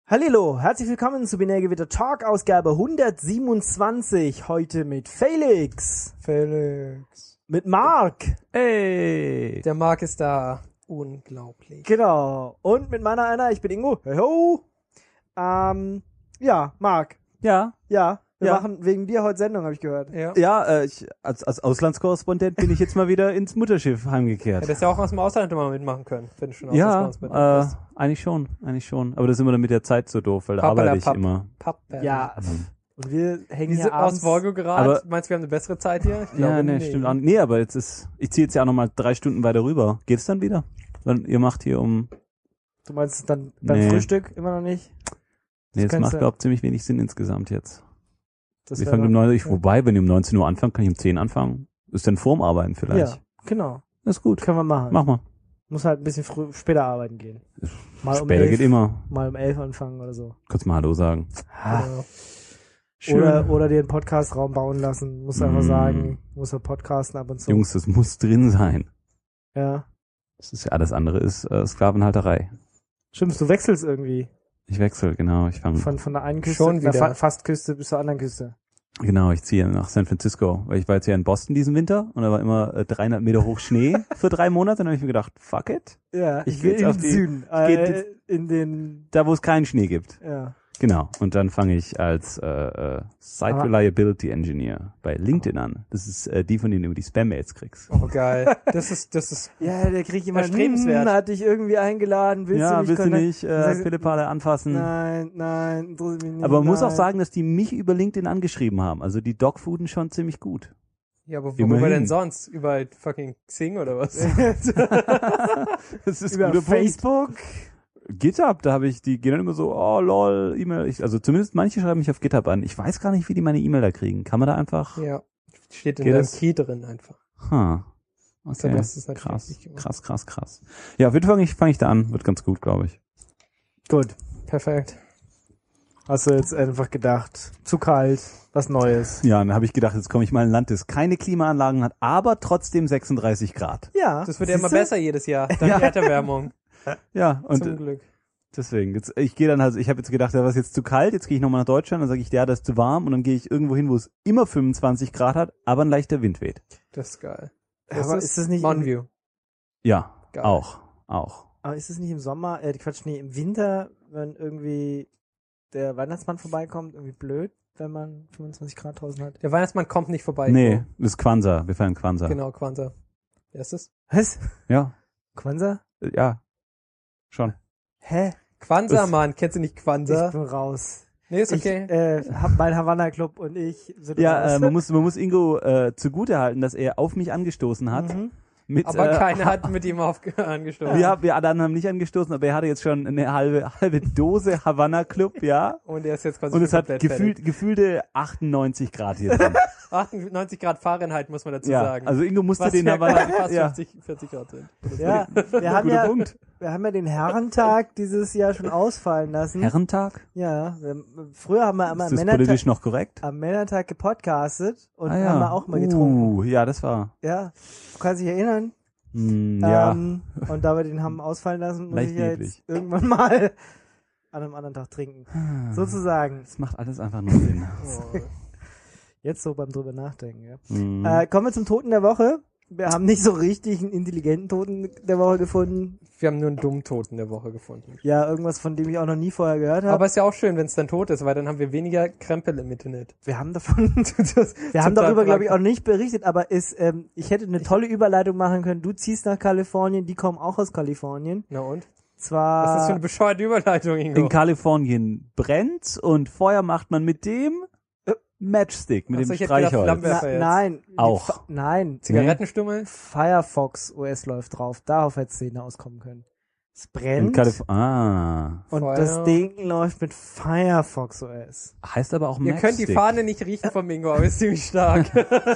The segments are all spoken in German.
Hallihallo, herzlich willkommen zu Binärgewitter Talk, Ausgabe 127, heute mit Felix. Mit Marc. Hey. Der Marc ist da. Unglaublich. Genau. Und mit meiner einer, ich bin Ingo. Hello. Ja, Marc. Ja. Wir machen wegen dir heute Sendung, habe ich gehört. Ja, ich, als Auslandskorrespondent bin ich jetzt mal wieder ins Mutterschiff heimgekehrt. Hättest ja auch aus dem Ausland immer mitmachen können, wenn du schon Ja, bist. eigentlich schon. Aber das ist immer dann mit der Zeit so doof, weil da arbeite ich immer. Ja. Und wir hängen Wir hier sind aus abends. Volgograd. Aber- Meinst du, wir haben eine bessere Zeit hier? Ich glaube, Ja, nee, stimmt auch nicht. Nee, aber ich ziehe jetzt ja auch nochmal 3 Stunden weiter rüber. Geht's dann wieder? Dann, ihr macht hier Du meinst dann beim Nee. Frühstück immer noch nicht? Nee, das kannst macht, du- glaube ich, ziemlich wenig Sinn insgesamt jetzt. Das Wir wär fangen um dann- 9 Uhr, wobei, wenn ihr um 19 Uhr anfangt, kann ich um 10 anfangen. Ist dann vorm Arbeiten vielleicht. Ja, genau. Das ist gut. Können wir machen. Mach mal. Muss halt ein bisschen später arbeiten gehen. Mal Später geht immer. Mal um 11 anfangen oder so. Kurz mal Hallo sagen. Genau. Oder dir einen Podcastraum bauen lassen. Muss einfach sagen, muss er podcasten ab und zu. Jungs, das muss drin sein. Ja. Das ist ja alles andere ist Sklavenhalterei. Stimmt, du wechselst irgendwie Ich wechsle, genau. Ich fange von der einen Küste, Schon wieder. fast Küste bis zur anderen Küste. genau, ich ziehe nach San Francisco, weil ich war jetzt ja in Boston diesen Winter und da war immer 300 Meter hoch Schnee für 3 Monate. Dann habe ich mir gedacht, fuck it. Ja, Ich ich geh will jetzt in auf den die- Süden. geh jetzt- In den, Da, wo es keinen Schnee gibt. ja. Genau. Und dann fange ich als Site Aber- Reliability Engineer bei LinkedIn an. Das ist die, von denen du die Spam-Mails kriegst. Oh, geil. Das ist, Ja, der kriegt immer Erstrebenswert. Hat dich irgendwie eingeladen, willst du nicht? Kontakt- Philipp Halle anfassen? Nein, interessiert mich nicht. Aber man muss auch nein. sagen, dass die mich über LinkedIn angeschrieben haben. Also die Dogfooden schon ziemlich gut. ja, aber worüber Immerhin. denn sonst? Über fucking Xing oder was? Das ist Über ein guter Facebook. Punkt. GitHub, da habe ich, die gehen dann immer so, oh lol, E-Mail. Also zumindest manche schreiben mich auf GitHub an. Ich weiß gar nicht, wie die meine E-Mail da kriegen. Kann man da einfach? Ja. Steht in Geht deinem das? Key drin einfach. Okay. Dann hast du es natürlich Krass, richtig gemacht. krass. Ja, auf jeden Fall fange ich da an. Wird ganz gut, glaube ich. Gut. Perfekt. Hast du jetzt einfach gedacht, zu kalt, was Neues. Ja, dann habe ich gedacht, jetzt komme ich mal in ein Land, das keine Klimaanlagen hat, aber trotzdem 36 Grad. Ja. Das wird ja immer siehste? besser jedes Jahr. Dank Erderwärmung. Ja, und Zum Glück. deswegen, jetzt, ich gehe dann halt, ich habe jetzt gedacht, ja, was ist jetzt zu kalt, jetzt gehe ich nochmal nach Deutschland, dann sage ich, ja, das ist zu warm und dann gehe ich irgendwo hin, wo es immer 25 Grad hat, aber ein leichter Wind weht. Das ist geil. Aber ist das nicht Mountain View. Ja, Geil. auch. Aber ist es nicht im Sommer, im Winter, wenn irgendwie der Weihnachtsmann vorbeikommt, irgendwie blöd, wenn man 25 Grad draußen hat? Der Weihnachtsmann kommt nicht vorbei. Nee, das ist Kwanzaa, wir feiern Kwanzaa. Genau, Quanta. Wer ist es? Was? Ja, Kwanzaa? ja, schon. Hä? Quanza, Das- Mann. Kennst du nicht Ich Quanza? bin raus. Nee, ist okay. Mein Havanna Club und ich sind Ja, raus. man muss Ingo zugutehalten, dass er auf mich angestoßen hat. Mhm. Mit, Aber keiner hat mit ihm angestoßen. wir alle anderen haben nicht angestosten, aber er hatte jetzt schon eine halbe Dose Havanna Club, ja. Und er ist jetzt quasi Und es hat komplett fertig. gefühlte 98 Grad hier drin. 98 Grad Fahrenheit, muss man dazu Ja, sagen. also Ingo musste was den ja Havanna, quasi fast ja, 40 Grad sind. Ja, wir haben guter ja, Punkt. wir haben ja den Herrentag dieses Jahr schon ausfallen lassen. Herrentag? Ja, früher haben wir immer Ist das politisch noch korrekt? am Männertag gepodcastet und ja. haben wir auch mal getrunken. Ja, das war. Ja, du kannst dich erinnern. Ja. Und da wir den haben ausfallen lassen, muss Leicht ich ja neblig. jetzt irgendwann mal an einem anderen Tag trinken. Sozusagen. Das macht alles einfach nur Sinn. Oh. Jetzt so beim drüber nachdenken, ja. Mhm. Kommen wir zum Toten der Woche. Wir haben nicht so richtig einen intelligenten Toten der Woche gefunden. Wir haben nur einen Dummtoten der Woche gefunden. Ja, irgendwas, von dem ich auch noch nie vorher gehört habe. Aber ist ja auch schön, wenn es dann tot ist, weil dann haben wir weniger Krempel im Internet. Wir haben davon, wir haben darüber, glaube ich, auch nicht berichtet, aber ich hätte eine tolle Überleitung machen können. Du ziehst nach Kalifornien, die kommen auch aus Kalifornien. Na und? Zwar, Was ist das für eine bescheuerte Überleitung, Ingo? In Kalifornien brennt's und Feuer macht man mit dem Matchstick, mit Ach so, dem ich hätte gedacht, Streichholz. Flammenwerfer. jetzt. nein. Auch. Nein. Zigarettenstummel? Firefox OS läuft drauf. Darauf hätte es hinauskommen können. Es In brennt Kalifornien. und Fire- das Ding läuft mit Firefox OS. Heißt aber auch Ihr Matchstick. könnt die Fahne nicht riechen vom Ingo, aber ist ziemlich stark.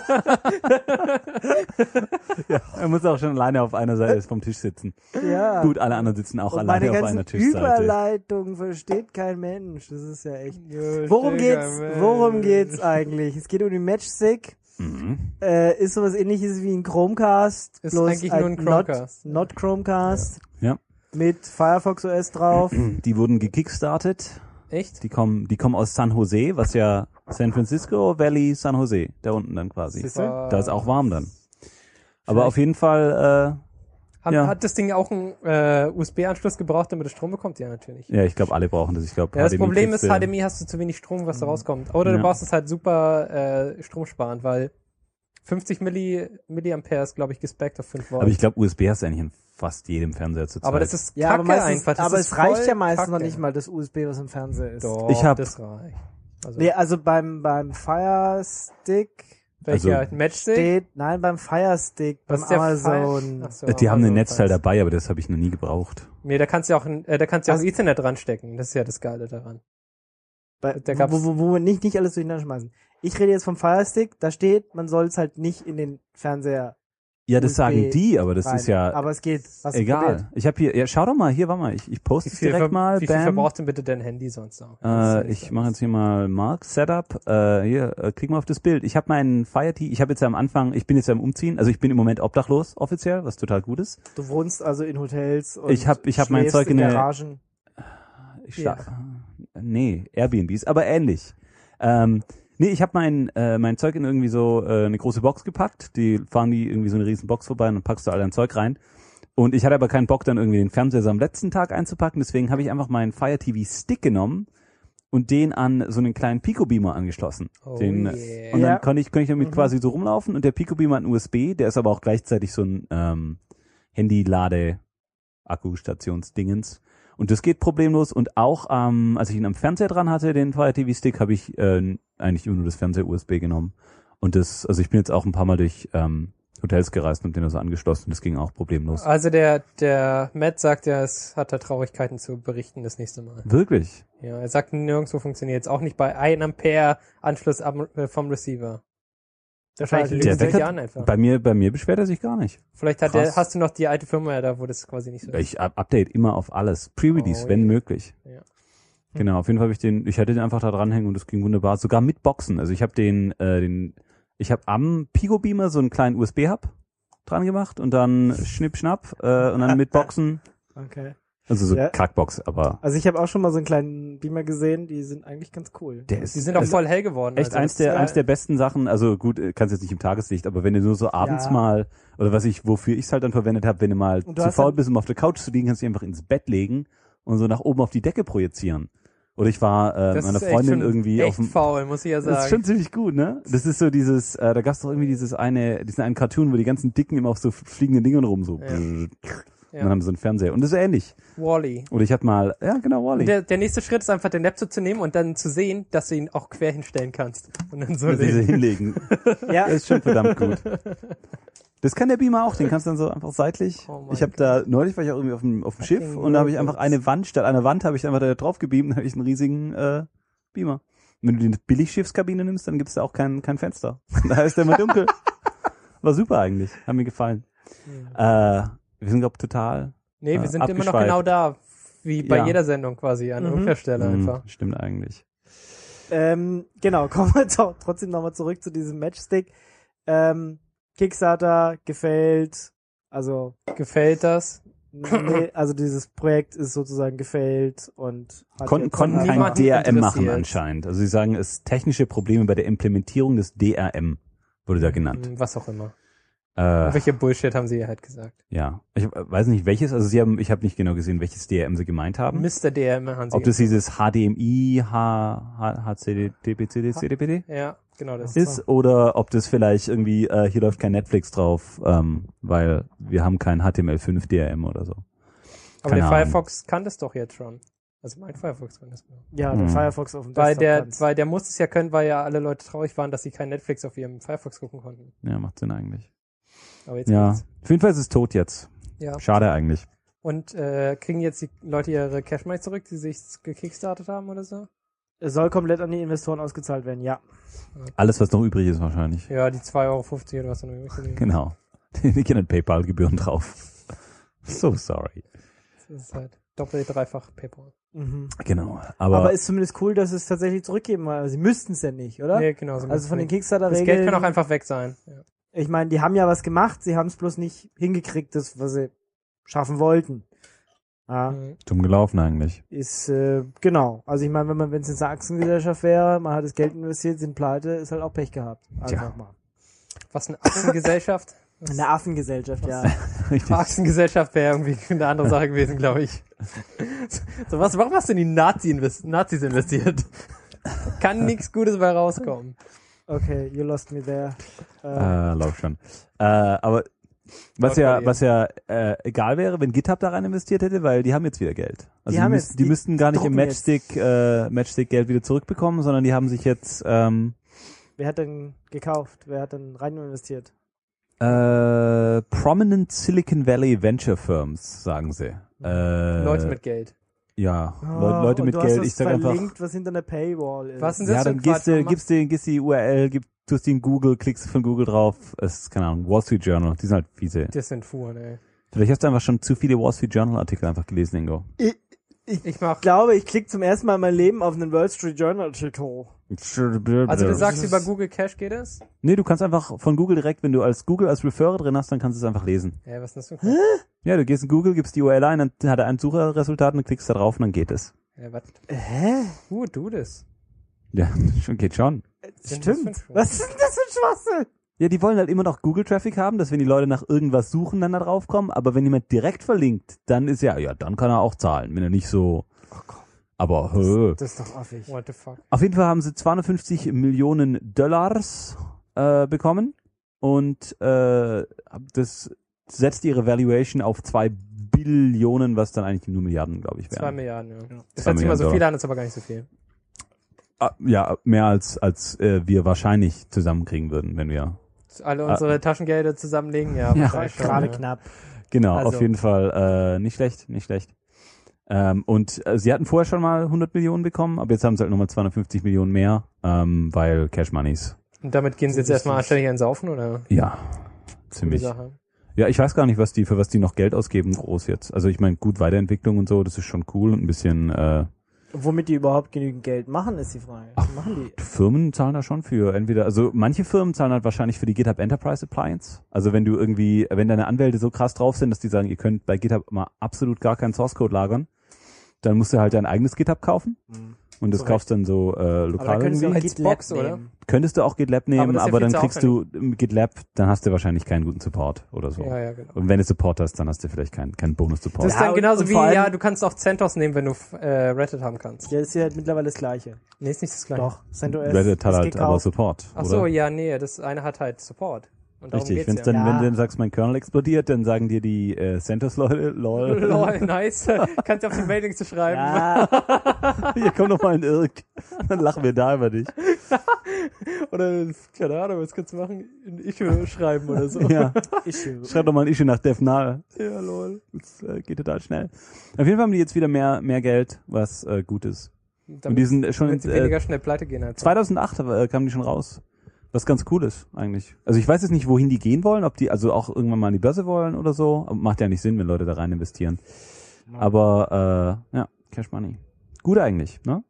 Er muss auch schon alleine auf einer Seite vom Tisch sitzen. Ja. Gut, alle anderen sitzen auch Und meine alleine auf ganzen einer Tischseite. Überleitungen versteht kein Mensch. Das ist ja echt. Worum geht's eigentlich? Es geht um den Matchstick. Mhm. Ist sowas ähnliches wie ein Chromecast. Ist bloß eigentlich nur ein Chromecast. Not Chromecast. Ja. mit Firefox OS drauf. Die wurden gekickstartet. Echt? Die kommen aus San Jose, was ja San Francisco Valley, San Jose, da unten dann quasi. Siehste? Da ist auch warm dann. Aber auf jeden Fall, ja. Hat das Ding auch einen USB-Anschluss gebraucht, damit es Strom bekommt? Ja, natürlich. ja, ich glaube, alle brauchen das. Ich glaube, Ja, das Problem ist, kriegst du- HDMI hast du zu wenig Strom, was da rauskommt. Oder du Ja. brauchst es halt super stromsparend, weil 50 Milliampere ist, glaube ich, gespeckt auf 5 Volt. Aber ich glaube, USB hast du eigentlich in fast jedem Fernseher zurzeit. Aber das ist Ja, Kacke aber meistens, einfach. Das aber ist es reicht voll ja meistens noch Kacke. nicht mal das USB, was im Fernseher ist. Doch, Ich hab- das reicht. Also, Nee, also beim Fire Stick welcher also Matchstick? beim Fire Stick, Was beim ist der Amazon. Ach so, Die haben ein Amazon Netzteil Fire. dabei, aber das habe ich noch nie gebraucht. Nee, da kannst du auch, Also- Ethernet dran stecken. Das ist ja das Geile daran. Da gab's- Wo wir nicht alles durcheinander schmeißen. Ich rede jetzt vom Fire Stick, da steht, man soll es halt nicht in den Fernseher Ja, das USB sagen die, aber das rein. ist ja Aber es geht. Hast du egal. probiert? Ich habe hier, ja, schau doch mal, hier, warte mal, ich poste es direkt mal. Wie viel Bam. verbraucht denn bitte dein Handy sonst auch? Das ist ja Ich nicht mache so. jetzt hier mal Mark Setup. Klick mal auf das Bild. Ich habe meinen Fire TV, ich habe jetzt ja am Anfang, ich bin jetzt ja am Umziehen, also ich bin im Moment obdachlos offiziell, was total gut ist. Du wohnst also in Hotels und Ich hab mein schläfst Zeug in der- Garagen. Ich Ja. Nee, Airbnbs, aber ähnlich. Nee, ich habe mein Zeug in irgendwie so eine große Box gepackt. Die fahren die irgendwie so eine riesen Box vorbei und dann packst du all dein Zeug rein. Und ich hatte aber keinen Bock, dann irgendwie den Fernseher so am letzten Tag einzupacken. Deswegen habe ich einfach meinen Fire TV Stick genommen und den an so einen kleinen Pico Beamer angeschlossen. Oh Den, yeah. Und Ja. dann konnte ich damit quasi so rumlaufen und der Pico Beamer hat einen USB, der ist aber auch gleichzeitig so ein Handy-Lade-Akkustationsdingens. Und das geht problemlos. Und auch, als ich ihn am Fernseher dran hatte, den Fire TV Stick, habe ich eigentlich immer nur das Fernseher-USB genommen. Und das, also ich bin jetzt auch ein paar Mal durch Hotels gereist und den also angeschlossen. Das ging auch problemlos. Also der Matt sagt ja, es hat da Traurigkeiten zu berichten das nächste Mal. Wirklich? Ja, er sagt, nirgendwo funktioniert es. Auch nicht bei 1 Ampere Anschluss vom Receiver. Wahrscheinlich Der lügen sie Wecker- dich an einfach. Bei mir beschwert er sich gar nicht. Vielleicht Krass. hast du noch die alte Firma da, wo das quasi nicht so ist. Ich update immer auf alles. Pre-Release, Oh, wenn yeah. möglich. Ja. Genau, auf jeden Fall habe ich hatte den einfach da dranhängen und das ging wunderbar. Sogar mit Boxen. Also ich habe ich habe am Pico Beamer so einen kleinen USB-Hub dran gemacht und dann schnipp schnapp und dann mit Boxen. Okay. Also so Ja. Kackbox, aber Also ich habe auch schon mal so einen kleinen Beamer gesehen, die sind eigentlich ganz cool. der ist Die sind auch voll hell geworden. echt also eins das- der besten Sachen. Also gut, kannst jetzt nicht im Tageslicht, aber wenn du nur so abends Ja. mal oder wofür ich es halt dann verwendet habe, wenn du mal Und du zu hast faul dann- bist, um auf der Couch zu liegen, kannst du dich einfach ins Bett legen und so nach oben auf die Decke projizieren. Oder ich war das meiner ist echt Freundin schon irgendwie auf echt dem faul, muss ich ja sagen. Das ist schon ziemlich gut, ne? Das ist so dieses, da gab's doch irgendwie diesen einen Cartoon, wo die ganzen Dicken immer auf so fliegenden Dingern rum so. Ja. Und Ja. dann haben sie so einen Fernseher. Und das ist ähnlich. Wall-E. Oder ich hatte mal, ja genau, Wally. Der nächste Schritt ist einfach den Laptop zu nehmen und dann zu sehen, dass du ihn auch quer hinstellen kannst. Und dann so Diese legen. hinlegen. Ja, Das ist schon verdammt gut. Das kann der Beamer auch, den kannst du dann so einfach seitlich. Oh mein Ich habe neulich war ich auch irgendwie auf dem Schiff und da habe ich einfach eine Wand, statt einer Wand habe ich einfach da drauf gebeamt, dann habe ich einen riesigen Beamer. Und wenn du die Billigschiffskabine nimmst, dann gibt's da auch kein Fenster. Da ist der immer dunkel. War super eigentlich. Hat mir gefallen. Wir sind, glaube ich, total Nee, wir sind immer noch abgeschweift. genau da, wie bei Ja. jeder Sendung quasi, an irgendeiner Stelle einfach. Stimmt eigentlich. genau, kommen wir trotzdem nochmal zurück zu diesem Matchstick. Kickstarter gefällt, also Gefällt das? nee, also dieses Projekt ist sozusagen gefällt und hat Konnten jetzt kein halt- niemanden DRM machen interessiert. anscheinend. Also sie sagen, es technische Probleme bei der Implementierung des DRM wurde da genannt. Was auch immer. Äh, Welche Bullshit haben sie halt gesagt? ja, ich weiß nicht welches, also ich habe nicht genau gesehen, welches DRM sie gemeint haben. Mr. DRM haben sie Ob das dieses HDMI, HCDPCD, CDPD Ja, genau das. ist oder ob das vielleicht irgendwie, hier läuft kein Netflix drauf, weil wir haben kein HTML5 DRM oder so. Aber keine der Ahnung. Firefox kann das doch jetzt schon. Also mein Firefox kann das. Ja, der Firefox auf dem Weil Desktop kann's. der muss es ja können, weil ja alle Leute traurig waren, dass sie kein Netflix auf ihrem Firefox gucken konnten. Ja, macht Sinn eigentlich. Aber jetzt Ja, geht's. auf jeden Fall ist es tot jetzt. Ja. Schade eigentlich. Und kriegen jetzt die Leute ihre Cash Money zurück, die sich gekickstartet haben oder so? Es soll komplett an die Investoren ausgezahlt werden, ja. Alles, was noch übrig ist wahrscheinlich. Ja, die 2,50 € oder was dann übrig sind. Genau. Die gehen PayPal-Gebühren drauf. So sorry. Das ist halt doppelt, dreifach PayPal. Mhm. Genau. Aber Aber ist zumindest cool, dass sie es tatsächlich zurückgeben, weil sie müssten es ja nicht, oder? Nee, genau. So Also von den das Geld Kickstarter-Regeln. kann auch einfach weg sein. Ja. Ich meine, die haben ja was gemacht, sie haben es bloß nicht hingekriegt, das, was sie schaffen wollten. Dumm gelaufen eigentlich. Ist, genau. Also ich meine, wenn es eine Aktiengesellschaft wäre, man hat das Geld investiert, sind pleite, ist halt auch Pech gehabt. Einfach mal. Was, eine Aktiengesellschaft? Eine Affengesellschaft, ja. Richtig. Aktiengesellschaft wäre irgendwie eine andere Sache gewesen, glaube ich. So was, warum hast du in die Nazis investiert? Kann nichts Gutes bei rauskommen. Okay, you lost me there. Lauf schon. Aber was ja egal wäre, wenn GitHub da rein investiert hätte, weil die haben jetzt wieder Geld. Also die müssten gar nicht im Matchstick Geld wieder zurückbekommen, sondern die haben sich jetzt wer hat denn gekauft? Wer hat denn rein investiert? Prominent Silicon Valley Venture Firms, sagen sie. Leute mit Geld. Ja, Leute mit Geld. Ich sag einfach, verlinkt, was hinter einer Paywall ist. Was denn das ja, für dann ein gibst die URL, tust die in Google, klickst von Google drauf. Es ist, keine Ahnung, Wall Street Journal. Die sind halt fiese. Das sind Fuhren, ey. Vielleicht hast du einfach schon zu viele Wall Street Journal Artikel einfach gelesen, Ingo. Ich glaube, ich klicke zum ersten Mal in meinem Leben auf einen Wall Street Journal Artikel. Also du sagst, über Google Cache geht es? Nee, du kannst einfach von Google direkt, wenn du als Google als Referrer drin hast, dann kannst du es einfach lesen. Ja, was ist das für ein Ja, du gehst in Google, gibst die URL ein, dann hat er ein Sucherresultat und du klickst da drauf und dann geht es. Ja, was? Hä? Du das. Ja, geht schon. Stimmt. Was ist denn das für ein Schwachsinn? Ja, die wollen halt immer noch Google-Traffic haben, dass wenn die Leute nach irgendwas suchen, dann da drauf kommen, aber wenn jemand direkt verlinkt, dann ist ja, dann kann er auch zahlen, wenn er nicht so, aber, Das ist doch affig. What the fuck? Auf jeden Fall haben sie 250 Millionen Dollars bekommen und das setzt ihre Valuation auf 2 Billionen, was dann eigentlich nur Milliarden, glaube ich, wären. 2 Milliarden, ja. Das 2 hört sich immer so Milliarden viel an, ist aber gar nicht so viel. Ja, mehr als wir wahrscheinlich zusammenkriegen würden, wenn wir. Alle unsere Taschengelder zusammenlegen, ja. Ja, wahrscheinlich schon, Gerade ja. knapp. Genau, Also. auf jeden Fall nicht schlecht. Und sie hatten vorher schon mal 100 Millionen bekommen, aber jetzt haben sie halt nochmal 250 Millionen mehr, weil Cash Moneys. Und damit gehen sie jetzt erstmal anständig einen Saufen, oder? Ja, Gute ziemlich. Sache. Ja, ich weiß gar nicht, für was die noch Geld ausgeben, groß jetzt. Also ich meine, gut, Weiterentwicklung und so, das ist schon cool und ein bisschen Womit die überhaupt genügend Geld machen, ist die Frage. Was machen die? Firmen zahlen da schon für entweder, also manche Firmen zahlen halt wahrscheinlich für die GitHub Enterprise Appliance. Also wenn deine Anwälte so krass drauf sind, dass die sagen, ihr könnt bei GitHub mal absolut gar keinen Source Code lagern, dann musst du halt dein eigenes GitHub kaufen. Und das kaufst dann so lokal irgendwie. als Box, oder? Könntest du auch GitLab nehmen, das ist ja aber viel dann zu kriegst du mit GitLab, dann hast du wahrscheinlich keinen guten Support oder so. Ja, genau. Und wenn du Support hast, dann hast du vielleicht keinen Bonus-Support. Das ist dann und- genauso und wie, vor allem- ja, du kannst auch CentOS nehmen, wenn du Reddit haben kannst. Ja, das ist ja halt mittlerweile das Gleiche. Nee, ist nicht das gleiche. Doch, CentOS Reddit hat ist halt aber gekauft. Support, Ach oder? so, ja, nee, das eine hat halt Support. Und darum Richtig, geht's wenn ja. du dann sagst, mein Kernel explodiert, dann sagen dir die CentOS-Leute, lol. Lol, nice. Kannst du auf die Mailings zu schreiben. Ja, Hier, komm doch mal in Irk. Dann lachen wir da über dich. Oder, keine Ahnung, was kannst du machen? Ein Issue schreiben oder so. Ja, Issue. schreib doch mal ein Issue nach DevNal. Ja, lol. Das geht total schnell. Auf jeden Fall haben die jetzt wieder mehr Geld, was gut ist. Und die sind schon damit sie weniger schnell pleite gehen. Halt. 2008 kamen die schon raus. Was ganz cool ist, eigentlich. Also ich weiß jetzt nicht, wohin die gehen wollen, ob die also auch irgendwann mal an die Börse wollen oder so. Aber macht ja nicht Sinn, wenn Leute da rein investieren. Aber ja, Cash Money. Gut eigentlich, ne?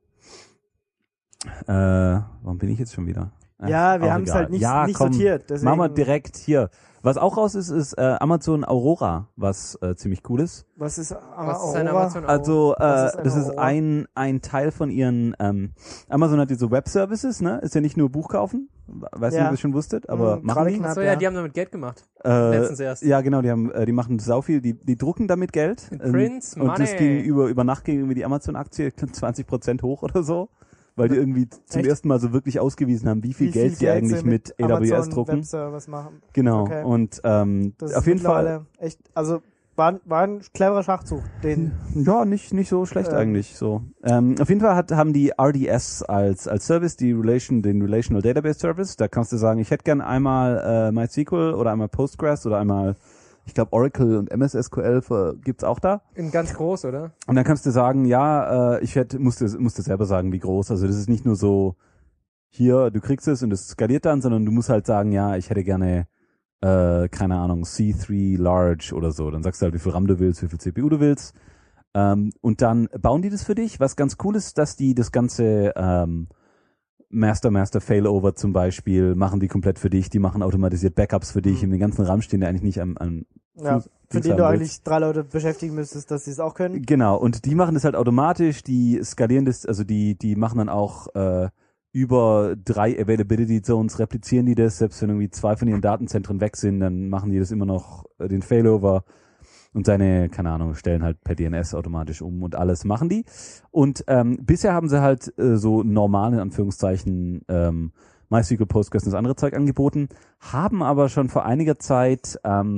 Warum bin ich jetzt schon wieder? Ja, wir auch haben es egal. halt nicht, Ja, nicht komm, sortiert. Deswegen, Machen wir direkt hier. Was auch raus ist Amazon Aurora, was ziemlich cool ist. Was ist Was ist eine Aurora? Amazon Also Was ist eine das ist Aurora? ein Teil von ihren Amazon hat diese Web-Services, ne? Ist ja nicht nur Buch kaufen. Weiß nicht, Ja. ob ihr das schon wusstet, aber machen gerade die. knapp. Achso, ja, die haben damit Geld gemacht. Äh, Letztens erst. Ja, genau, die machen sau viel, die drucken damit Geld. Prints, und das Money. ging über Nacht ging irgendwie die Amazon-Aktie 20% hoch oder so, weil die irgendwie zum Echt? ersten Mal so wirklich ausgewiesen haben, wie viel Geld sie eigentlich sie mit AWS Amazon drucken. Webservice machen. Genau. Okay. Und Das auf ist jeden Fall mittlerweile echt, also war ein cleverer Schachzug, den ja, nicht so schlecht eigentlich so. Auf jeden Fall haben die RDS als Service, den Relational Database Service. Da kannst du sagen, ich hätte gern einmal MySQL oder einmal Postgres oder einmal, ich glaube Oracle und MS SQL gibt's auch da. In ganz groß, oder? Und dann kannst du sagen, ja, musste selber sagen, wie groß. Also das ist nicht nur so, hier, du kriegst es und es skaliert dann, sondern du musst halt sagen, ja, ich hätte gerne keine Ahnung, C3 Large oder so. Dann sagst du halt, wie viel RAM du willst, wie viel CPU du willst. Und dann bauen die das für dich. Was ganz cool ist, dass die das Ganze Master Failover zum Beispiel, machen die komplett für dich, die machen automatisiert Backups für dich, in den ganzen RAM stehen, der eigentlich nicht am Ja, Fuß für den haben du willst. eigentlich 3 Leute beschäftigen müsstest, dass sie es auch können. Genau, und die machen das halt automatisch, die skalieren das, also die machen dann auch über 3 Availability Zones replizieren die das, selbst wenn irgendwie 2 von ihren Datenzentren weg sind, dann machen die das immer noch, den Failover und keine Ahnung, stellen halt per DNS automatisch um und alles machen die. Und bisher haben sie halt so normal in Anführungszeichen MySQL, Postgres und das andere Zeug angeboten, haben aber schon vor einiger Zeit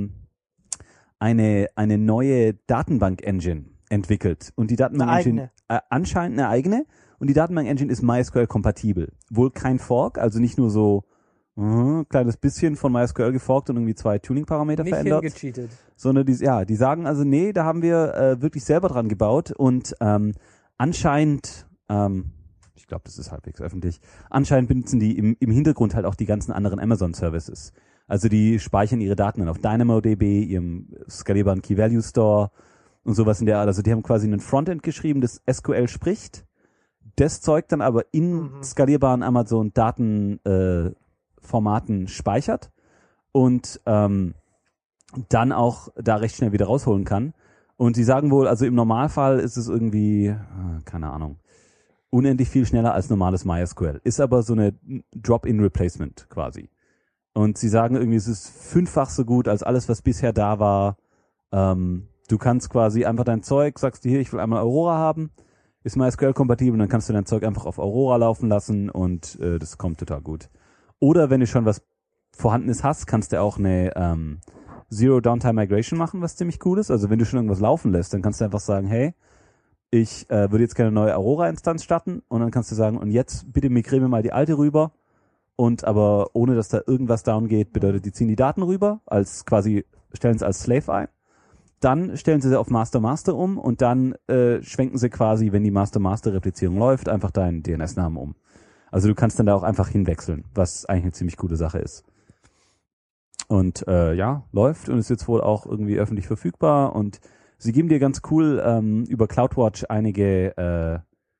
eine neue Datenbank-Engine entwickelt. Und die Datenbank-Engine anscheinend eine eigene. Und die Datenbank-Engine ist MySQL-kompatibel. Wohl kein Fork, also nicht nur so kleines bisschen von MySQL geforkt und irgendwie 2 Tuning-Parameter Nicht verändert. hingecheatet. Sondern die sagen also, nee, da haben wir wirklich selber dran gebaut. Und anscheinend, ich glaube, das ist halbwegs öffentlich, anscheinend benutzen die im Hintergrund halt auch die ganzen anderen Amazon-Services. Also die speichern ihre Daten dann auf DynamoDB, ihrem skalierbaren Key-Value-Store und sowas in der Art. Also die haben quasi einen Frontend geschrieben, das SQL spricht, das Zeug dann aber in skalierbaren Amazon-Datenformaten speichert und dann auch da recht schnell wieder rausholen kann. Und sie sagen wohl, also im Normalfall ist es irgendwie, keine Ahnung, unendlich viel schneller als normales MySQL. Ist aber so eine Drop-in-Replacement quasi. Und sie sagen irgendwie, es ist 5-fach so gut als alles, was bisher da war. Du kannst quasi einfach dein Zeug, sagst du hier, ich will einmal Aurora haben, ist MySQL-kompatibel, dann kannst du dein Zeug einfach auf Aurora laufen lassen und das kommt total gut. Oder wenn du schon was Vorhandenes hast, kannst du auch eine Zero-Downtime-Migration machen, was ziemlich cool ist. Also wenn du schon irgendwas laufen lässt, dann kannst du einfach sagen, hey, ich würde jetzt gerne eine neue Aurora-Instanz starten und dann kannst du sagen, und jetzt bitte migriere mir mal die alte rüber. Und aber ohne, dass da irgendwas down geht, bedeutet, die ziehen die Daten rüber, stellen es als Slave ein. Dann stellen sie auf Master um und dann schwenken sie quasi, wenn die Master-Replizierung läuft, einfach deinen DNS-Namen um. Also du kannst dann da auch einfach hinwechseln, was eigentlich eine ziemlich coole Sache ist. Und läuft und ist jetzt wohl auch irgendwie öffentlich verfügbar und sie geben dir ganz cool über CloudWatch einige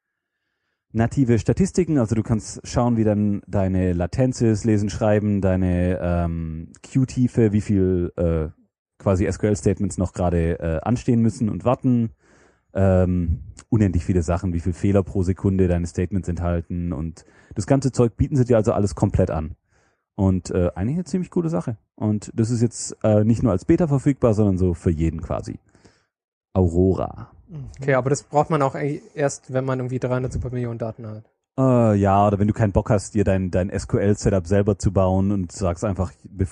native Statistiken, also du kannst schauen, wie dann deine Latenz ist, lesen, schreiben, deine Queue-Tiefe, wie viel quasi SQL-Statements noch gerade anstehen müssen und warten, unendlich viele Sachen, wie viel Fehler pro Sekunde deine Statements enthalten und das ganze Zeug bieten sie dir also alles komplett an. Und eigentlich eine ziemlich coole Sache. Und das ist jetzt nicht nur als Beta verfügbar, sondern so für jeden quasi. Aurora. Okay, aber das braucht man auch eigentlich erst, wenn man irgendwie 300 Supermillionen Daten hat. Ja, oder wenn du keinen Bock hast, dir dein SQL-Setup selber zu bauen und sagst einfach,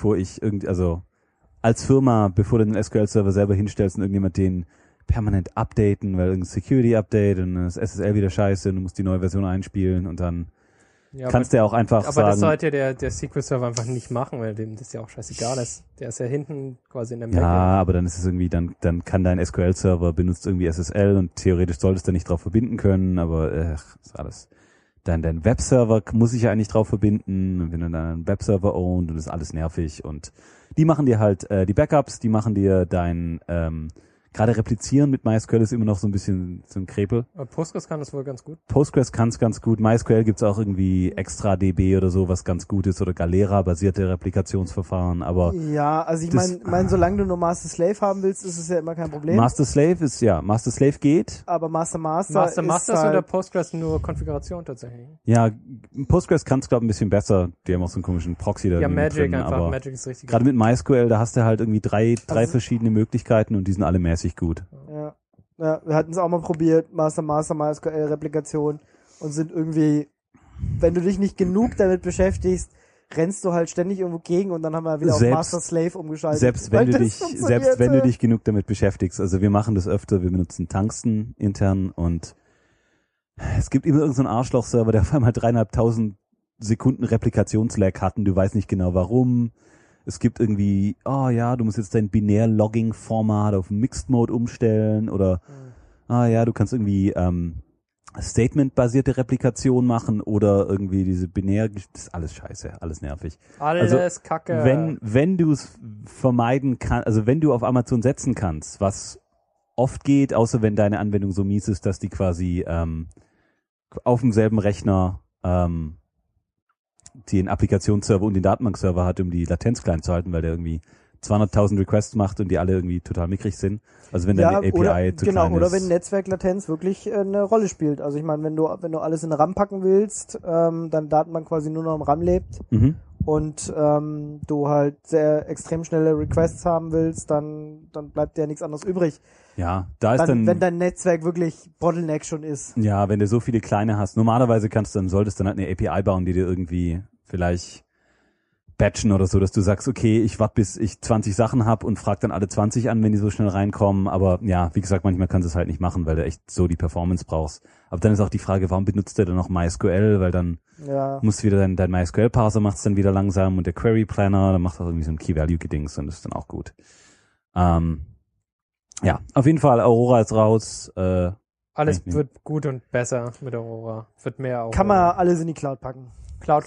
als Firma, bevor du den SQL-Server selber hinstellst und irgendjemand den permanent updaten, weil irgendein Security-Update und das SSL wieder scheiße und du musst die neue Version einspielen und dann kannst du ja auch einfach sagen... Aber das sollte der SQL-Server einfach nicht machen, weil dem das ja auch scheißegal ist. Der ist ja hinten quasi in der Ja, aber dann ist es irgendwie, dann kann dein SQL-Server benutzt irgendwie SSL und theoretisch solltest du nicht drauf verbinden können, aber ist alles... Dein Webserver muss sich ja eigentlich drauf verbinden und wenn du dann einen Webserver ownst und das ist alles nervig und die machen dir halt die Backups, die machen dir gerade replizieren mit MySQL ist immer noch so ein bisschen so ein Krepel. Aber Postgres kann das wohl ganz gut. Postgres kann es ganz gut. MySQL gibt's auch irgendwie extra DB oder so, was ganz gut ist oder Galera-basierte Replikationsverfahren, aber... Ja, also ich meine, solange du nur Master-Slave haben willst, ist es ja immer kein Problem. Master-Slave geht. Aber Master-Master ist halt oder Postgres nur Konfiguration tatsächlich? Ja, Postgres kann es, glaube ich, ein bisschen besser. Die haben auch so einen komischen Proxy da Ja, drin, Magic einfach. aber Magic ist richtig. gerade mit MySQL, da hast du halt irgendwie drei verschiedene Möglichkeiten und die sind alle mäßig gut. Ja, wir hatten es auch mal probiert, MySQL-Replikation und sind irgendwie, wenn du dich nicht genug damit beschäftigst, rennst du halt ständig irgendwo gegen und dann haben wir wieder auf Master-Slave umgeschaltet. Selbst wenn du dich genug damit beschäftigst, also wir machen das öfter, wir benutzen Tungsten intern und es gibt immer irgendeinen Arschloch-Server, der auf einmal 3.500 Sekunden Replikationslag hat und du weißt nicht genau warum. Es gibt irgendwie, du musst jetzt dein Binär-Logging-Format auf Mixed-Mode umstellen oder, du kannst irgendwie Statement-basierte Replikation machen oder irgendwie diese binär, das ist alles scheiße, alles nervig. Alles Kacke. Wenn du es vermeiden kannst, also wenn du auf Amazon setzen kannst, was oft geht, außer wenn deine Anwendung so mies ist, dass die quasi auf demselben Rechner den Applikationsserver und den Datenbankserver hat, um die Latenz klein zu halten, weil der irgendwie 200.000 Requests macht und die alle irgendwie total mickrig sind. Also wenn deine API zu klein ist. Oder wenn Netzwerklatenz wirklich eine Rolle spielt. Also ich meine, wenn du alles in RAM packen willst, dann Datenbank quasi nur noch im RAM lebt und du halt sehr extrem schnelle Requests haben willst, dann bleibt dir ja nichts anderes übrig. Ja, da ist dann wenn dein Netzwerk wirklich Bottleneck schon ist. Ja, wenn du so viele kleine hast. Normalerweise solltest du dann halt eine API bauen, die dir irgendwie vielleicht batchen oder so, dass du sagst, okay, ich warte, bis ich 20 Sachen habe und frag dann alle 20 an, wenn die so schnell reinkommen. Aber ja, wie gesagt, manchmal kannst du es halt nicht machen, weil du echt so die Performance brauchst. Aber dann ist auch die Frage, warum benutzt du dann noch MySQL? Weil dann musst du wieder dein MySQL-Parser macht's dann wieder langsam und der Query Planner, dann macht auch irgendwie so ein Key-Value-Gedings und das ist dann auch gut. Ja, auf jeden Fall, Aurora ist raus. Alles wird gut und besser mit Aurora. Wird mehr Aurora. Kann man alles in die Cloud packen. Cloud.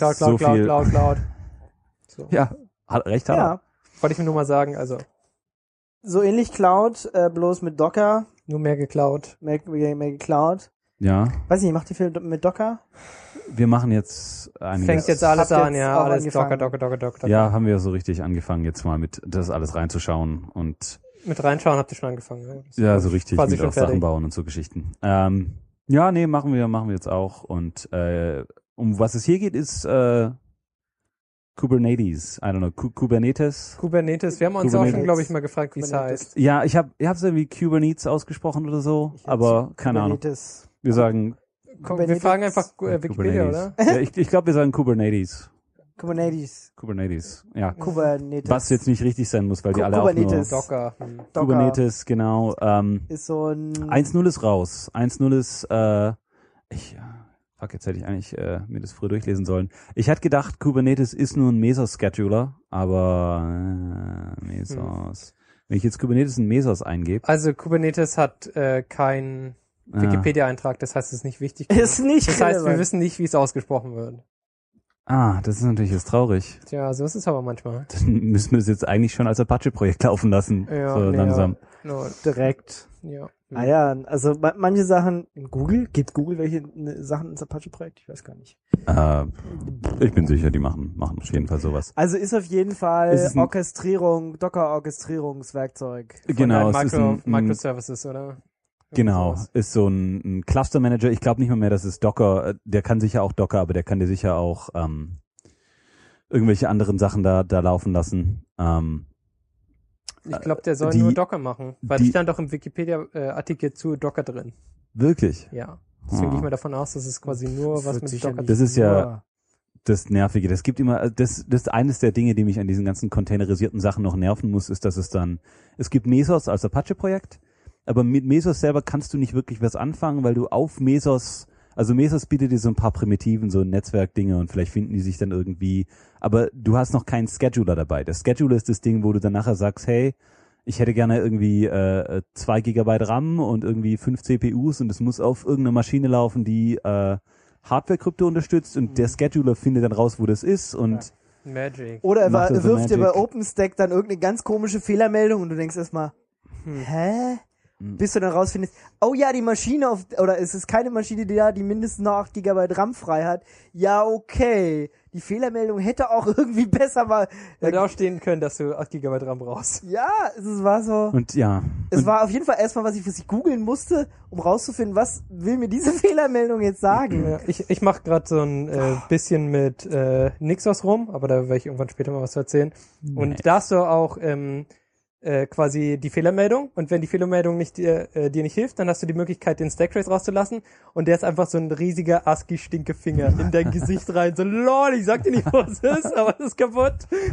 So. Ja, recht hat er. Wollte ich mir nur mal sagen, also. So ähnlich Cloud, bloß mit Docker. Nur mehr geklaut. Mehr geklaut. Ja. Weiß nicht, macht ihr viel mit Docker? Wir machen jetzt einiges. Fängt jetzt alles an, ja, alles angefangen. Docker. Ja, haben wir so richtig angefangen, jetzt mal mit das alles reinzuschauen und mit reinschauen habt ihr schon angefangen, ja? Ja, so richtig, quasi mit auch Sachen bauen und so Geschichten. Ja, nee, machen wir jetzt auch. Und um was es hier geht, ist Kubernetes. I don't know, Kubernetes. Wir haben uns auch schon, glaube ich, mal gefragt, wie es heißt. Ja, ich hab's irgendwie Kubernetes ausgesprochen oder so, aber keine Ahnung. Wir sagen Wir fragen einfach Wikipedia, oder? Ja, ich glaube, wir sagen Kubernetes. Kubernetes, ja. Kubernetes. Was jetzt nicht richtig sein muss, weil die alle auch nur Docker. Kubernetes, genau. Ist so ein 1.0 ist raus. 1.0 ist, jetzt hätte ich eigentlich mir das früher durchlesen sollen. Ich hatte gedacht, Kubernetes ist nur ein Mesos-Scheduler, aber Mesos. Wenn ich jetzt Kubernetes in Mesos eingebe. Also Kubernetes hat keinen Wikipedia-Eintrag, das heißt, es ist nicht wichtig. Ist nicht Das heißt, wir wissen nicht, wie es ausgesprochen wird. Das ist natürlich jetzt traurig. Tja, so ist es aber manchmal. Dann müssen wir es jetzt eigentlich schon als Apache-Projekt laufen lassen. Ja, so langsam. Ja. No, direkt. Ja. Ja, also manche Sachen in Google, gibt Google welche Sachen ins Apache-Projekt? Ich weiß gar nicht. Ich bin sicher, die machen auf jeden Fall sowas. Also ist auf jeden Fall Docker-Orchestrierungswerkzeug. Genau, es ist ein Microservices, oder? Genau, ist so ein Cluster Manager. Ich glaube nicht mehr, dass es Docker, der kann sicher auch Docker, aber der kann dir sicher auch irgendwelche anderen Sachen da laufen lassen. Ich glaube, der soll nur Docker machen, weil es stand doch im Wikipedia-Artikel zu Docker drin. Wirklich? Ja. Deswegen gehe ich mal davon aus, dass es quasi nur was mit Docker Das ist ja das Nervige. Das gibt immer, das ist eines der Dinge, die mich an diesen ganzen containerisierten Sachen noch nerven muss, ist, dass es gibt Mesos als Apache-Projekt, aber mit Mesos selber kannst du nicht wirklich was anfangen, weil du auf Mesos bietet dir so ein paar Primitiven, so Netzwerkdinge und vielleicht finden die sich dann irgendwie, aber du hast noch keinen Scheduler dabei. Der Scheduler ist das Ding, wo du dann nachher sagst, hey, ich hätte gerne irgendwie 2 Gigabyte RAM und irgendwie 5 CPUs und es muss auf irgendeiner Maschine laufen, die Hardware-Krypto unterstützt und der Scheduler findet dann raus, wo das ist und Magic. Oder er wirft dir bei OpenStack dann irgendeine ganz komische Fehlermeldung und du denkst erstmal, hä? Bis du dann rausfindest, oh ja, die Maschine oder es ist keine Maschine, die mindestens noch 8 GB RAM frei hat. Ja, okay. Die Fehlermeldung hätte auch irgendwie besser mal... Hätte auch stehen können, dass du 8 GB RAM brauchst. Ja, es war so... Und ja. Es war auf jeden Fall erstmal, was ich googeln musste, um rauszufinden, was will mir diese Fehlermeldung jetzt sagen. Ja, ich mache gerade so ein bisschen mit Nixos rum, aber da werde ich irgendwann später mal was zu erzählen. Und da hast du auch... quasi die Fehlermeldung und wenn die Fehlermeldung dir nicht hilft, dann hast du die Möglichkeit, den Stacktrace rauszulassen und der ist einfach so ein riesiger ASCII-Stinkefinger in dein Gesicht rein. So, lol, ich sag dir nicht, was es ist, aber es ist kaputt.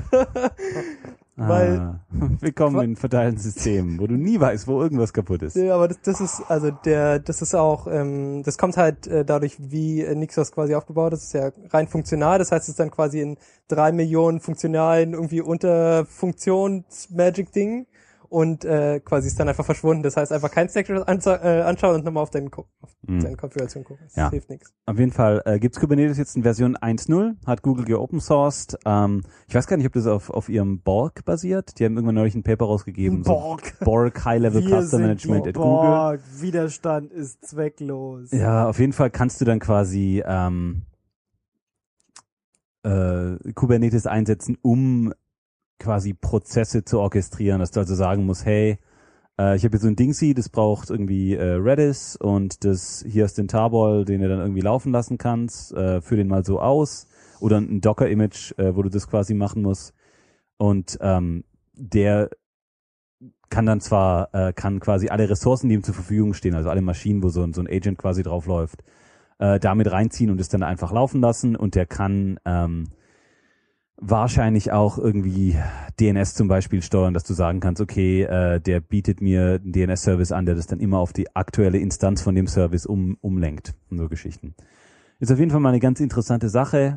Weil willkommen in verteilten Systemen, wo du nie weißt, wo irgendwas kaputt ist. Ja, aber das ist auch, das kommt halt dadurch, wie Nixos quasi aufgebaut ist. Das ist ja rein funktional, das heißt, es ist dann quasi in 3 Millionen funktionalen irgendwie Unterfunktions-Magic-Dingen und quasi ist dann einfach verschwunden. Das heißt, einfach kein Stack anschauen und nochmal auf deine Konfiguration gucken. Das hilft nichts. Auf jeden Fall gibt's Kubernetes jetzt in Version 1.0, hat Google geopen-sourced. Ich weiß gar nicht, ob das auf ihrem Borg basiert. Die haben irgendwann neulich ein Paper rausgegeben. Borg. So Borg High-Level Cluster Management at Google. Borg, Widerstand ist zwecklos. Ja, auf jeden Fall kannst du dann quasi Kubernetes einsetzen, um quasi Prozesse zu orchestrieren, dass du also sagen musst, hey, ich habe hier so ein Dingsy, das braucht irgendwie Redis und das hier ist den Tarball, den du dann irgendwie laufen lassen kannst, führ den mal so aus oder ein Docker-Image, wo du das quasi machen musst und der kann dann zwar, kann quasi alle Ressourcen, die ihm zur Verfügung stehen, also alle Maschinen, wo so ein Agent quasi draufläuft, damit reinziehen und es dann einfach laufen lassen und der kann wahrscheinlich auch irgendwie DNS zum Beispiel steuern, dass du sagen kannst, okay, der bietet mir einen DNS-Service an, der das dann immer auf die aktuelle Instanz von dem Service umlenkt und so Geschichten. Ist auf jeden Fall mal eine ganz interessante Sache.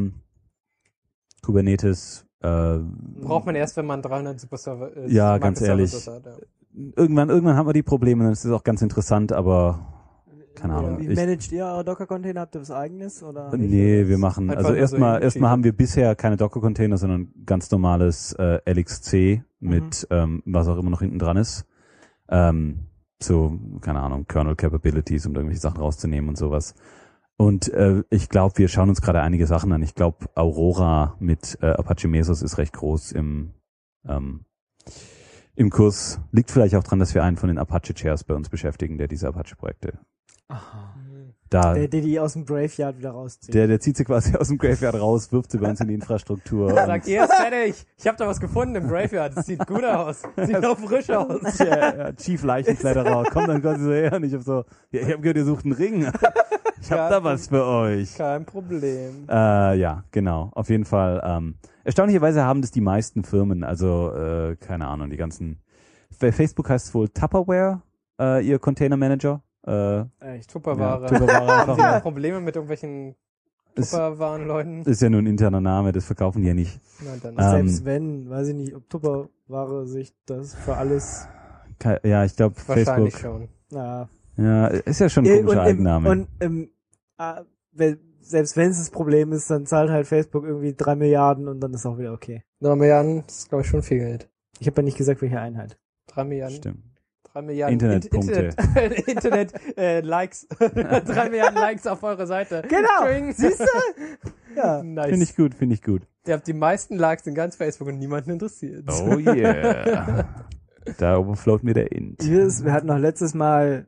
Kubernetes braucht man erst, wenn man 300 Superserver ja, ganz ehrlich. hat, ja. Irgendwann hat man die Probleme, dann ist es auch ganz interessant, aber keine Ahnung. Wie managt ihr eure Docker-Container? Habt ihr was eigenes? Oder Nee, wir machen, Einfach also nur so erstmal haben wir bisher keine Docker-Container, sondern ganz normales LXC mit was auch immer noch hinten dran ist. So, keine Ahnung, Kernel Capabilities, um irgendwelche Sachen rauszunehmen und sowas. Und ich glaube, wir schauen uns gerade einige Sachen an. Ich glaube, Aurora mit Apache Mesos ist recht groß im Kurs. Liegt vielleicht auch dran, dass wir einen von den Apache Chairs bei uns beschäftigen, der diese Apache-Projekte der die aus dem Graveyard wieder rauszieht. Der zieht sie quasi aus dem Graveyard raus, wirft sie bei uns in die Infrastruktur. Sagt, ihr ist fertig. Ich habe da was gefunden im Graveyard. Das sieht gut aus. Sieht noch frisch aus. Ja, Chief Leichenkletterer kommt dann quasi so her und ich hab so, ja, ich hab gehört, ihr sucht einen Ring. Ich hab da was für euch. Kein Problem. Ja, genau. Auf jeden Fall. Erstaunlicherweise haben das die meisten Firmen, also keine Ahnung, die ganzen. Bei Facebook heißt es wohl Tupperware, ihr Container Manager. Echt? Tupperware. Ja, Tupperware Haben Sie einfach. da Probleme mit irgendwelchen Tupperwaren-Leuten? Ist ja nur ein interner Name, das verkaufen die ja nicht. Nein, dann Selbst wenn, weiß ich nicht, ob Tupperware sich das für alles. Ja, ich glaube wahrscheinlich Facebook. schon. Ja. Ja, ist ja schon ein komischer Eigenname. Selbst wenn es das Problem ist, dann zahlt halt Facebook irgendwie 3 Milliarden und dann ist auch wieder okay. 3 Milliarden, das ist, glaube ich, schon viel Geld. Ich habe ja nicht gesagt, welche Einheit. 3 Milliarden. Stimmt. 3 Milliarden Internetpunkte. Internet Likes. 3 Milliarden Likes auf eurer Seite. Genau. Siehst du? Ja. Nice. Finde ich gut. Ihr habt die meisten Likes in ganz Facebook und niemanden interessiert. Oh yeah. Da overflowt mir der Int. Wir hatten noch letztes Mal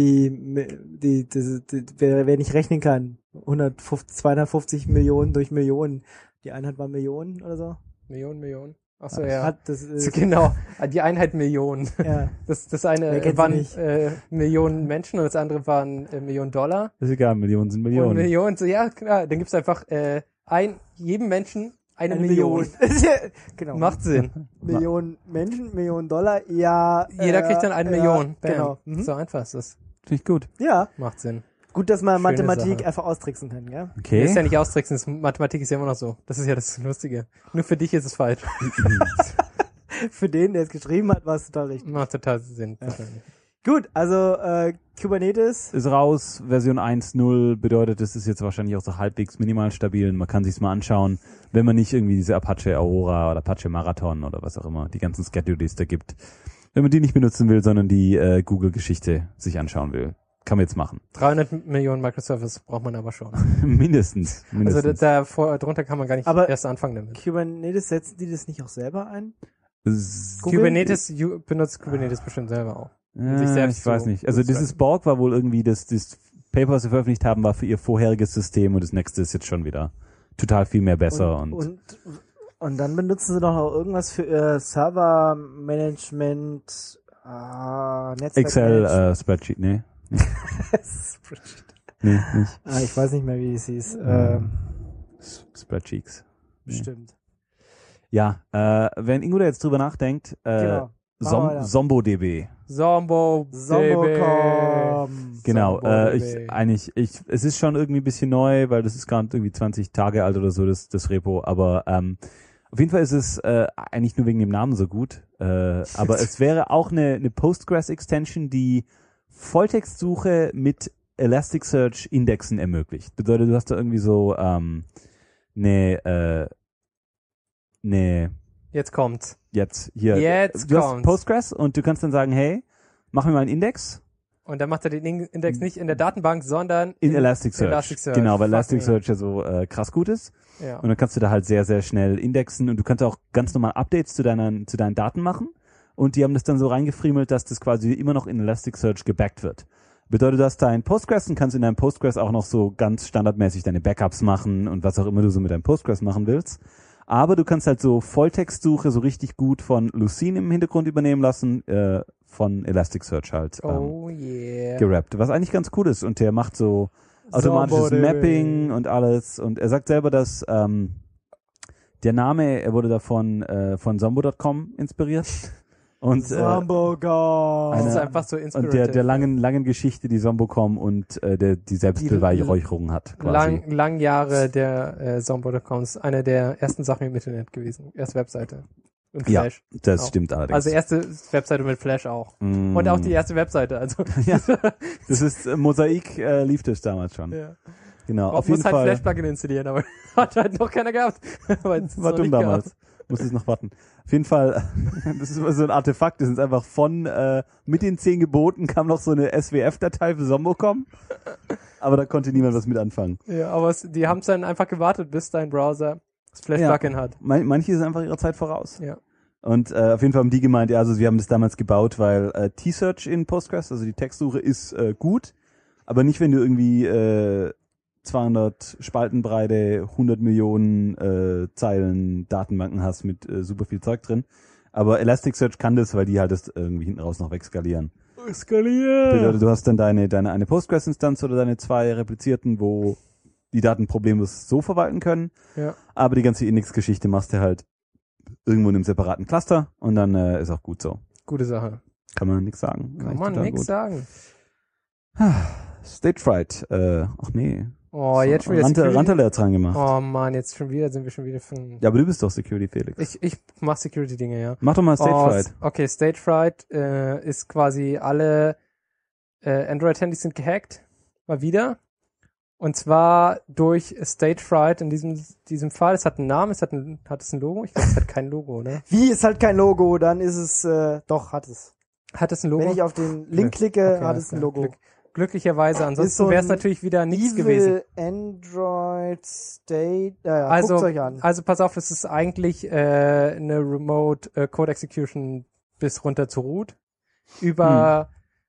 wer nicht rechnen kann, 250 Millionen durch Millionen. Die Einheit war Millionen oder so. Millionen. Ach so, ja. Das genau, die Einheit Millionen. Ja. Das eine waren Millionen Menschen und das andere waren Millionen Dollar. Das ist egal, Millionen sind Millionen. Und Millionen, so, ja, klar, dann gibt's einfach jedem Menschen eine Million. Genau. Macht Sinn. Millionen Menschen, Millionen $, ja. Jeder kriegt dann 1 Million. Bam. Genau. Mhm. So einfach ist das. Finde ich gut. Ja. Macht Sinn. Gut, dass man Schöne Mathematik Sache. einfach austricksen kann, ja? Okay. Das ist ja nicht austricksen, Mathematik ist ja immer noch so. Das ist ja das Lustige. Nur für dich ist es falsch. Für den, der es geschrieben hat, war es total richtig. Macht total Sinn. Ja. Gut, also Kubernetes. Ist raus, Version 1.0 bedeutet, es ist jetzt wahrscheinlich auch so halbwegs minimal stabil. Man kann sich's mal anschauen, wenn man nicht irgendwie diese Apache Aurora oder Apache Marathon oder was auch immer, die ganzen Schedule, die es da gibt. Wenn man die nicht benutzen will, sondern die Google-Geschichte sich anschauen will. Kann man jetzt machen. 300 Millionen Microservices braucht man aber schon. Mindestens. Also drunter kann man gar nicht Aber erst anfangen damit. Kubernetes, setzen die das nicht auch selber ein? Kubernetes benutzt Kubernetes bestimmt selber auch. Sich selbst ich weiß so nicht. Also dieses Borg war wohl irgendwie, das Paper, was sie veröffentlicht haben, war für ihr vorheriges System und das nächste ist jetzt schon wieder total viel mehr besser. Und dann benutzen sie doch noch irgendwas für ihr Server-Management, Netzwerk. Excel, Spreadsheet, nee. Nee, nicht. Ich weiß nicht mehr, wie es hieß. Spreadsheets. Bestimmt. Ja, wenn Ingo da jetzt drüber nachdenkt, Genau. ZomboDB. Zombocom. Genau, ZomboDB. Es ist schon irgendwie ein bisschen neu, weil das ist gerade irgendwie 20 Tage alt oder so, das Repo, aber auf jeden Fall ist es eigentlich nur wegen dem Namen so gut, aber es wäre auch eine Postgres-Extension, die Volltextsuche mit Elasticsearch Indexen ermöglicht. Bedeutet, du hast da irgendwie so Jetzt kommt's. jetzt hier. Jetzt du hast kommt's. Postgres und du kannst dann sagen, hey, mach mir mal einen Index Und dann macht er den Index nicht in der Datenbank, sondern in Elasticsearch. Genau, weil Elasticsearch ja so krass gut ist. Ja. Und dann kannst du da halt sehr, sehr schnell indexen und du kannst auch ganz normal Updates zu deinen Daten machen. Und die haben das dann so reingefriemelt, dass das quasi immer noch in Elasticsearch gebackt wird. Bedeutet das, dein Postgres, und kannst in deinem Postgres auch noch so ganz standardmäßig deine Backups machen und was auch immer du so mit deinem Postgres machen willst. Aber du kannst halt so Volltextsuche so richtig gut von Lucene im Hintergrund übernehmen lassen, von Elasticsearch halt gerappt. Was eigentlich ganz cool ist. Und der macht so automatisches Mapping und alles. Und er sagt selber, dass der Name, er wurde davon von Zombo.com inspiriert. Und Zombo.com. Das ist einfach so inspirativ. Und der langen Geschichte, die Zombo.com und die Selbstbeweihräucherung hat. Quasi. Lang Jahre der Zombo.com ist eine der ersten Sachen im Internet gewesen. Erste Webseite. Und Flash. Ja, das auch. Stimmt allerdings. Also erste Webseite mit Flash auch. Und auch die erste Webseite. Also ja, das ist Mosaik lief das damals schon. Ja. Genau. Auf jeden Fall. Muss halt Flash-Plugin installieren, aber hat halt noch keiner gehabt. War dumm damals. Muss es noch warten. Auf jeden Fall, das ist immer so ein Artefakt, das ist einfach von, mit den 10 Geboten kam noch so eine SWF-Datei für Zombo.com, aber da konnte niemand was mit anfangen. Ja, aber die haben es dann einfach gewartet, bis dein Browser das Flash-Plugin hat. Manche sind einfach ihrer Zeit voraus. Ja. Und auf jeden Fall haben die gemeint, ja, also wir haben das damals gebaut, weil T-Search in Postgres, also die Textsuche ist gut, aber nicht, wenn du irgendwie 200 Spalten breite, 100 Millionen Zeilen Datenbanken hast mit super viel Zeug drin. Aber Elasticsearch kann das, weil die halt das irgendwie hinten raus noch wegskalieren. Skalieren! Du hast dann deine eine Postgres-Instanz oder deine 2 replizierten, wo die Daten problemlos so verwalten können. Ja. Aber die ganze Index-Geschichte machst du halt irgendwo in einem separaten Cluster und dann ist auch gut so. Gute Sache. Kann man nix sagen. Kann man nix sagen. Stagefright. Ach nee. Oh, so, jetzt schon wieder Ranterle hat's reingemacht. Oh man, jetzt sind wir schon wieder von... Ja, aber du bist doch Security, Felix. Ich mach Security-Dinge, ja. Mach doch mal Stagefright. Okay, Stagefright ist quasi alle Android-Handys sind gehackt. Mal wieder. Und zwar durch Stagefright in diesem Fall. Es hat einen Namen, hat es ein Logo? Ich glaube, es hat kein Logo, oder? Wie, es hat kein Logo, dann ist es, doch, hat es. Hat es ein Logo? Wenn ich auf den Link klicke, hat es ein Logo. Glücklicherweise, ansonsten wäre es natürlich wieder nichts gewesen. Android State, guckt's euch an. Also pass auf, es ist eigentlich eine Remote Code Execution bis runter zu Root über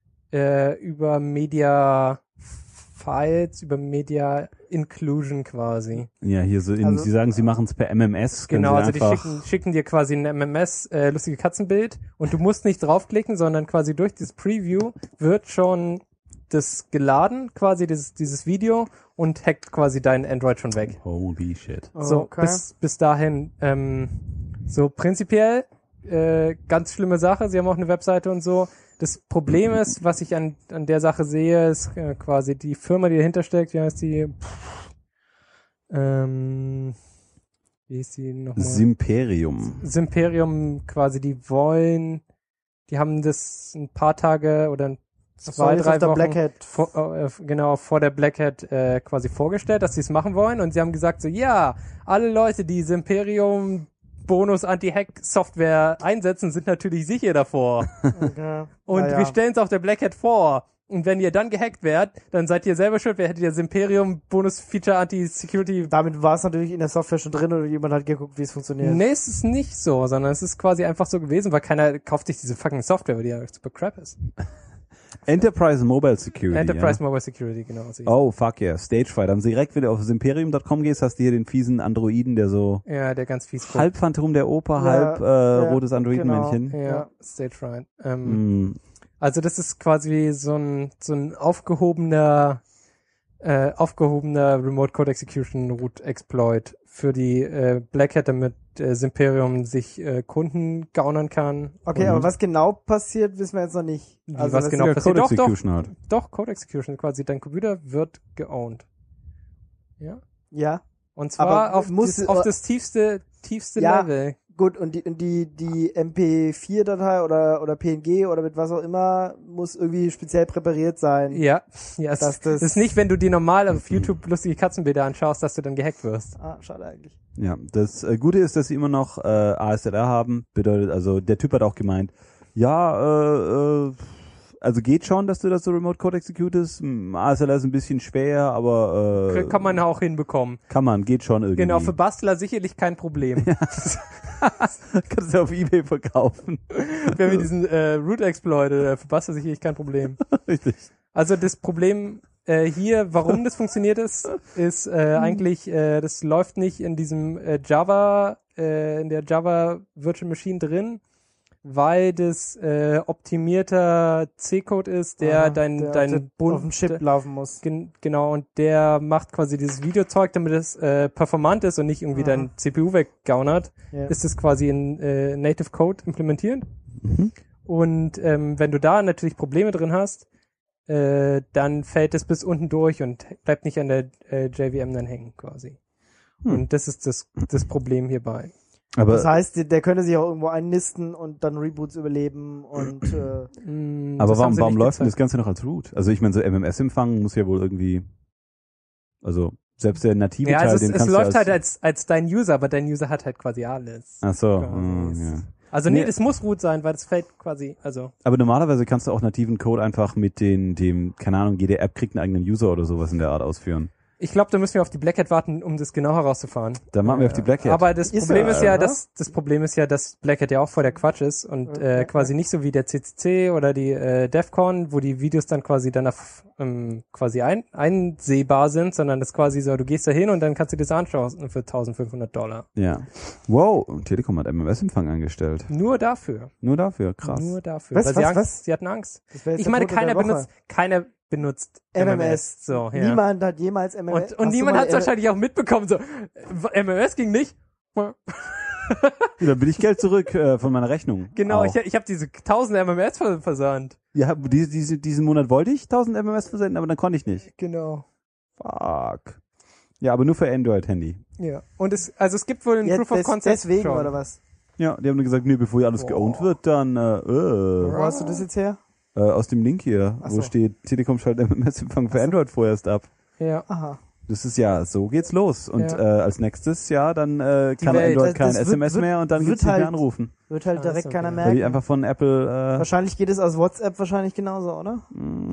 Media Files, über Media Inclusion quasi. Ja, hier so sie sagen, sie machen es per MMS. Genau, also die schicken dir quasi ein MMS lustige Katzenbild und du musst nicht draufklicken, sondern quasi durch das Preview wird schon das geladen, quasi dieses Video und hackt quasi dein Android schon weg. Holy shit. So, okay. bis dahin, so prinzipiell, ganz schlimme Sache. Sie haben auch eine Webseite und so. Das Problem ist, was ich an der Sache sehe, ist quasi die Firma, die dahinter steckt, wie heißt die? Wie ist die nochmal? Simperium quasi, die haben das ein paar Tage oder 2-3 Wochen Black Hat. vor der Black Hat quasi vorgestellt, dass sie es machen wollen und sie haben gesagt so, ja, alle Leute, die Simperium Bonus Anti-Hack-Software einsetzen, sind natürlich sicher davor. Okay. Und wir stellen es auf der Black Hat vor. Und wenn ihr dann gehackt werdet, dann seid ihr selber schuld. Wer hätte das Imperium Bonus Feature Anti-Security? Damit war es natürlich in der Software schon drin oder jemand hat geguckt, wie es funktioniert. Nee, es ist nicht so, sondern es ist quasi einfach so gewesen, weil keiner kauft sich diese fucking Software, weil die ja super crap ist. Enterprise Mobile Security. Mobile Security, genau. Oh, fuck yeah. Stagefright. Dann direkt, wenn du auf Imperium.com gehst, hast du hier den fiesen Androiden, der so... Ja, der ganz fies... Halb Phantom der Oper, halb rotes Androidenmännchen. Genau. Ja, Stagefright. Also das ist quasi so ein aufgehobener Remote Code Execution Root Exploit für die Black Hat, damit Simperium sich Kunden gaunern kann. Okay, aber was genau passiert, wissen wir jetzt noch nicht. Also was genau passiert? Code Execution halt. Doch, Code Execution quasi. Dein Computer wird geowned. Ja? Ja. Und zwar auf das tiefste Level. Gut, und die MP4-Datei oder PNG oder mit was auch immer muss irgendwie speziell präpariert sein. Ja, das ist nicht, wenn du dir normal auf YouTube lustige Katzenbilder anschaust, dass du dann gehackt wirst. Ah, schade eigentlich. Ja, das Gute ist, dass sie immer noch ASLR haben. Bedeutet, also der Typ hat auch gemeint, ja, also geht schon, dass du das so Remote Code executest. ASLR ist ein bisschen schwer, aber Kann man auch hinbekommen. geht schon irgendwie. Genau, für Bastler sicherlich kein Problem. Kannst du auf eBay verkaufen. Wir haben hier diesen Root-Exploit, für Bastler sicherlich kein Problem. Richtig. Also das Problem hier, warum das funktioniert ist eigentlich, das läuft nicht in diesem Java, in der Java Virtual Machine drin, weil das optimierter C-Code ist, der dein auf dem Chip laufen muss. Genau, und der macht quasi dieses Videozeug, damit es performant ist und nicht irgendwie dein CPU weggaunert, ist es quasi in Native Code implementiert. Und wenn du da natürlich Probleme drin hast, dann fällt es bis unten durch und bleibt nicht an der JVM dann hängen quasi. Und das ist das Problem hierbei. Aber Das heißt, der könnte sich auch irgendwo einnisten und dann Reboots überleben und aber das haben sie warum nicht läuft denn das gezeigt. Ganze noch als Root? Also ich meine, so MMS-Empfang muss ja wohl irgendwie, also selbst der native Ja, Teil, also den es kannst läuft du halt als dein User, aber dein User hat halt quasi alles. Ach so, Quasi. ja. Also nee, das muss root sein, weil das fällt quasi, also. Aber normalerweise kannst du auch nativen Code einfach mit dem, keine Ahnung, jede App kriegt einen eigenen User oder sowas in der Art ausführen. Ich glaube, da müssen wir auf die Black Hat warten, um das genau herauszufahren. Dann machen wir auf die Black Hat. Aber das Ist Problem er, ist ja, oder? das Problem ist ja, dass Black Hat ja auch voll der Quatsch ist und quasi nicht so wie der CCC oder die DEFCON, wo die Videos dann quasi danach quasi einsehbar sind, sondern das quasi so, du gehst da hin und dann kannst du dir das anschauen für $1.500. Ja. Wow, Telekom hat MMS-Empfang eingestellt. Nur dafür. Nur dafür, krass. Nur dafür. Was, Weil was? Sie hatten Angst. das wäre jetzt Ich der meine, Foto der Woche. keiner benutzt MMS. So, ja. Niemand hat jemals MMS. Und Hast du niemand mal hat es wahrscheinlich auch mitbekommen, so, MMS ging nicht. Dann bin ich Geld zurück von meiner Rechnung. Genau, Auch. ich hab diese 1000 MMS versandt. Ja, diesen Monat wollte ich 1000 MMS versenden, aber dann konnte ich nicht. Genau. Fuck. Ja, aber nur für Android-Handy. Ja. Und es gibt wohl ein Jetzt Proof of Concept deswegen schon. oder was? Ja, die haben nur gesagt, nee, bevor hier alles geowned wird, dann Wo hast du das jetzt her? aus dem Link hier, Ach wo so. steht, Telekom schaltet MMS-Empfang für Android vorerst ab. Ja. Aha. Das ist ja, so geht's los. Und Ja. als nächstes, ja, dann kann Welt. Android kein Das wird- SMS wird- mehr und dann wird gibt's nicht mehr halt- anrufen. Wird halt Ah, direkt ist keiner okay. Weil die merken. einfach von Apple, Wahrscheinlich geht es aus WhatsApp wahrscheinlich genauso, oder?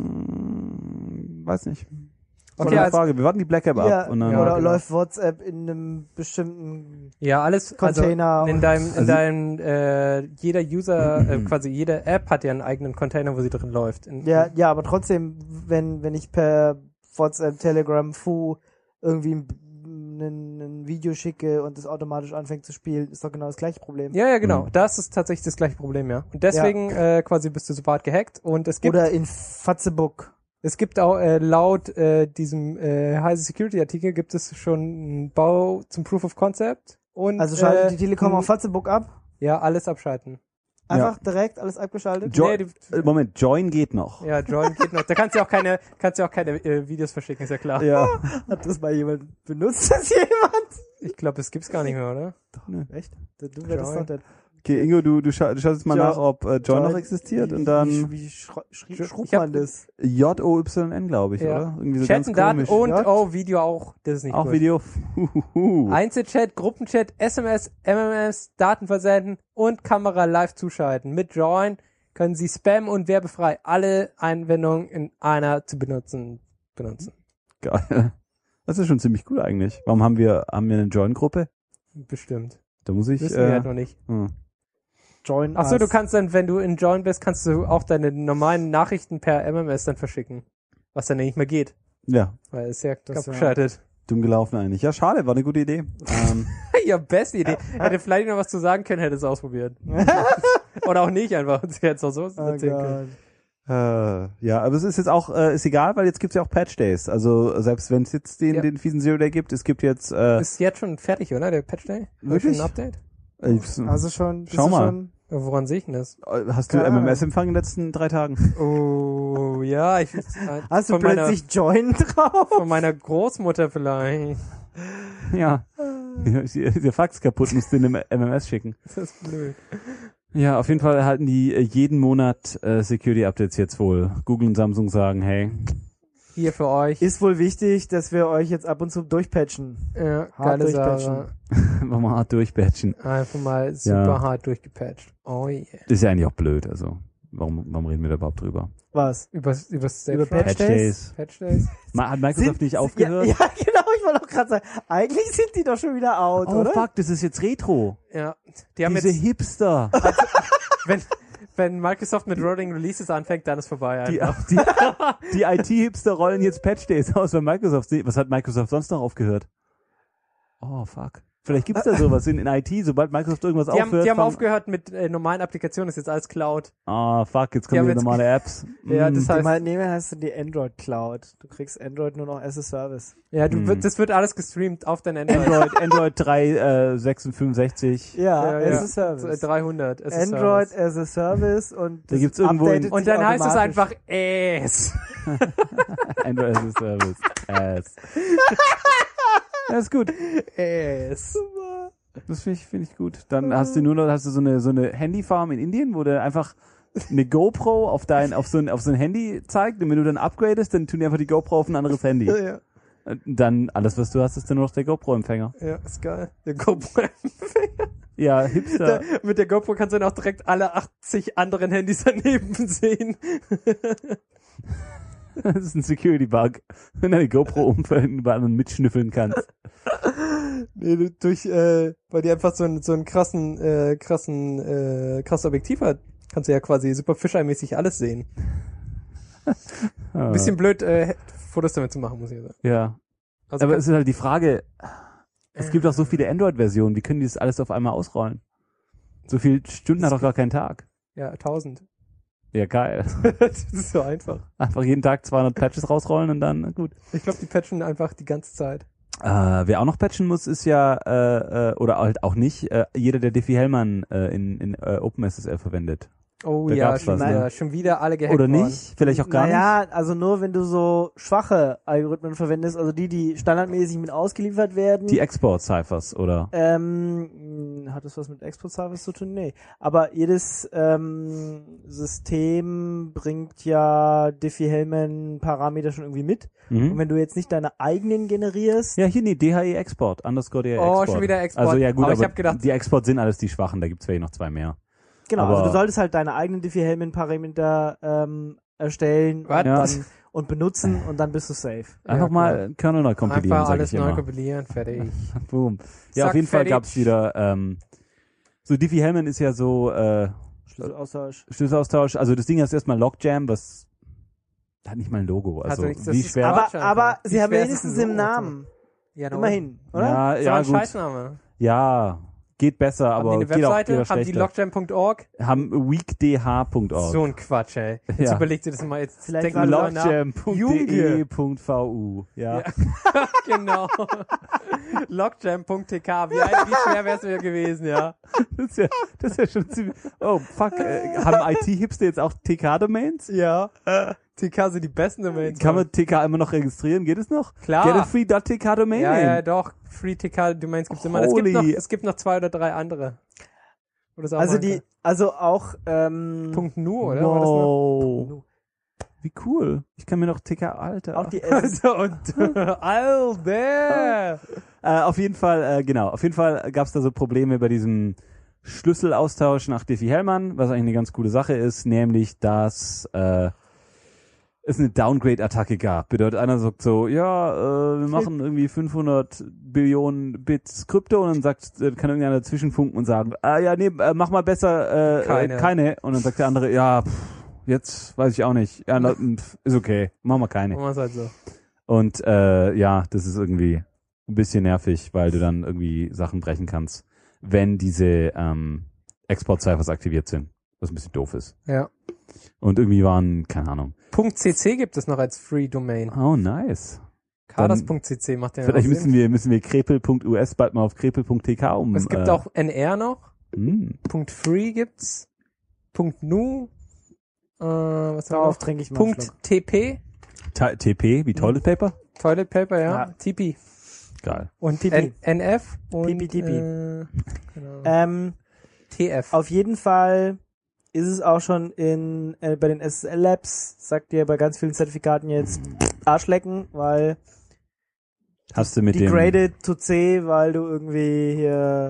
weiß nicht. Okay, Gute also- Frage. Wir warten die Black App Ja, ab. Und dann, Ja, oder genau. läuft WhatsApp in einem bestimmten Ja, alles, Container also in und- deinem, jeder User, quasi jede App hat ja einen eigenen Container, wo sie drin läuft. ja, aber trotzdem, wenn ich per WhatsApp, Telegram, Fu irgendwie ein Video schicke und das automatisch anfängt zu spielen, ist doch genau das gleiche Problem. Ja, genau. Mhm. Das ist tatsächlich das gleiche Problem, ja. Und deswegen quasi bist du sofort gehackt und es gibt Oder in Fatzebook. Es gibt auch laut diesem Heise Security Artikel gibt es schon einen Bau zum Proof of Concept und Also schaltet die Telekom auf Fatzebook ab? ja, alles abschalten. Einfach direkt alles abgeschaltet? Nee, Moment, Join geht noch. Ja, Join geht noch. Da kannst du ja auch keine Videos verschicken, ist ja klar. Ja. Hat das mal jemand benutzt? Das jemand? Ich glaube, das gibt's gar nicht mehr, oder? Echt? Du wärst Join. doch der. Okay, Ingo, du schaust jetzt mal Join. nach, ob Join noch existiert und dann Wie schrub Ich hab- man das? JOYN, glaube ich, Ja. oder? Irgendwie so Chatten, ganz Daten komisch. und Video auch. Das ist nicht Auch gut. Video. Einzelchat, Gruppenchat, SMS, MMS, Daten versenden und Kamera live zuschalten. Mit Join können Sie Spam und werbefrei alle Einwendungen in einer zu benutzen. Geil. Das ist schon ziemlich gut eigentlich. Warum haben wir eine Join-Gruppe? Bestimmt. Da muss ich. Wissen wir halt noch nicht. Join Achso, us. du kannst dann, wenn du in Join bist, kannst du auch deine normalen Nachrichten per MMS dann verschicken. Was dann nicht mehr geht. Ja, Weil es ja Das ja- abgeschaltet. dumm gelaufen eigentlich. Ja, schade, war eine gute Idee. Ja, beste Idee. Hätte vielleicht noch was zu sagen können, hätte es ausprobiert. Oder auch nicht einfach. Sie hätte es auch so Oh erzählen können. Gott. Ja, aber es ist jetzt auch, ist egal, weil jetzt gibt's ja auch Patch Days. Also selbst wenn es jetzt den fiesen Zero Day gibt, es gibt jetzt Ist jetzt schon fertig, oder? Der Patch Day? Wirklich? Schon ein Update? Also schon. bist Schau du mal. Schon, Ja, woran sehe ich denn das? hast du Keine Ahnung. MMS-Empfang in den letzten 3 Tagen? Oh, ja, ich hast du von meiner- plötzlich Join drauf? von meiner Großmutter vielleicht. Ja. Der Fax kaputt, musst du den MMS schicken. Das ist blöd. Ja, auf jeden Fall erhalten die jeden Monat Security-Updates jetzt wohl. Google und Samsung sagen, hey, Hier für euch. Ist wohl wichtig, dass wir euch jetzt ab und zu durchpatchen. Ja, Hart geile durchpatchen. Sache. machen wir hart durchbatchen. Einfach mal super hart durchgepatcht. Oh yeah. Ist ja eigentlich auch blöd, also. Warum reden wir da überhaupt drüber? Was? Über Über Patch Days? Patch Days. Hat Microsoft nicht aufgehört? Ja, genau, ich wollte auch gerade sagen, eigentlich sind die doch schon wieder out, Oh oder? fuck, das ist jetzt Retro. Ja. Die haben Diese jetzt, Hipster. wenn Microsoft mit Rolling Releases anfängt, dann ist vorbei. Einfach. Die IT-Hipster rollen jetzt Patch Days aus, weil Microsoft, was hat Microsoft sonst noch aufgehört? Oh fuck. Vielleicht gibt's da sowas in IT, sobald Microsoft irgendwas aufhört. Die haben aufgehört mit normalen Applikationen, ist jetzt alles Cloud. Ah, fuck, jetzt kommen wieder normale Apps. Ja, das heißt, heißt du die Android Cloud. Du kriegst Android nur noch as a Service. ja, das wird alles gestreamt auf dein Android. Android 3, 65. Ja, as a ja. Service. 300. as a Android Service. as a Service und Da gibt's irgendwo updatet Und sich dann heißt es automatisch. einfach AS. Android as a Service. Ass. Ja, ist gut. AS. Das finde ich gut. Dann hast du so eine Handyfarm in Indien, wo der einfach eine GoPro auf so ein Handy zeigt, und wenn du dann upgradest, dann tun die einfach die GoPro auf ein anderes Handy. Ja. Und dann alles, was du hast, ist dann nur noch der GoPro-Empfänger. Ja, ist geil. Der GoPro-Empfänger. Ja, Hipster. Mit der GoPro kannst du dann auch direkt alle 80 anderen Handys daneben sehen. Das ist ein Security-Bug. Wenn deine GoPro umfällt und bei anderen mitschnüffeln kannst. Nee, weil die einfach so ein krasses Objektiv hat, kannst du ja quasi super Fisheye-mäßig alles sehen. Ein bisschen blöd, Fotos damit zu machen, muss ich sagen. Ja. Also Aber es ist halt die Frage, es gibt auch so viele Android-Versionen, wie können die das alles auf einmal ausrollen? So viele Stunden hat doch gar kein Tag. ja, 1000. Ja, geil. Das ist so einfach. Einfach jeden Tag 200 Patches rausrollen und dann, gut. Ich glaube, die patchen einfach die ganze Zeit. Wer auch noch patchen muss, ist ja, oder halt auch nicht, jeder, der Diffie-Hellman in OpenSSL verwendet. Oh Da ja, gab's was, schon wieder alle gehackt Oder worden. nicht? Vielleicht auch gar nicht? Naja, also nur wenn du so schwache Algorithmen verwendest, also die standardmäßig mit ausgeliefert werden. Die Export-Ciphers, oder? Hat das was mit Export-Service zu tun? Nee. Aber jedes System bringt ja Diffie-Hellman-Parameter schon irgendwie mit. Und wenn du jetzt nicht deine eigenen generierst, Ja, hier, nee, DHE Export, _DHE Export. Oh, schon wieder Export. Also ja gut, Aber aber ich hab gedacht- die Export sind alles die Schwachen, da gibt's vielleicht noch 2 mehr. genau, aber- also du solltest halt deine eigenen Diffie-Hellman-Parameter erstellen Was? und benutzen und dann bist du safe. Einfach Ja, mal Kernel neu kompilieren, Einfach sag alles ich neu immer. kompilieren, fertig. Boom. Ja, auf Zack, jeden Fall fertig. gab's wieder, so Diffie-Hellman ist ja so, Schlüsselaustausch. Schlüsselaustausch, also das Ding ist erstmal Logjam, was hat nicht mal ein Logo, also nichts, das wie ist schwer. Quatsch. Aber einfach. sie Wie haben schwer ist wenigstens es, ein im Logo zu- Namen. Ja, Immerhin, oder? Ja, Das war ja ein gut. Scheißname. Ja, geht besser, Haben aber die eine geht auch Webseite? wieder Haben die schlechter. logjam.org? Haben weekdh.org. So ein Quatsch, ey. Jetzt Ja. überlegt ihr das mal. Jetzt Vielleicht denken war die Leute nach. Logjam.de.vu. Ja. Ja. Genau. Logjam.tk. Wie schwer wär's mir gewesen, ja. Das ist ja schon ziemlich. Oh, fuck. Haben IT-Hipster jetzt auch TK-Domains? Ja. TK sind die besten Domains. Kann man TK immer noch registrieren? Geht es noch? Klar. Get a free .tk-Domain Ja, name. ja, doch. Free TK Domains gibt's immer. Holy. Es gibt noch 2 oder 3 andere. Wo das auch Also machen also auch, kann. .nu, oder? War das noch? Wow. Wie cool. Ich kann mir noch TK, Alter. auch die Also, und, Alter! Auf jeden Fall, genau. Auf jeden Fall gab es da so Probleme bei diesem Schlüsselaustausch nach Diffie-Hellman, was eigentlich eine ganz coole Sache ist, nämlich, dass es eine Downgrade-Attacke gab. Bedeutet, einer sagt so, ja, wir machen irgendwie 500 Billionen Bits Krypto, und dann kann irgendeiner dazwischen funken und sagen, ja, nee, mach mal besser keine. Und dann sagt der andere, ja, jetzt weiß ich auch nicht. Ja, ist okay, machen wir keine. Machen wir's halt so. Und ja, das ist irgendwie ein bisschen nervig, weil du dann irgendwie Sachen brechen kannst, wenn diese Export-Ciphers aktiviert sind, was ein bisschen doof ist. Ja. Und irgendwie waren, keine Ahnung. .cc gibt es noch als Free Domain. Oh, nice. Kadas.cc macht ja Vielleicht noch Sinn. müssen wir krepel.us bald mal auf krepel.tk Es gibt auch NR noch. Hm. .free gibt's. .nu. Was haben wir Darauf noch? trinke ich mal einen Schluck. .tp. TP wie Toilet Paper? Toilet Paper, ja. Ja. TP. Geil. Und TP. NF und TP. genau. TF. Auf jeden Fall ist es auch schon bei den SSL Labs, sagt ihr bei ganz vielen Zertifikaten jetzt Arschlecken, weil Hast du mit dem degraded to C, weil du irgendwie hier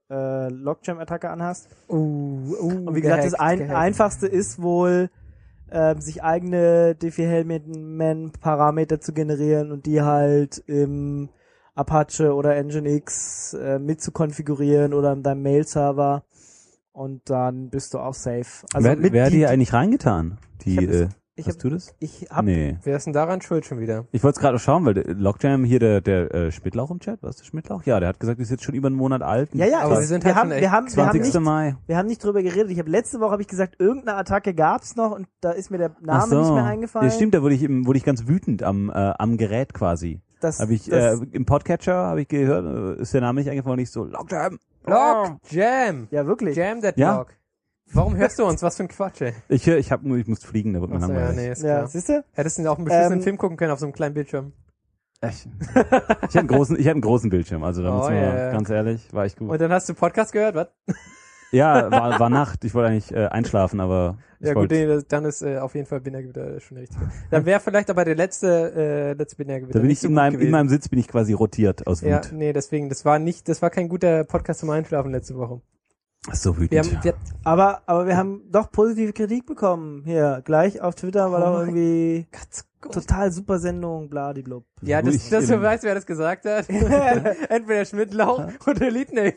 Logjam-Attacke anhast. Und Und wie gesagt, das einfachste ist wohl, sich eigene Diffie-Hellman-Parameter zu generieren und die halt im Apache oder Nginx mit zu konfigurieren oder in deinem Mail-Server und dann bist du auch safe. Also wer hat die eigentlich reingetan? Hast du das? Nee. Wer ist denn daran schuld schon wieder? Ich wollte es gerade schauen, weil Logjam hier, der Schmidtlauch im Chat, was ist der Schmidtlauch? Ja, der hat gesagt, ist jetzt schon über einen Monat alt. Ja, aber wir haben 20. Mai. Wir haben nicht drüber geredet. Letzte Woche habe ich gesagt, irgendeine Attacke gab's noch und da ist mir der Name nicht mehr eingefallen. Ja, stimmt, da wurde ich ganz wütend am Gerät quasi. Im Podcatcher habe ich gehört, ist der Name nicht eingefallen, nicht so Logjam. Logjam. Ja, wirklich. Jam that Ja. Log. Warum hörst du uns? Was für ein Quatsch, ey. Ich muss fliegen, da wird mir langweilig. Ja, nee, ist klar. Ja, siehst du? Hättest du auch einen beschissenen Film gucken können auf so einem kleinen Bildschirm. Ich hatte einen großen Bildschirm, also da muss man ganz ehrlich, war ich gut. Und dann hast du Podcast gehört, was? Ja, war Nacht, ich wollte eigentlich einschlafen, aber Ja gut, dann ist auf jeden Fall Binärgewitter schon richtig. Dann wäre vielleicht aber der letzte Binärgewitter. Da bin ich in meinem Sitz bin ich quasi rotiert aus Wut. Ja, nee, deswegen, das war kein guter Podcast zum Einschlafen letzte Woche. So wütend. Aber wir haben doch positive Kritik bekommen. Hier, gleich auf Twitter war doch irgendwie total super Sendung, bladiblub. Ja, du weißt, wer das gesagt hat. Entweder Schmidtlauch oder Elite Name.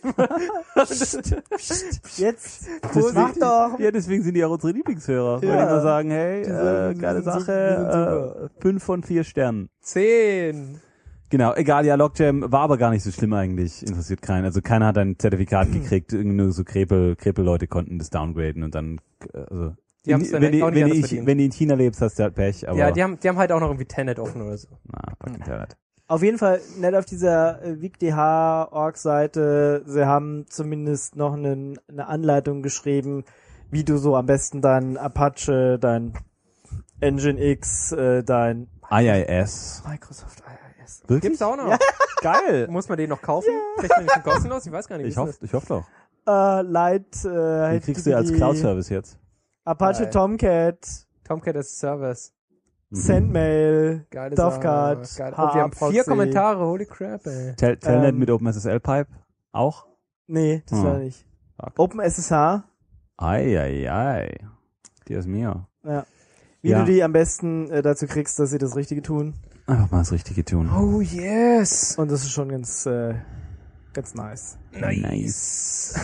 Jetzt, mach doch. Ja, deswegen sind die auch unsere Lieblingshörer. Weil die immer sagen, hey, geile Sache, 5 von 4 Sternen. 10. Genau, egal, ja, Logjam war aber gar nicht so schlimm eigentlich, interessiert keinen. Also keiner hat ein Zertifikat gekriegt, nur so Krepel-Leute konnten das downgraden und dann, also, wenn du in China lebst, hast du halt Pech, aber. Ja, die haben halt auch noch irgendwie Tenet offen oder so. Fuck Internet. Auf jeden Fall nett auf dieser WeekDH-Org-Seite, sie haben zumindest noch eine Anleitung geschrieben, wie du so am besten dein Apache, dein Nginx, dein IIS. Microsoft IIS. Wirklich? Gibt's auch noch. Ja. Geil. Muss man den noch kaufen? Kriegt man den schon kostenlos? Ich weiß gar nicht. Ich hoffe doch. Den kriegst du als Cloud-Service jetzt. Apache Tomcat. Tomcat as a Service. Sendmail. Geile Dovecard. Sache. Oh, wir haben 4 Kommentare. Holy crap, ey. Telnet mit OpenSSL-Pipe auch? Nee, das war nicht. Fuck. OpenSSH. Ei. Dios mio. Ja. Wie du die am besten dazu kriegst, dass sie das Richtige tun. Einfach mal das Richtige tun. Oh yes. Und das ist schon ganz nice. Nice.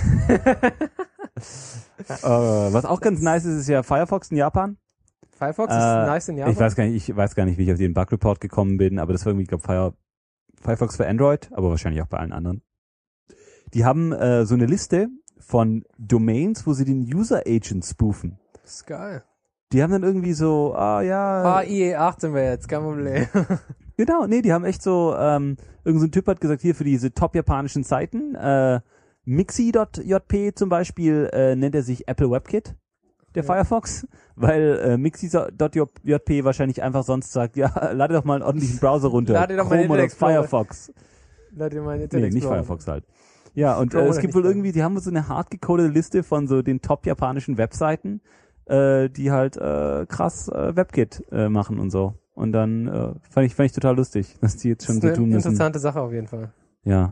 Was auch ganz nice ist ja Firefox in Japan. Firefox ist nice in Japan? Ich weiß gar nicht, wie ich auf den Bug-Report gekommen bin, aber das war irgendwie, ich glaube, Firefox für Android, aber wahrscheinlich auch bei allen anderen. Die haben so eine Liste von Domains, wo sie den User-Agent spoofen. Das ist geil. Die haben dann irgendwie so, IE8 sind wir jetzt, kein Problem. Genau, nee, die haben echt so, irgend so ein Typ hat gesagt, hier für diese top japanischen Seiten, Mixi.jp zum Beispiel nennt er sich Apple WebKit, der Firefox, weil Mixi.jp wahrscheinlich einfach sonst sagt, ja, lade doch mal einen ordentlichen Browser runter. Lade doch mal Chrome oder Firefox. Lade dir mal Internet nicht Firefox halt. Ja, und es gibt wohl irgendwie, die haben so eine hardgecodete Liste von so den top japanischen Webseiten, die halt krass WebKit machen und so. Und dann fand ich total lustig, dass die jetzt schon so tun müssen. Das ist eine interessante Sache auf jeden Fall. Ja,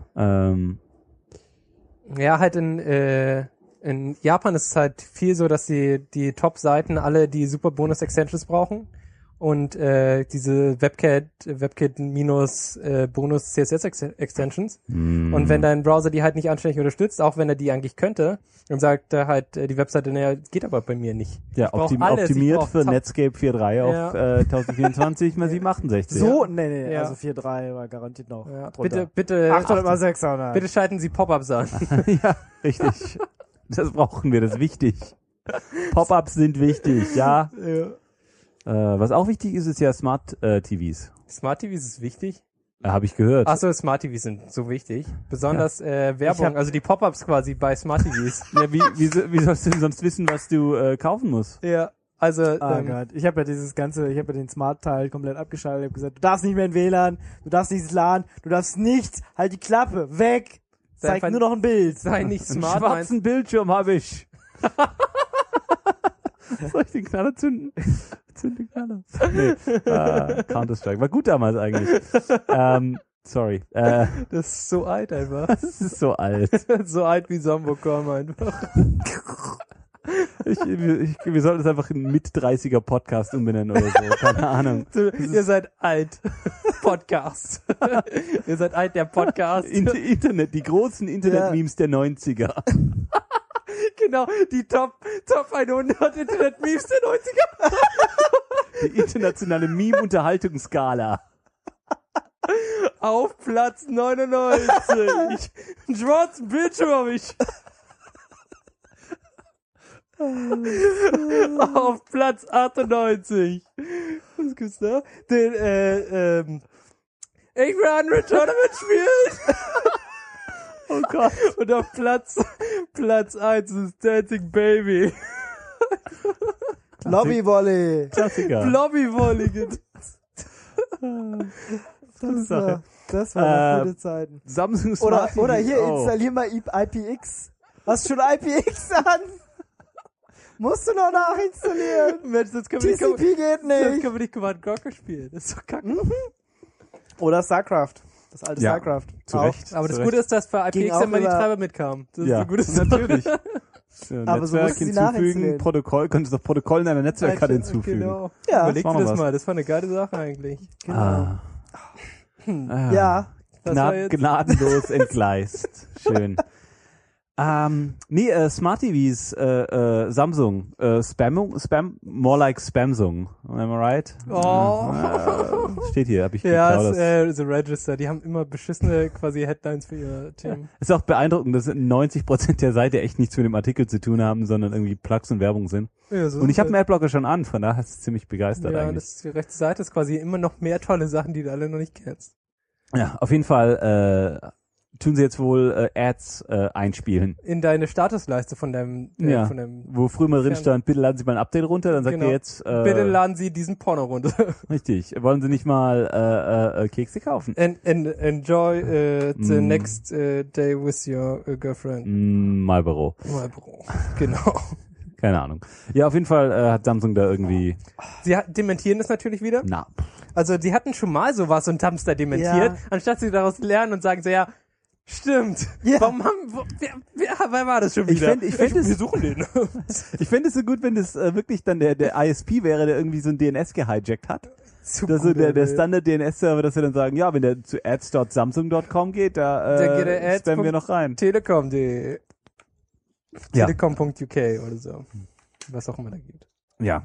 ja, halt in Japan ist es halt viel so, dass die Top-Seiten alle die super Bonus-Extensions brauchen und diese WebKit minus Bonus CSS-Extensions. Und wenn dein Browser die halt nicht anständig unterstützt, auch wenn er die eigentlich könnte, dann sagt er halt die Webseite, naja, geht aber bei mir nicht. Ja, optimiert für Netscape 4.3 auf 1024 mal 768. So? Nee, also 4.3 war garantiert noch drunter. Bitte 800 mal 600. Bitte schalten Sie Pop-ups an. Ja, richtig. Das brauchen wir, das ist wichtig. Pop-ups sind wichtig, ja. Was auch wichtig ist, ist ja Smart TVs. Smart TVs ist wichtig? Habe ich gehört. Achso, Smart TVs sind so wichtig. Besonders Werbung, also die Pop-ups quasi bei Smart TVs. Ja, wie sollst du denn sonst wissen, was du kaufen musst? Ja, also Gott. Ich habe ja den Smart-Teil komplett abgeschaltet. Ich habe gesagt, du darfst nicht mehr in WLAN, du darfst nicht ins LAN, du darfst nichts, halt die Klappe, weg! Zeig nur noch ein Bild. Sei nicht smart. Einen schwarzen Bildschirm habe ich. Soll ich den Knaller zünden? Zünd den Knaller. Nee, Counter-Strike. War gut damals eigentlich. Sorry. Das ist so alt einfach. Das ist so alt. So alt wie Sambocom einfach. Wir sollten es einfach in Mit-30er Podcast umbenennen oder so. Keine Ahnung. Ihr seid alt. Podcast. Ihr seid alt, der Podcast. Internet, die großen Internet-Memes der 90er. Genau, die Top 100 Internet-Memes der 90er. Die internationale Meme-Unterhaltungsskala. Auf Platz 99. Einen schwarzen Bildschirm hab ich. Auf Platz 98. Was gibt's da? Den, ich will andere Tournament spielen. Oh Gott. Und auf Platz 1 ist Dancing Baby. Lobbyvolley. Klassiker. Lobbyvolley. Das war gute Zeiten. Samsung Smart Oder TV. hier, installier mal IPX. Hast du schon IPX an? Musst du noch nachinstallieren. Mensch, das können wir TCP nicht, geht das nicht. können wir nicht Command Conquer spielen. Das ist doch kacke. Oder StarCraft. Das alte Ja, StarCraft. zu Auch. Recht. Aber das zu Gute ist, dass für Ging IPX auch immer die über- Treiber mitkamen. Das ist Ja, eine gute Sache. natürlich. Aber so Netzwerk mussten sie hinzufügen, nachinstallieren. Protokoll, könntest du das Protokoll in deiner Netzwerkkarte hinzufügen. Genau. Ja. Überleg Das dir war das noch mal, das war eine geile Sache eigentlich. Genau. Ah. Ja. Das war jetzt- Gnadenlos entgleist. Schön. Smart TVs, Samsung, Spam, more like Spamsung. Am I right? Oh. Steht hier, habe ich Ja, geklaut. The Register, die haben immer beschissene quasi Headlines für ihr Themen. Ist auch beeindruckend, dass 90% der Seite echt nichts mit dem Artikel zu tun haben, sondern irgendwie Plugs und Werbung sind. Ja, so Und ich habe einen halt. Adblocker schon an, von daher ist es ziemlich begeistert Ja, eigentlich. das die rechte Seite ist quasi immer noch mehr tolle Sachen, die du alle noch nicht kennst. Ja, auf jeden Fall tun sie jetzt wohl Ads einspielen. In deine Statusleiste von deinem, von deinem Wo früher mal drin stand, bitte laden Sie mal ein Update runter, dann sagt Genau. ihr jetzt bitte laden Sie diesen Porno runter. richtig, wollen Sie nicht mal Kekse kaufen? Enjoy the next day with your girlfriend. Marlboro. Marlboro. Genau. Keine Ahnung. Ja, auf jeden Fall hat Samsung da irgendwie Sie dementieren das natürlich wieder. na. Also die hatten schon mal sowas und haben es da dementiert, Ja. anstatt sie daraus lernen und sagen so, ja, stimmt. Ja. Warum wer war das schon wieder? Ich fänd es- wir suchen den. Ich fände es so gut, wenn das wirklich dann der ISP wäre, der irgendwie so ein DNS gehijackt hat. Das so der Standard-DNS-Server, dass wir dann sagen, ja, wenn der zu ads.samsung.com geht, da geht der spammen wir noch rein. Telekom.de. Ja. Telekom.uk oder so. Was auch immer da gibt. Ja.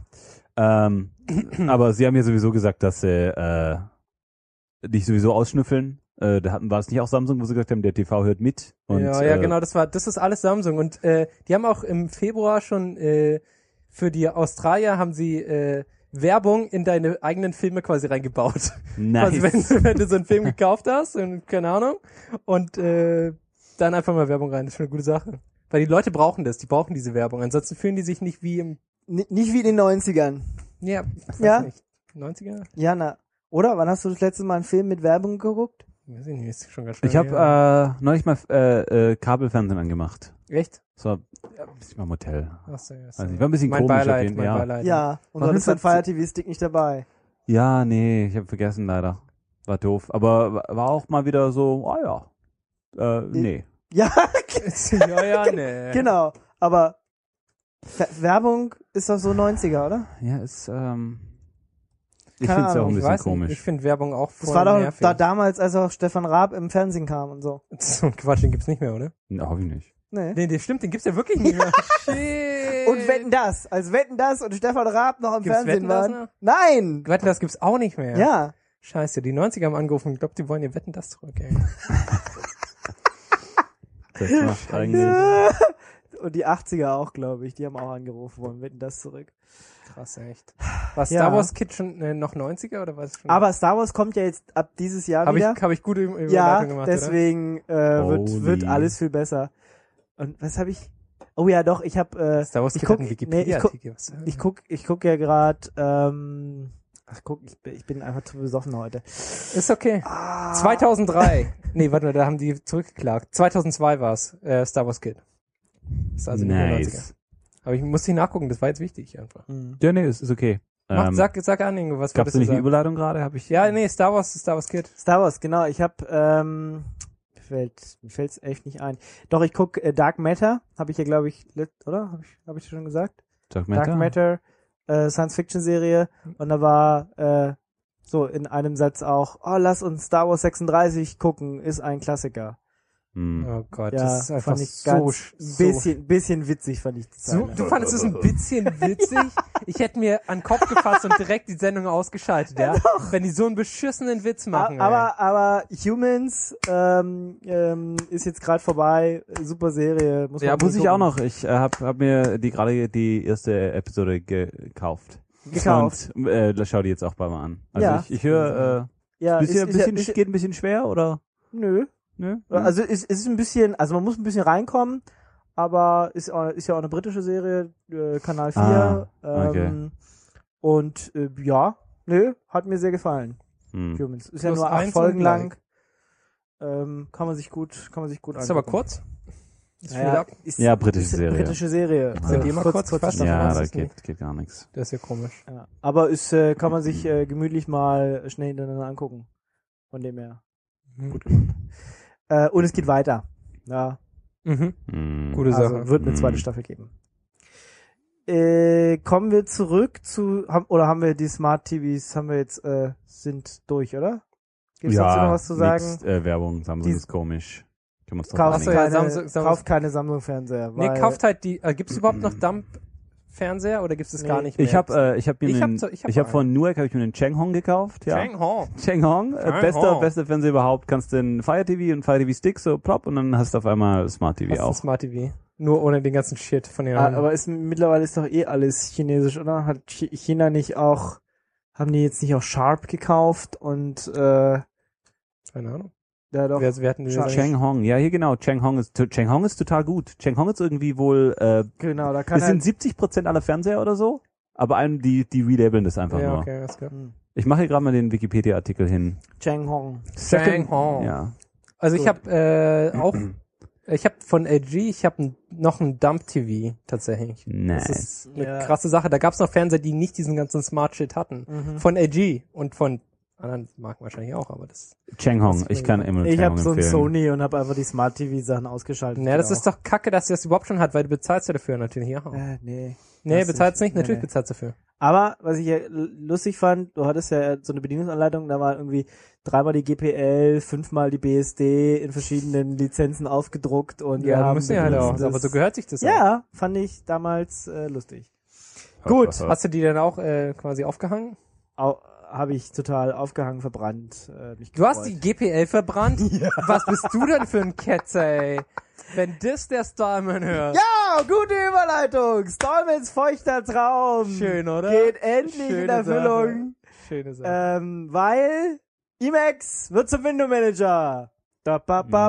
Aber sie haben ja sowieso gesagt, dass sie dich sowieso ausschnüffeln. War es nicht auch Samsung, wo sie gesagt haben, der TV hört mit? Und, ja, genau, das ist alles Samsung. Und die haben auch im Februar schon für die Australier haben sie Werbung in deine eigenen Filme quasi reingebaut. Nice. Also wenn du so einen Film gekauft hast, und, keine Ahnung, und dann einfach mal Werbung rein, das ist schon eine gute Sache. Weil die Leute brauchen das, die brauchen diese Werbung. Ansonsten fühlen die sich nicht wie im, Nicht wie in den 90ern. ja, ich weiß Ja. nicht, 90er? Ja, na. Oder? Wann hast du das letzte Mal einen Film mit Werbung geguckt? Weiß ich nicht, ist schon ganz schön. Ich habe neulich mal Kabelfernsehen angemacht. Echt? Das war ein bisschen mal im Hotel. Achso, ja. Weiß nicht, war ein bisschen Mein komisch auf Beileid, jeden mein Fall. Beileid. Ja. Und Was dann ist ist dein das? Fire TV-Stick nicht dabei. Ja, nee, ich habe vergessen leider. War doof. Aber war auch mal wieder so, nee. Ja, ja, nee. genau. Aber Werbung ist doch so 90er, oder? Ja, ist, ich Keine finde es auch Ahnung, ein Ich bisschen weiß nicht, komisch. ich finde Werbung auch voll Das war doch nervig. da damals, als auch Stefan Raab im Fernsehen kam und so. So ein Quatsch, den gibt's nicht mehr, oder? Na, hoffe ich nicht. Nee. Nee, stimmt, den gibt's ja wirklich nicht mehr. Shit. Und Wetten das, als Wetten das und Stefan Raab noch im Gibt's Fernsehen Wetten, das waren. noch? Nein! Wetten, das gibt's auch nicht mehr. Ja. Scheiße, die 90er haben angerufen. Ich glaube, die wollen ihr Wetten, das zurück, ey. Das macht eigentlich. Und die 80er auch, glaube ich. Die haben auch angerufen worden. Wetten das zurück. Krass, echt. War Ja. Star Wars Kid schon noch 90er oder was? Schon? Aber Star Wars kommt ja jetzt ab dieses Jahr Hab wieder. ich gute Überleitung Ja, gemacht, deswegen wird alles viel besser. Und was habe ich? Oh ja, doch, ich habe oder? Star Wars ich Kid guck- hat einen nee, Wikipedia-Artikel. ich guck ja gerade ich bin einfach zu besoffen heute. Ist okay. 2003. Nee, warte mal, da haben die zurückgeklagt. 2002 war's, Star Wars Kid. Ist also nicht mehr 90er. Nice. Aber ich musste nachgucken, das war jetzt wichtig einfach. Ja, nee, ist okay. Sag an, Ingo, was Gab's wolltest du nicht eine sagen? Überleitung gerade? Hab ich? Ja, nee, Star Wars Kid. Star Wars, genau. Ich habe mir fällt's echt nicht ein. Doch, ich guck Dark Matter, habe ich ja, glaube ich, oder? Hab ich schon gesagt? Dark Matter, Science-Fiction-Serie. Und da war so in einem Satz auch, lass uns Star Wars 36 gucken, ist ein Klassiker. Oh Gott, Ja, das ist einfach fand ich so bisschen witzig, fand ich die Zeile. Du fandest es ein bisschen witzig? Ich hätte mir an den Kopf gefasst und direkt die Sendung ausgeschaltet, ja? Wenn die so einen beschissenen Witz machen. Aber Humans ist jetzt gerade vorbei, super Serie. Muss ich auch noch. Ich hab mir gerade die erste Episode gekauft. Und schau die jetzt auch mal an. Also ja. ich höre, geht ein bisschen schwer, oder? Nö. Also ist ein bisschen, also man muss ein bisschen reinkommen, aber ist ja auch eine britische Serie, Kanal 4. Okay. Und hat mir sehr gefallen. Humans. Ist ja Plus nur 8 1 Folgen und lang. Kann man sich gut angucken. Ist aber kurz. Ja, britische Serie. Britische Serie. Sind die immer kurz? Ja, da geht gar nichts. Das ist ja komisch. Ja. Aber kann man sich gemütlich mal schnell hintereinander angucken. Von dem her. Gut gemacht. Und es geht weiter. Ja. Gute Sache. Also wird eine zweite Staffel geben. Kommen wir zurück haben wir die Smart TVs, sind durch, oder? Gibt's dazu noch was zu sagen? Nix, Werbung, Samsung ist komisch. Kauft keine Samsung-Fernseher. Nee, kauft halt die, gibt's überhaupt noch Dump-Fernseher oder gibt's das gar nicht mehr? Ich habe von Newegg mir einen Changhong gekauft, ja. Changhong, bester Fernseher überhaupt. Kannst den Fire TV und Fire TV Stick so plopp und dann hast du auf einmal Smart TV auch. Smart TV. Nur ohne den ganzen Shit von den aber mittlerweile ist doch alles chinesisch, oder? Hat China nicht auch, haben die jetzt nicht auch Sharp gekauft und keine Ahnung. Ja, doch. Wir hatten Changhong, ja, hier genau. Changhong ist total gut. Changhong ist irgendwie wohl, genau, da kann das sind 70% aller Fernseher oder so, aber die relabeln das einfach nur. Okay, das klar. Ich mache hier gerade mal den Wikipedia-Artikel hin. Changhong. Ja. Also ich habe ich habe von LG, noch ein Dump TV tatsächlich. Nice. Das ist eine krasse Sache. Da gab's noch Fernseher, die nicht diesen ganzen Smart Shit hatten. Von LG und von anderen Marken wahrscheinlich auch, aber das... Changhong, ich kann immer Ich habe so ein empfehlen. Sony und habe einfach die Smart TV Sachen ausgeschaltet. Ja, das ist doch kacke, dass sie das überhaupt schon hat, weil du bezahlst ja dafür natürlich. Ja. Nee. Nee, bezahlst nicht, natürlich bezahlst dafür. Aber, was ich ja lustig fand, du hattest ja so eine Bedienungsanleitung, da war irgendwie 3-mal die GPL, 5-mal die BSD in verschiedenen Lizenzen aufgedruckt und wir haben müssen ja halt auch, aber so gehört sich das auch. Ja, fand ich damals lustig. Gut. Hast du die dann auch quasi aufgehangen? Habe ich total aufgehangen, verbrannt. Du hast die GPL verbrannt? Ja. Was bist du denn für ein Ketzer, ey? Wenn das der Stallman hört. Ja, gute Überleitung. Stallmans feuchter Traum. Schön, oder? Geht endlich in Erfüllung. Schöne Sache. Weil Emacs wird zum Window Manager. Nice.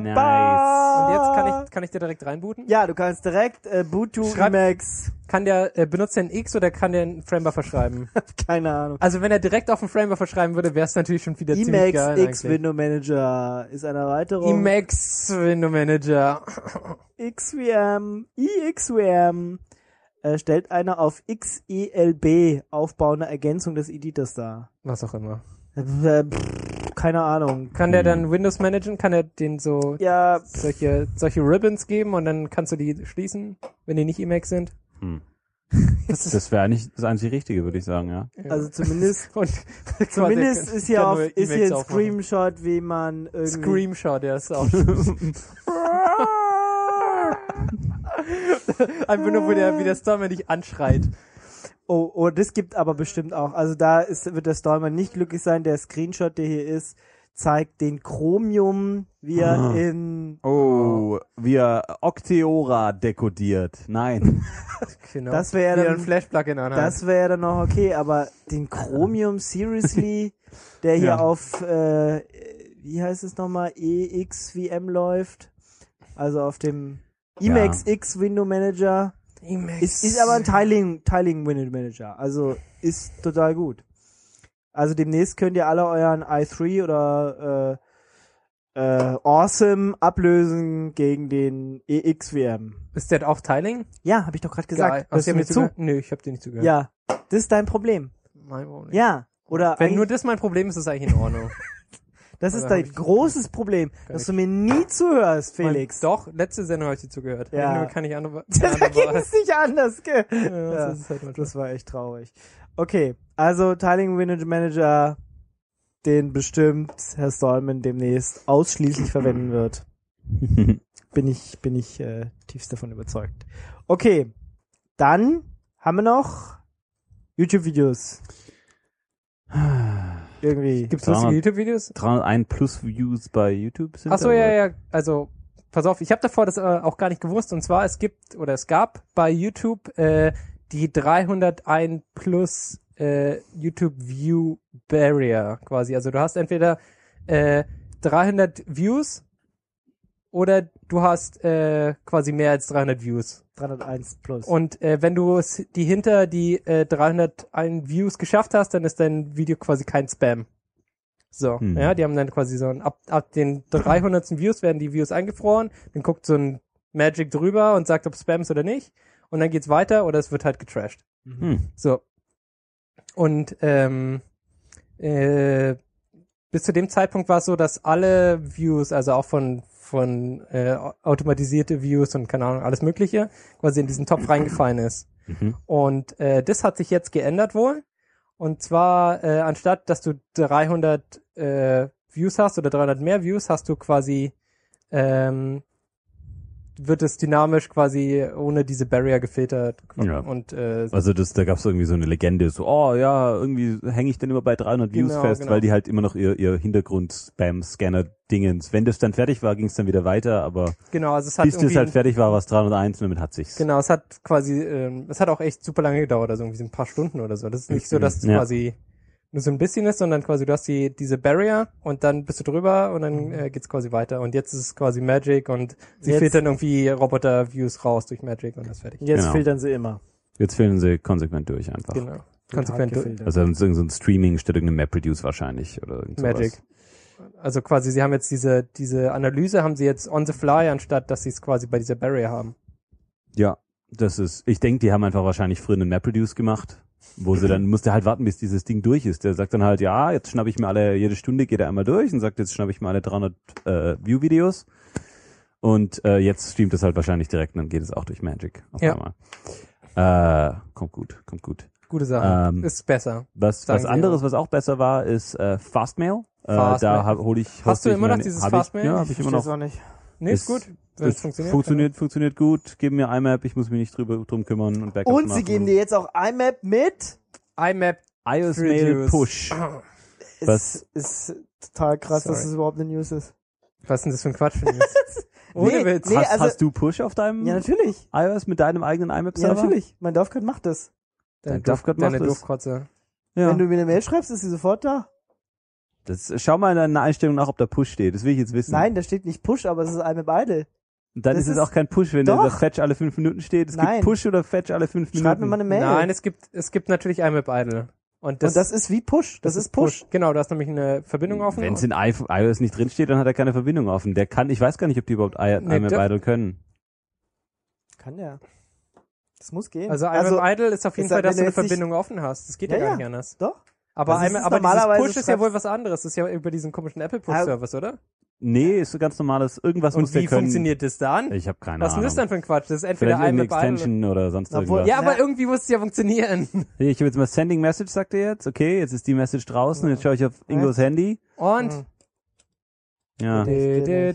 Und jetzt kann ich dir direkt reinbooten? Ja, du kannst direkt boot to Emacs. Kann der, benutzt der ein X oder kann der einen Framebuffer schreiben? Keine Ahnung. Also wenn er direkt auf den Framebuffer schreiben würde, wäre es natürlich schon wieder ziemlich geil. Emacs X Window Manager ist eine Erweiterung. Emacs Window Manager. XVM, EXVM stellt eine auf XELB aufbauende Ergänzung des Editors dar. Was auch immer. Keine Ahnung. Kann der dann Windows managen? Kann er den so solche Ribbons geben und dann kannst du die schließen, wenn die nicht Emacs sind? Das wäre eigentlich das einzig Richtige, würde ich sagen, ja. Also zumindest ist hier ein Screenshot, wie man irgendwie... Screenshot, ja, ist auch einfach nur, wie der Stormer dich anschreit. Oh, das gibt aber bestimmt auch. Also wird der Stormer nicht glücklich sein. Der Screenshot, der hier ist, zeigt den Chromium, wie er wie er Octeora dekodiert. Nein. Genau. Das wäre dann ein Flash-Plugin anhat. Das wäre dann noch okay, aber den Chromium Seriously, der hier auf, wie heißt es nochmal, EXVM läuft, also auf dem Emacs X Window Manager, ist aber ein Tiling Window Manager, also ist total gut. Also demnächst könnt ihr alle euren i3 oder Awesome ablösen gegen den EXVM. Ist der auch Tiling? Ja, habe ich doch gerade gesagt. Geil. Hast du mir zugehört? Nö, ich habe dir nicht zugehört. Ja, das ist dein Problem. mein Problem. Ja. Oder Wenn nur das mein Problem ist, ist es eigentlich in Ordnung. das ist Aber dein großes Problem, dass du mir nie zuhörst, Felix. Doch, letzte Sendung habe ich dir zugehört. Ja. Kann ich andere. Da ging es nicht anders, gell? Ja, Ja, das ist halt das war echt traurig. Okay, also Tiling Window Manager, den bestimmt Herr Stallman demnächst ausschließlich verwenden wird. Bin ich tiefst davon überzeugt. Okay, dann haben wir noch YouTube-Videos. Irgendwie. Gibt's lustige YouTube-Videos? 301 plus Views bei YouTube sind. Ach so, ja. Also, pass auf, ich habe davor das auch gar nicht gewusst. Und zwar, es gab bei YouTube die 301 plus YouTube View Barrier quasi. Also du hast entweder 300 Views oder du hast quasi mehr als 300 Views. 301 plus. Und wenn du es hinter die 301 Views geschafft hast, dann ist dein Video quasi kein Spam. So, ja, die haben dann quasi so ab den 300. Views werden die Views eingefroren, dann guckt so ein Magic drüber und sagt, ob Spam ist oder nicht. Und dann geht's weiter oder es wird halt getrashed. So. Und bis zu dem Zeitpunkt war es so, dass alle Views, also auch von automatisierte Views und keine Ahnung, alles Mögliche, quasi in diesen Topf reingefallen ist. Und das hat sich jetzt geändert wohl. Und zwar, anstatt, dass du 300 Views hast oder 300 mehr Views, hast du quasi, wird es dynamisch quasi ohne diese Barrier gefiltert. Ja. Und, also da gab's irgendwie so eine Legende, so, oh ja, irgendwie hänge ich dann immer bei 300 Views fest, weil die halt immer noch ihr Hintergrund-Spam-Scanner-Dingens. Wenn das dann fertig war, ging's dann wieder weiter, aber genau, also es hat bis das halt fertig war, war es 301 und damit hat sich's. Genau, es hat quasi, es hat auch echt super lange gedauert, also irgendwie so ein paar Stunden oder so. Das ist nicht so, dass es quasi nur so ein bisschen ist, sondern quasi du hast diese Barrier und dann bist du drüber und dann geht's quasi weiter. Und jetzt ist es quasi Magic und sie filtern irgendwie Roboter-Views raus durch Magic und das ist fertig. Jetzt filtern sie immer. Jetzt filtern sie konsequent durch einfach. Genau. Konsequent durch. Also so ein Streaming statt irgendeinem MapReduce wahrscheinlich oder irgend sowas. Magic. Also quasi, sie haben jetzt diese Analyse haben sie jetzt on the fly, anstatt dass sie es quasi bei dieser Barrier haben. Ja, ich denke, die haben einfach wahrscheinlich früher einen MapReduce gemacht, wo sie dann musste halt warten, bis dieses Ding durch ist. Der sagt dann halt, ja, jetzt schnappe ich mir jede Stunde geht er einmal durch und sagt, jetzt schnappe ich mir alle 300 View-Videos. Und jetzt streamt es halt wahrscheinlich direkt und dann geht es auch durch Magic auf einmal. Kommt gut. Gute Sache. Ist besser. Was anderes, was auch besser war, ist Fastmail. Da hole ich... Hast du immer noch dieses Fastmail? Ja, habe ich immer noch. Auch nicht. Nee, ist gut. Funktioniert gut. Geben mir IMAP, ich muss mich nicht drum kümmern und Backups machen. Und sie geben dir jetzt auch IMAP mit iOS Mail Push. Das ist total krass, dass es überhaupt eine News ist. Was ist denn das für ein Quatsch? Ohne Witz. Nee, hast du Push auf deinem natürlich. iOS mit deinem eigenen IMAP-Server? Ja, natürlich. Mein Dorfcode macht das. Dein Dorfcode macht das? Doofkotze. Ja. Wenn du mir eine Mail schreibst, ist sie sofort da. Schau mal in deiner Einstellung nach, ob da Push steht. Das will ich jetzt wissen. Nein, da steht nicht Push, aber es ist IMAP Idle. Dann ist es auch kein Push, wenn da Fetch alle 5 Minuten steht. Es gibt Push oder Fetch alle 5 Minuten. Schreib mir mal eine Mail. Nein, es gibt natürlich IMAP Idle. Und das ist wie Push. Das ist Push. Genau, du hast nämlich eine Verbindung offen. Wenn es in iOS nicht drinsteht, dann hat er keine Verbindung offen. Ich weiß gar nicht, ob die überhaupt IMAP Idle können. Kann der. Das muss gehen. Also IMAP Idle ist auf jeden Fall, dass du eine Verbindung offen hast. Das geht ja gar nicht anders. Doch. Aber dieses Push ist ja wohl was anderes. Das ist ja über diesen komischen Apple Push Service, oder? Nee, ist so ganz normales, irgendwas muss der können. Und wie funktioniert das dann? Ich habe keine Ahnung. Was ist das denn für ein Quatsch? Das ist entweder eine Extension oder sonst irgendwas. Ja, aber irgendwie muss es ja funktionieren. Ich habe jetzt mal Sending Message, sagt er jetzt. Okay, jetzt ist die Message draußen. Jetzt schaue ich auf Ingos Handy. Und? Ja. Okay.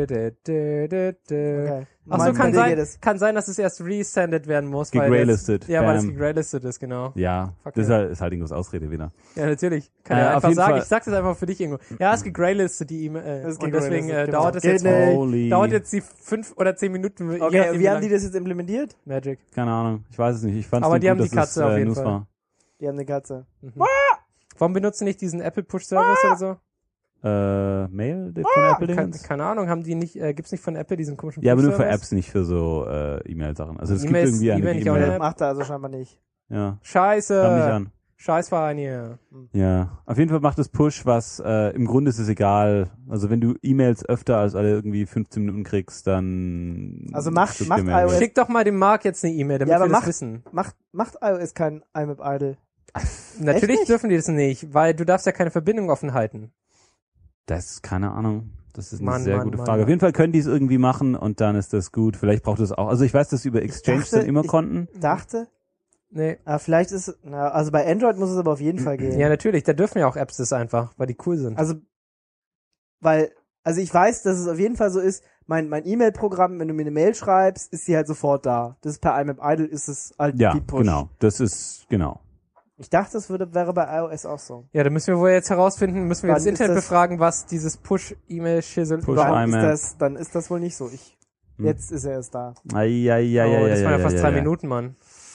Achso, kann sein, dass es erst resendet werden muss. Gegraylistet. Weil es gegraylistet ist, genau. Ja, das ist halt Ingos Ausrede wieder. Ja, natürlich. Kann er einfach sagen. Ich sag's jetzt einfach für dich, Ingo. Ja, es ist gegraylistet, die E-Mail. Und deswegen dauert es jetzt dauert jetzt die 5 oder 10 Minuten. Okay, wie haben die das jetzt implementiert? Magic. Keine Ahnung. Ich weiß es nicht. Ich fand's aber nicht die gut, haben die Katze auf jeden Fall. Die haben eine Katze. Warum benutzen nicht diesen Apple Push Service oder so? Mail von Apple? Keine Ahnung, haben die nicht, gibt's nicht von Apple diesen komischen Ja, aber nur für Apps, nicht für so E-Mail-Sachen. Also es gibt irgendwie eine E-Mail. Macht er also scheinbar nicht. Ja. Scheiße. Kam nicht an. Scheißverein hier. Ja, auf jeden Fall macht es Push, was im Grunde ist es egal. Also wenn du E-Mails öfter als alle irgendwie 15 Minuten kriegst, dann... Also macht iOS... Schick doch mal dem Marc jetzt eine E-Mail, damit wir das wissen. Macht iOS kein IMAP Idle. Natürlich nicht? dürfen die das nicht, weil du darfst ja keine Verbindung offen halten. Das ist keine Ahnung. Das ist eine Mann, sehr Mann, gute Mann, Frage. Mann. Auf jeden Fall können die es irgendwie machen und dann ist das gut. Vielleicht braucht es auch. Also ich weiß, dass sie über Exchange dann immer konnten. Dachte, Nee. vielleicht ist, also bei Android muss es aber auf jeden Fall gehen. Ja, natürlich, da dürfen ja auch Apps das einfach, weil die cool sind. Also, also ich weiß, dass es auf jeden Fall so ist, mein E-Mail-Programm, wenn du mir eine Mail schreibst, ist sie halt sofort da. Das ist per IMAP Idle, ist es halt Ja, wie Push. genau. Das ist, genau. Ich dachte, das wäre bei iOS auch so. Ja, da müssen wir wohl jetzt herausfinden, müssen wir Wann das ist Internet das- befragen, was dieses Push-E-Mail-Schissel Push überhaupt IMAP. Dann ist das wohl nicht so. Jetzt ist er erst da. Oh, das waren ja fast 3 Minuten, Mann.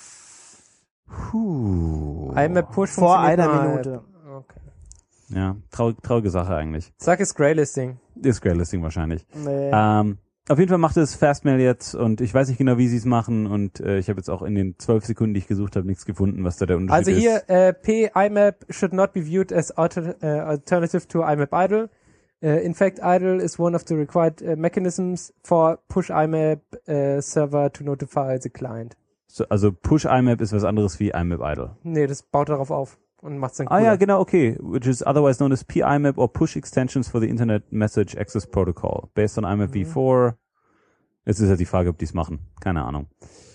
IMAP Push Vor funktioniert einer nur Minute. Okay. Ja, traurige Sache eigentlich. Sag es Graylisting. Ist Graylisting wahrscheinlich. Nee. Auf jeden Fall macht es Fastmail jetzt und ich weiß nicht genau, wie sie es machen und ich habe jetzt auch in den 12 Sekunden, die ich gesucht habe, nichts gefunden, was da der Unterschied Also ist. hier, IMAP should not be viewed as alternative to IMAP Idle. In fact, Idle is one of the required mechanisms for push IMAP server to notify the client. So, also Push IMAP ist was anderes wie IMAP Idle. Nee, das baut darauf auf und macht's dann Ah cooler. ja, genau, okay. Which is otherwise known as PIMAP or Push Extensions for the Internet Message Access Protocol. Based on IMAP v4. Jetzt ist ja die Frage, ob die es machen. Keine Ahnung.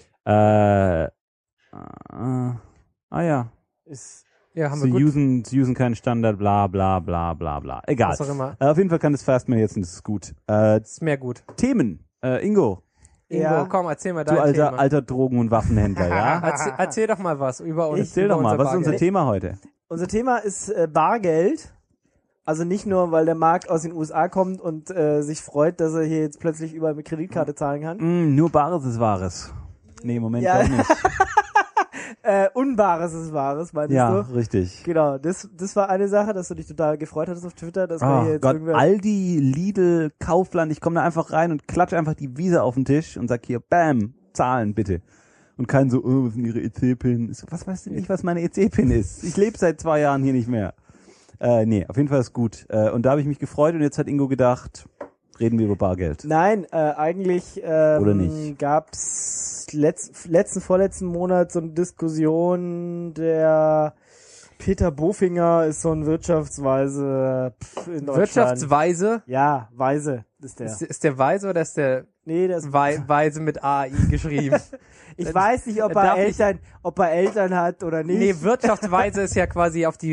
Ja. Ja, haben wir Sie gut. usen keinen Standard, bla bla bla bla bla. Egal. Was auch immer. Auf jeden Fall kann das Fastmail jetzt und das ist gut. Ist mehr gut. Themen. Ingo, Ingo, Ja. komm, erzähl mal du dein Thema. alter Drogen- und Waffenhändler, ja? Erzähl doch mal was über uns. Erzähl über doch mal, unser was ist unser Bargeld. Thema heute? Unser Thema ist Bargeld. Also nicht nur, weil der Markt aus den USA kommt und sich freut, dass er hier jetzt plötzlich überall mit Kreditkarte zahlen kann. Nur Bares ist Wahres. Nee, Moment, Ja. doch nicht. Unbares ist Wahres, meinst Ja, du? richtig. Genau, das war eine Sache, dass du dich total gefreut hattest auf Twitter, dass wir hier Oh jetzt Gott, irgendwer... Aldi, Lidl, Kaufland, ich komme da einfach rein und klatsche einfach die Visa auf den Tisch und sag hier, bam, zahlen bitte. Und kein so, oh, was ist denn Ihre EC-Pin? Was weißt du nicht, was meine EC-Pin ist? Ich lebe seit 2 Jahren hier nicht mehr. Nee, auf jeden Fall ist gut. Und da habe ich mich gefreut und jetzt hat Ingo gedacht, reden wir über Bargeld. Nein, eigentlich Oder nicht? gab's vorletzten Monat so eine Diskussion, der Peter Bofinger ist so ein Wirtschaftsweise in Deutschland. Wirtschaftsweise? Ja, Weise ist der. Ist der Weise oder ist der Nee, das Weise mit AI geschrieben? ich weiß nicht, ob Darf er Eltern hat oder nicht. Nee, Wirtschaftsweise ist ja quasi auf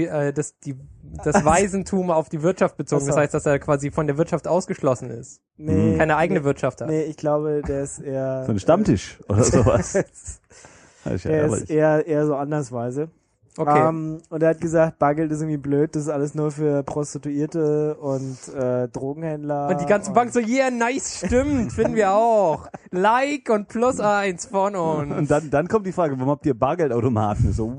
das Waisentum auf die Wirtschaft bezogen. Ach so. Das heißt, dass er quasi von der Wirtschaft ausgeschlossen ist. Nee, Keine eigene nee, Wirtschaft hat. Nee, ich glaube, der ist eher... So ein Stammtisch oder sowas. Das ist ja der ist ehrlich. eher so andersweise. Okay. Und er hat gesagt, Bargeld ist irgendwie blöd, das ist alles nur für Prostituierte und Drogenhändler. Und die ganze Bank so, yeah, nice, stimmt, finden wir auch. Like und +1 von uns. Und dann kommt die Frage, warum habt ihr Bargeldautomaten? So,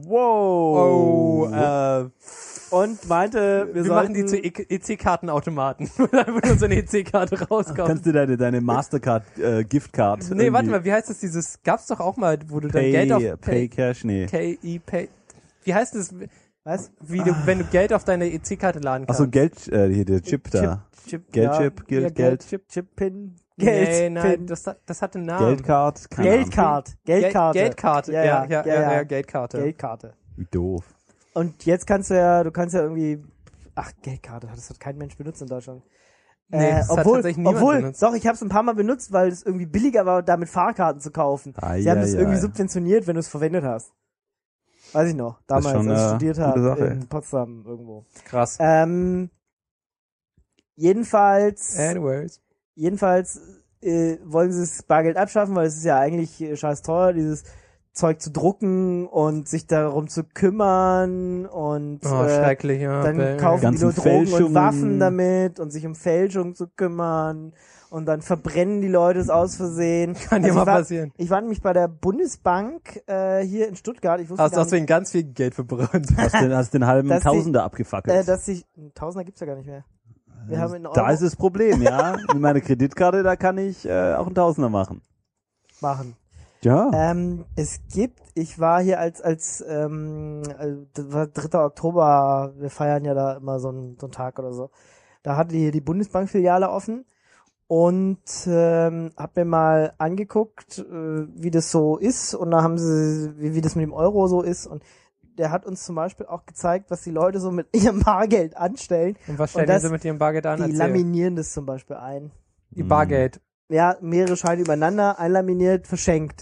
Oh, wow. Und meinte, wir sollten machen die zu EC-Kartenautomaten. Einfach nur so eine EC-Karte rauskaufen. Kannst du deine Mastercard Giftcard Nee, warte mal, wie heißt das gab's doch auch mal, wo du dann Geld auf Pay Cash, nee. Pay. Wie heißt das? was? Wenn du Geld auf deine EC-Karte laden kannst. Achso, Geld, hier der Chip da. Geldchip, Geld. Chip-Pin, Nee, nein, Pin. das hatte einen Namen. Geldcard, keine Geldkarte. Geldkarte. Ja, Geldkarte. Geldkarte. Ahnung. Wie doof. Und jetzt kannst du ja irgendwie, Geldkarte, das hat kein Mensch benutzt in Deutschland. Nee, das hat tatsächlich niemand benutzt. Doch, ich habe es ein paar Mal benutzt, weil es irgendwie billiger war, damit Fahrkarten zu kaufen. Sie haben das irgendwie subventioniert, wenn du es verwendet hast. Weiß ich noch, Das ist damals, schon als ich eine studiert gute habe Sache. in Potsdam irgendwo. Krass. Jedenfalls Anyways. wollen sie das Bargeld abschaffen, weil es ist ja eigentlich scheiß teuer, dieses Zeug zu drucken und sich darum zu kümmern und schrecklich, ja. dann kaufen die Ganzen nur Drogen Fälschungen. und Waffen damit und sich um Fälschung zu kümmern und dann verbrennen die Leute es aus Versehen. Kann dir mal passieren. Ich war nämlich bei der Bundesbank hier in Stuttgart. Ich wusste Hast du gar deswegen ganz viel Geld verbrannt. Hast den halben Dass die- Tausender abgefackelt. nicht, Tausender gibt's ja gar nicht mehr. Wir haben in Euro Da ist das Problem, ja. Mit meiner Kreditkarte, da kann ich auch einen Tausender machen. machen. Ja. Ich war hier das war 3. Oktober, wir feiern ja da immer so einen Tag oder so. Da hatte die Bundesbankfiliale offen und hab mir mal angeguckt, wie das so ist und da haben sie, wie das mit dem Euro so ist und der hat uns zum Beispiel auch gezeigt, was die Leute so mit ihrem Bargeld anstellen. Und was stellen sie mit ihrem Bargeld an? Die laminieren das zum Beispiel ein. Die Bargeld. Ja, mehrere Scheine übereinander, einlaminiert, verschenkt.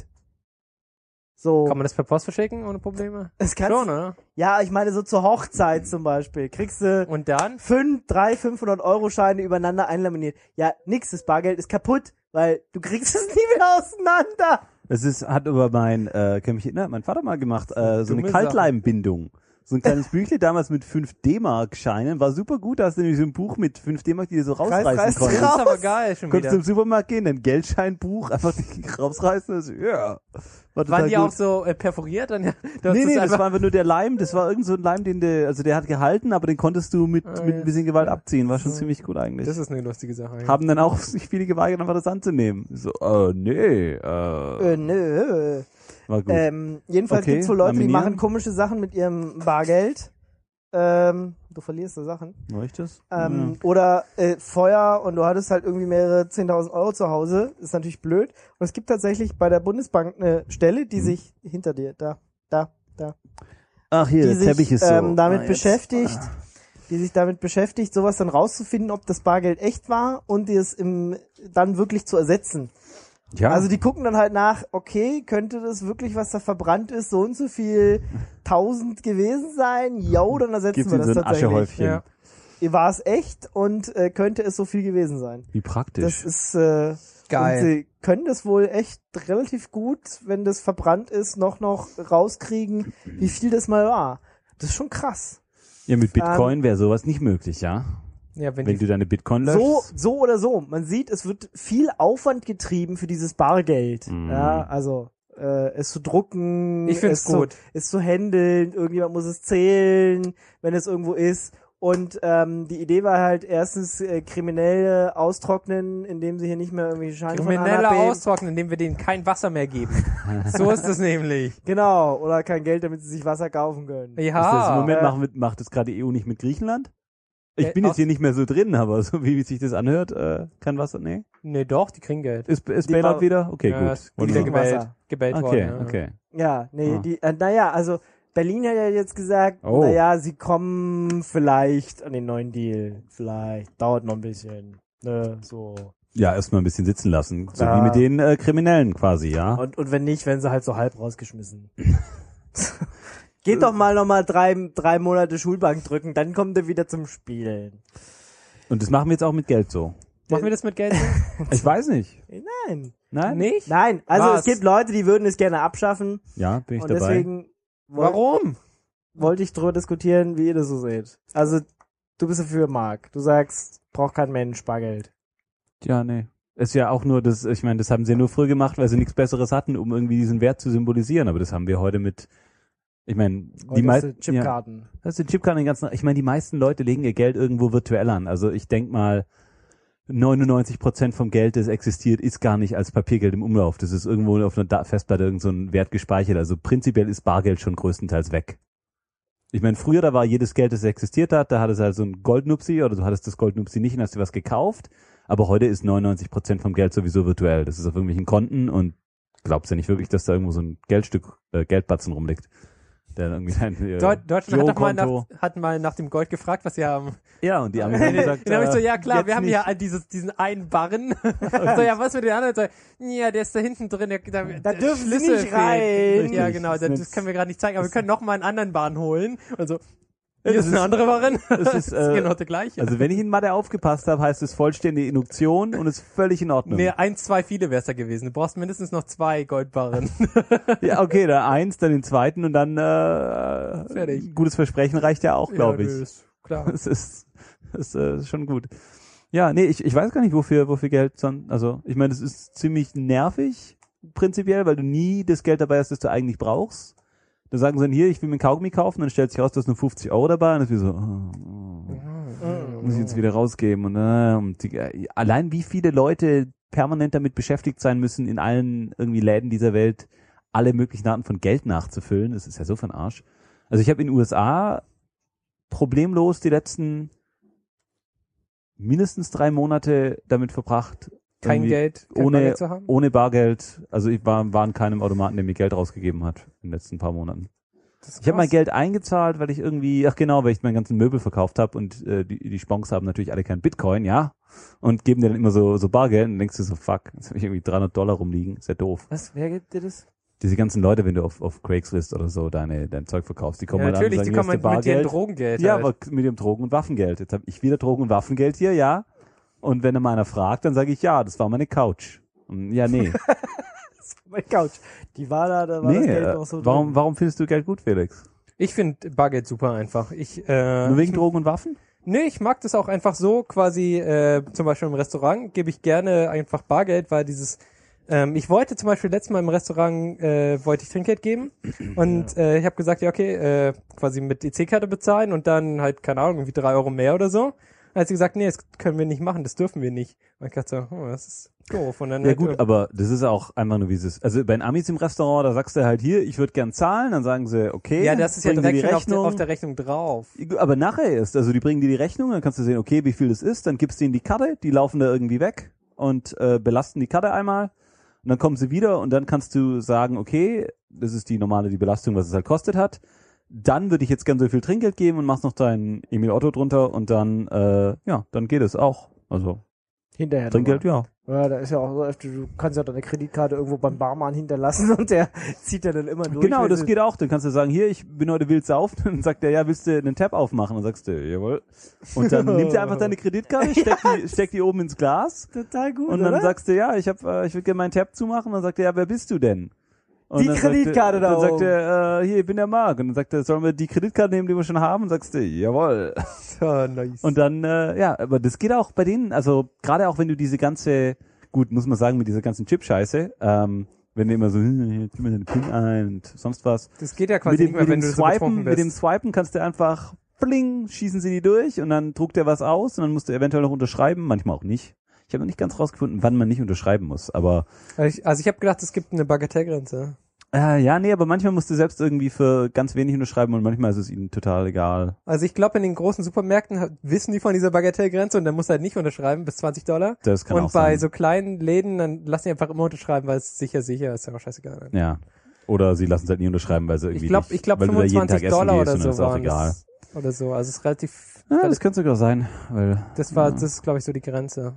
So. Kann man das per Post verschicken ohne Probleme? Das kannst Schon, oder? Ja, ich meine so zur Hochzeit zum Beispiel. Kriegst du Und dann? 500-Euro-Scheine übereinander einlaminiert. Ja, nix, das Bargeld ist kaputt, weil du kriegst es nie wieder auseinander. Hat aber mein Vater mal gemacht, so eine Dumme Kaltleimbindung. So ein kleines Büchle damals mit 5 D-Mark-Scheinen. War super gut, da hast du nämlich so ein Buch mit 5 D-Mark, die du so rausreißen reißt konntest. Das ist aber geil schon Konntest wieder. zum Supermarkt gehen, ein Geldscheinbuch, einfach rausreißen. Also, ja. Waren die auch so perforiert? Dann, Nee, das war einfach nur der Leim. Das war irgend so ein Leim, der hat gehalten, aber den konntest du mit ein bisschen Gewalt abziehen. War schon ziemlich gut eigentlich. Das ist eine lustige Sache. Ja. Haben dann auch sich viele geweigert, einfach das anzunehmen. So, nee. Nö. War gut. Jedenfalls Okay, gibt's wohl Leute, die laminieren. machen komische Sachen mit ihrem Bargeld. Du verlierst da Sachen. War ich das? Oder Feuer und du hattest halt irgendwie mehrere 10.000 Euro zu Hause. Ist natürlich blöd. Und es gibt tatsächlich bei der Bundesbank eine Stelle, die sich hinter dir, da, Ach hier, die der sich Teppich ist so. damit jetzt. beschäftigt, die sich damit beschäftigt, sowas dann rauszufinden, ob das Bargeld echt war und es dann wirklich zu ersetzen. Ja. Also die gucken dann halt nach, okay, könnte das wirklich, was da verbrannt ist, so und so viel 1000 gewesen sein? Jo, dann ersetzen Gibt's wir in das so ein tatsächlich. Aschehäufchen. Ja. War es echt und könnte es so viel gewesen sein? Wie praktisch. Das ist Geil. Und sie können das wohl echt relativ gut, wenn das verbrannt ist, noch rauskriegen, wie viel das mal war. Das ist schon krass. Ja, mit Bitcoin wäre sowas nicht möglich, ja? Ja, wenn Wenn du deine Bitcoin löschst. So oder so. Man sieht, es wird viel Aufwand getrieben für dieses Bargeld. Ja, also es zu drucken, Ich find's gut. Es zu handeln, irgendjemand muss es zählen, wenn es irgendwo ist. Und die Idee war halt erstens Kriminelle austrocknen, indem sie hier nicht mehr irgendwie Scheine von Kriminelle ANAP austrocknen, indem wir denen kein Wasser mehr geben. So ist es nämlich. Genau, oder kein Geld, damit sie sich Wasser kaufen können. Ist das im Ja. Moment macht das gerade die EU nicht mit Griechenland? Ich bin jetzt hier nicht mehr so drin, aber so wie sich das anhört, kein Wasser, nee. Nee, doch, die kriegen Geld. Ist Bailout wieder? Okay, Ja, gut. ist wieder kriegen gebellt Wasser. Okay, worden. Ja. okay. Ja, nee, Ah. naja, also Berlin hat ja jetzt gesagt, Oh. naja, sie kommen vielleicht an den neuen Deal. Vielleicht. Dauert noch ein bisschen. Ne, so. Ja, erstmal ein bisschen sitzen lassen. So Ja. wie mit den Kriminellen quasi, ja. Und wenn nicht, werden sie halt so halb rausgeschmissen. Geht doch mal nochmal 3 Monate Schulbank drücken, dann kommt er wieder zum Spielen. Und das machen wir jetzt auch mit Geld so. Machen wir das mit Geld? Ich weiß nicht. Nein. Nein? Nicht? Nein, also Was? es gibt Leute, die würden es gerne abschaffen. Ja, bin ich Und dabei. deswegen Warum? wollte ich drüber diskutieren, wie ihr das so seht. Also, du bist dafür, Marc. Du sagst, braucht kein Mensch Bargeld. Ja, nee. Ist ja auch nur das, ich meine, das haben sie ja nur früher gemacht, weil sie nichts Besseres hatten, um irgendwie diesen Wert zu symbolisieren. Aber das haben wir heute mit, ich meine, die meisten Chipkarten. Ja, das sind Chipkarten den ganzen, ich meine, die meisten Leute legen ihr Geld irgendwo virtuell an. Also ich denk mal, 99% vom Geld, das existiert, ist gar nicht als Papiergeld im Umlauf. Das ist irgendwo auf einer Festplatte irgend so ein Wert gespeichert. Also prinzipiell ist Bargeld schon größtenteils weg. Ich meine, früher, da war jedes Geld, das existiert hat, da hattest du halt so ein Goldnupsi oder du hattest das Goldnupsi nicht und hast dir was gekauft. Aber heute ist 99% vom Geld sowieso virtuell. Das ist auf irgendwelchen Konten und glaubst ja nicht wirklich, dass da irgendwo so ein Geldbatzen rumliegt. Der irgendwie Deutschland hat mal nach dem Gold gefragt, was sie haben. Ja, und die Amis haben gesagt, Dann habe ich so, ja klar, jetzt wir haben nicht. ja diesen einen Barren. So, ja, was mit den anderen? So, ja, der ist da hinten drin. Da dürfen sie Schlüssel nicht fehlt. rein. Ja, genau, das können wir gerade nicht zeigen, aber wir können noch mal einen anderen Barren holen. Also, hier das ist eine andere Barren. Das Das ist, ist genau der gleiche. Also wenn ich in Mathe aufgepasst habe, heißt es vollständige Induktion und ist völlig in Ordnung. Nee, 1, 2 viele wär's da gewesen. Du brauchst mindestens noch 2 Goldbarren. Ja, okay, da 1, dann den zweiten und dann Fertig. Gutes Versprechen reicht ja auch, glaube Ja, ich. ist klar. Das ist schon gut. Ja, nee, ich weiß gar nicht, wofür Geld, also ich meine, das ist ziemlich nervig, prinzipiell, weil du nie das Geld dabei hast, das du eigentlich brauchst. Da sagen sie dann hier, ich will mir ein Kaugummi kaufen, dann stellt sich raus, da ist nur 50 € dabei und dann ist wie so, muss ich jetzt wieder rausgeben und allein wie viele Leute permanent damit beschäftigt sein müssen, in allen irgendwie Läden dieser Welt alle möglichen Arten von Geld nachzufüllen, das ist ja so für ein Arsch. Also ich habe in den USA problemlos die letzten mindestens 3 Monate damit verbracht, Kein Bargeld zu haben? ohne Bargeld. Also ich war in keinem Automaten, der mir Geld rausgegeben hat in den letzten paar Monaten. Ich habe mal Geld eingezahlt, weil ich irgendwie, weil ich meinen ganzen Möbel verkauft habe und die Sponks haben natürlich alle kein Bitcoin, ja, und geben dir dann immer so Bargeld und denkst du so, fuck, jetzt habe ich irgendwie $300 rumliegen, ist ja doof. Was, wer gibt dir das? Diese ganzen Leute, wenn du auf Craigslist oder so dein Zeug verkaufst, die kommen Ja, halt an und natürlich, sagen, die kommen hier ist mit ihrem Bargeld. Drogengeld. Ja, halt. aber mit dem Drogen- und Waffengeld. Jetzt habe ich wieder Drogen- und Waffengeld hier, ja. Und wenn dann mal einer fragt, dann sage ich, ja, das war meine Couch. Und ja, nee. Meine Couch. Die war da war das Geld noch so drin. warum findest du Geld gut, Felix? Ich finde Bargeld super einfach. Nur wegen Drogen und Waffen? Nee, ich mag das auch einfach so, quasi zum Beispiel im Restaurant gebe ich gerne einfach Bargeld, weil ich wollte zum Beispiel letztes Mal im Restaurant, wollte ich Trinkgeld geben und ich habe gesagt, ja okay, quasi mit EC-Karte bezahlen und dann halt, keine Ahnung, irgendwie 3 Euro mehr oder so. Dann hat sie gesagt, nee, das können wir nicht machen, das dürfen wir nicht. Und ich dachte so, das ist doof. Und dann Ja gut, aber das ist auch einfach nur wie es also bei den Amis im Restaurant, da sagst du halt hier, ich würde gern zahlen, dann sagen sie, okay. ja, das ist ja bringen dir direkt die schon Rechnung. auf der Rechnung drauf. Aber nachher ist, also die bringen dir die Rechnung, dann kannst du sehen, okay, wie viel das ist, dann gibst du ihnen die Karte, die laufen da irgendwie weg und belasten die Karte einmal und dann kommen sie wieder und dann kannst du sagen, okay, das ist die Belastung, was es halt kostet hat. Dann würde ich jetzt gern so viel Trinkgeld geben und machst noch dein Emil Otto drunter und dann, dann geht es auch. Also Hinterher. Trinkgeld, ja. Ja, da ist ja auch so öfter, du kannst ja deine Kreditkarte irgendwo beim Barmann hinterlassen und der zieht ja dann immer durch. Genau, das geht auch. Dann kannst du sagen, hier, ich bin heute wild saufen. Dann sagt der, ja, willst du einen Tab aufmachen? Dann sagst du, jawohl. Und dann nimmt er einfach deine Kreditkarte, steckt die oben ins Glas. Total gut, Und dann oder? sagst du, ja, ich würde gerne meinen Tab zumachen. Und dann sagt er, ja, wer bist du denn? Und Die dann Kreditkarte da Dann sagt oben. er, hier, ich bin der Marc. Und dann sagt er, sollen wir die Kreditkarte nehmen, die wir schon haben? Und sagst du, jawohl. Ja, nice. Und dann, aber das geht auch bei denen, also gerade auch wenn du diese ganze, gut, muss man sagen, mit dieser ganzen Chip-Scheiße, wenn du immer so, hier, gib mir deine PIN ein und sonst was. Das geht ja quasi nicht mehr, wenn du so betrunken bist. Mit dem Swipen kannst du einfach, bling, schießen sie die durch und dann druckt er was aus und dann musst du eventuell noch unterschreiben, manchmal auch nicht. Ich habe noch nicht ganz rausgefunden, wann man nicht unterschreiben muss, aber... Ich habe gedacht, es gibt eine Bagatellgrenze. aber manchmal musst du selbst irgendwie für ganz wenig unterschreiben und manchmal ist es ihnen total egal. Also ich glaube, in den großen Supermärkten wissen die von dieser Bagatellgrenze und dann musst du halt nicht unterschreiben bis $20. Das kann und auch bei sein. so kleinen Läden, dann lassen die einfach immer unterschreiben, weil es sicher, ist ja auch scheißegal. Ja. Oder sie lassen es halt nie unterschreiben, weil sie irgendwie Ich glaube weil du da jeden Tag essen $25 gehst oder und dann so ist auch waren egal. das. Oder so, also es ist relativ... Ja, das könnte sogar sein, weil... Das ist, glaube ich, so die Grenze.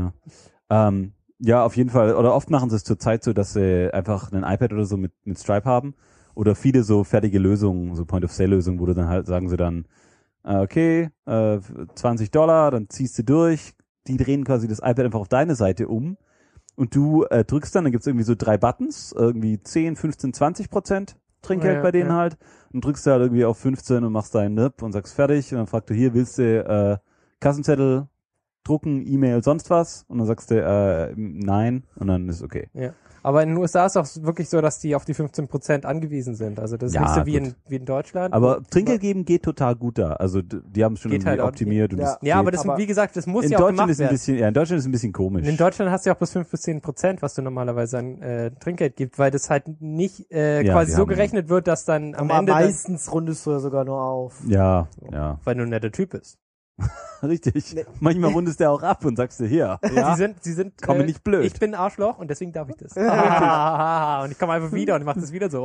Ja, auf jeden Fall. Oder oft machen sie es zur Zeit so, dass sie einfach ein iPad oder so mit Stripe haben. Oder viele so fertige Lösungen, so Point-of-Sale-Lösungen, wo du dann halt, sagen sie dann, okay, $20, dann ziehst du durch, die drehen quasi das iPad einfach auf deine Seite um und du drückst dann gibt's irgendwie so 3 Buttons, irgendwie 10, 15, 20% Trinkgeld bei denen halt und drückst du halt irgendwie auf 15 und machst deinen NIP und sagst fertig und dann fragst du hier, willst du Kassenzettel, drucken, E-Mail, sonst was und dann sagst du nein und dann ist okay. Ja. Aber in den USA ist auch wirklich so, dass die auf die 15% angewiesen sind. Also das ist nicht so wie in Deutschland. Aber Trinkgeld geben geht total gut da. Also die haben es schon Geht irgendwie halt auch optimiert. Und das ja, aber geht. das, wie gesagt, das muss in ja auch Deutschland gemacht ist ein werden. bisschen, in Deutschland ist es ein bisschen komisch. In Deutschland hast du ja auch bis 5 bis 10%, was du normalerweise an Trinkgeld gibt, weil das halt nicht quasi so gerechnet wird, dass dann am Ende meistens rundest du ja sogar nur auf. Ja. Weil du ein netter Typ bist. Richtig. Nee. Manchmal rundest du auch ab und sagst du hier. Ja, sie sind komm mir nicht blöd. Ich bin ein Arschloch und deswegen darf ich das. Und ich komme einfach wieder und ich mache das wieder so.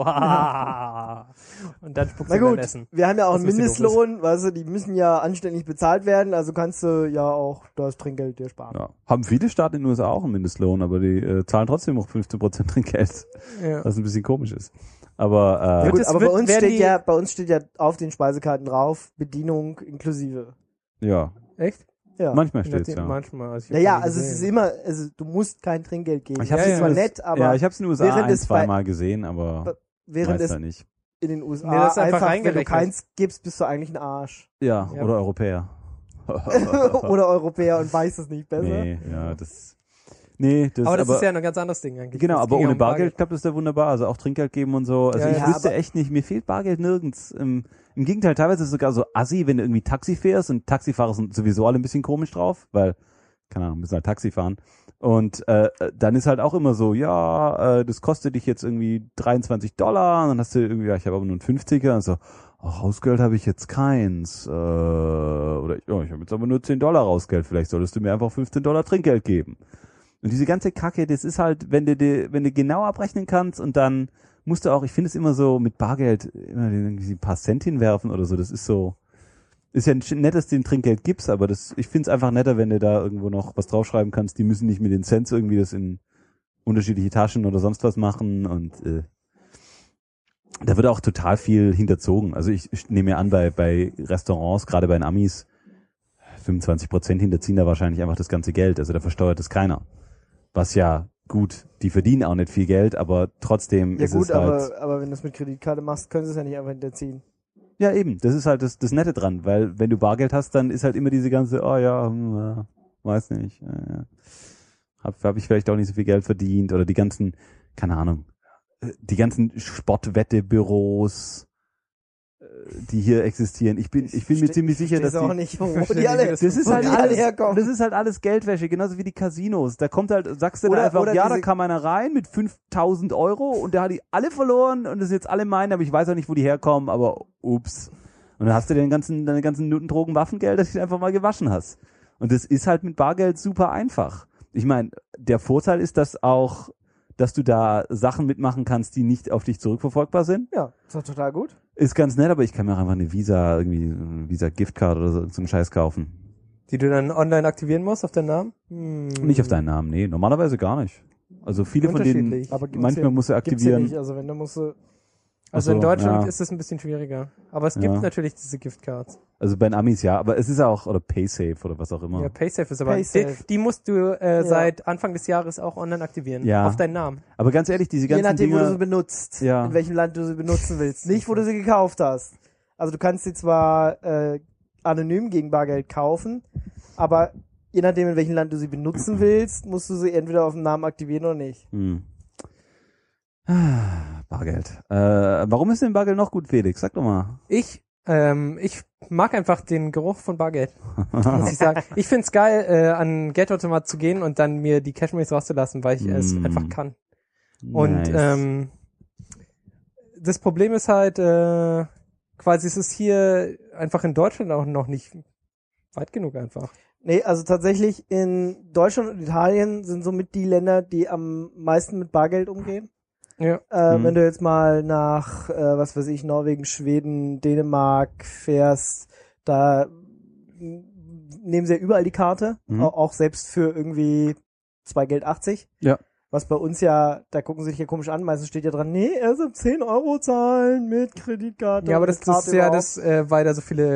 Und dann spuckst du in dein Essen. Wir haben ja auch einen Mindestlohn, weißt du, die müssen ja anständig bezahlt werden, also kannst du ja auch das Trinkgeld dir sparen. Ja. Haben viele Staaten in den USA auch einen Mindestlohn, aber die zahlen trotzdem auch 15% Trinkgeld. Ja. Was ein bisschen komisch ist. Aber, ja, gut, aber bei uns steht ja auf den Speisekarten drauf, Bedienung inklusive. Ja. Echt? Ja. Manchmal steht's, ja. Manchmal. Also es ist immer, also du musst kein Trinkgeld geben. Ich hab's zwar nett, aber. Ja, ich hab's in den USA ein, zweimal gesehen, aber während es nicht. In den USA einfach wenn du keins gibst, bist du eigentlich ein Arsch. Ja. Oder Europäer. Oder Europäer und weißt es nicht besser. Das aber das ist ja ein ganz anderes Ding eigentlich. Genau, aber ohne Bargeld klappt das ja wunderbar. Also auch Trinkgeld geben und so. Also ich wüsste echt nicht, mir fehlt Bargeld nirgends. Im Gegenteil, teilweise ist es sogar so assi, wenn du irgendwie Taxi fährst und Taxifahrer sind sowieso alle ein bisschen komisch drauf, weil, keine Ahnung, müssen halt Taxi fahren. Und dann ist halt auch immer so, das kostet dich jetzt irgendwie $23. Und dann hast du irgendwie, ich habe aber nur einen 50er. Und so, Hausgeld habe ich jetzt keins. Oder ich habe jetzt aber nur $10 Hausgeld. Vielleicht solltest du mir einfach $15 Trinkgeld geben. Und diese ganze Kacke, das ist halt, wenn du genau abrechnen kannst und dann musst du auch, ich finde es immer so mit Bargeld immer irgendwie ein paar Cent hinwerfen oder so, das ist so, ist ja nett, dass du den Trinkgeld gibst, aber ich finde es einfach netter, wenn du da irgendwo noch was draufschreiben kannst, die müssen nicht mit den Cents irgendwie das in unterschiedliche Taschen oder sonst was machen und da wird auch total viel hinterzogen. Also ich nehme mir an, bei Restaurants, gerade bei den Amis, 25% hinterziehen da wahrscheinlich einfach das ganze Geld, also da versteuert das keiner. Was ja gut, die verdienen auch nicht viel Geld, aber trotzdem Ja ist gut, es halt... aber wenn du es mit Kreditkarte machst, können sie es ja nicht einfach hinterziehen. Ja eben, das ist halt das Nette dran, weil wenn du Bargeld hast, dann ist halt immer diese ganze, weiß nicht, hab ich vielleicht auch nicht so viel Geld verdient oder die ganzen, keine Ahnung, die ganzen Sportwettebüros, die hier existieren. Ich bin mir ziemlich sicher, dass auch nicht, wo die alle, das ist wo halt die alles, alle herkommen. das ist halt alles Geldwäsche, genauso wie die Casinos. Da kommt halt, sagst du Oder- da einfach, oder ja, da diese- kam einer rein mit 5.000 Euro und der hat die alle verloren und das jetzt alle meinen, aber ich weiß auch nicht, wo die herkommen, aber ups. Und dann hast du deine ganzen Nutten, Drogen, Waffengeld, das du einfach mal gewaschen hast. Und das ist halt mit Bargeld super einfach. Ich meine, der Vorteil ist, dass du da Sachen mitmachen kannst, die nicht auf dich zurückverfolgbar sind. Ja, ist doch total gut. Ist ganz nett, aber ich kann mir auch einfach eine Visa Giftcard oder so einen Scheiß kaufen. Die du dann online aktivieren musst auf deinen Namen? Nicht auf deinen Namen, nee, normalerweise gar nicht. Also viele von denen, Unterschiedlich. Aber gibt's manchmal ja, musst du gibt's ja aktivieren. nicht. Also wenn, dann musst du, Also Ach in so, Deutschland ja. ist es ein bisschen schwieriger. Aber es gibt Ja. natürlich diese Giftcards. Also bei den Amis ja, aber es ist auch, oder PaySafe oder was auch immer. Ja, PaySafe ist aber, PaySafe. die musst du seit Anfang des Jahres auch online aktivieren. Ja. Auf deinen Namen. Aber ganz ehrlich, diese je ganzen nachdem, wo du sie Dinge, benutzt, Ja. in welchem Land du sie benutzen willst. Nicht, wo du sie gekauft hast. Also du kannst sie zwar anonym gegen Bargeld kaufen, aber je nachdem, in welchem Land du sie benutzen willst, musst du sie entweder auf dem Namen aktivieren oder nicht. Bargeld. Warum ist denn Bargeld noch gut, Felix? Sag doch mal. Ich mag einfach den Geruch von Bargeld, muss ich sagen. Ich find's geil, an einen Geldautomat zu gehen und dann mir die Cashmays rauszulassen, weil ich es einfach kann. Und Nice. das Problem ist halt, quasi es ist hier einfach in Deutschland auch noch nicht weit genug einfach. Nee, also tatsächlich in Deutschland und Italien sind somit die Länder, die am meisten mit Bargeld umgehen. Ja. Wenn du jetzt mal nach, was weiß ich, Norwegen, Schweden, Dänemark fährst, da nehmen sie ja überall die Karte, auch selbst für irgendwie 2 Geld 80. Ja. Was bei uns ja, da gucken sie dich ja komisch an, meistens steht ja dran, nee, erst ab 10 Euro zahlen mit Kreditkarte. Ja, aber und das Karte ist ja überhaupt. weil da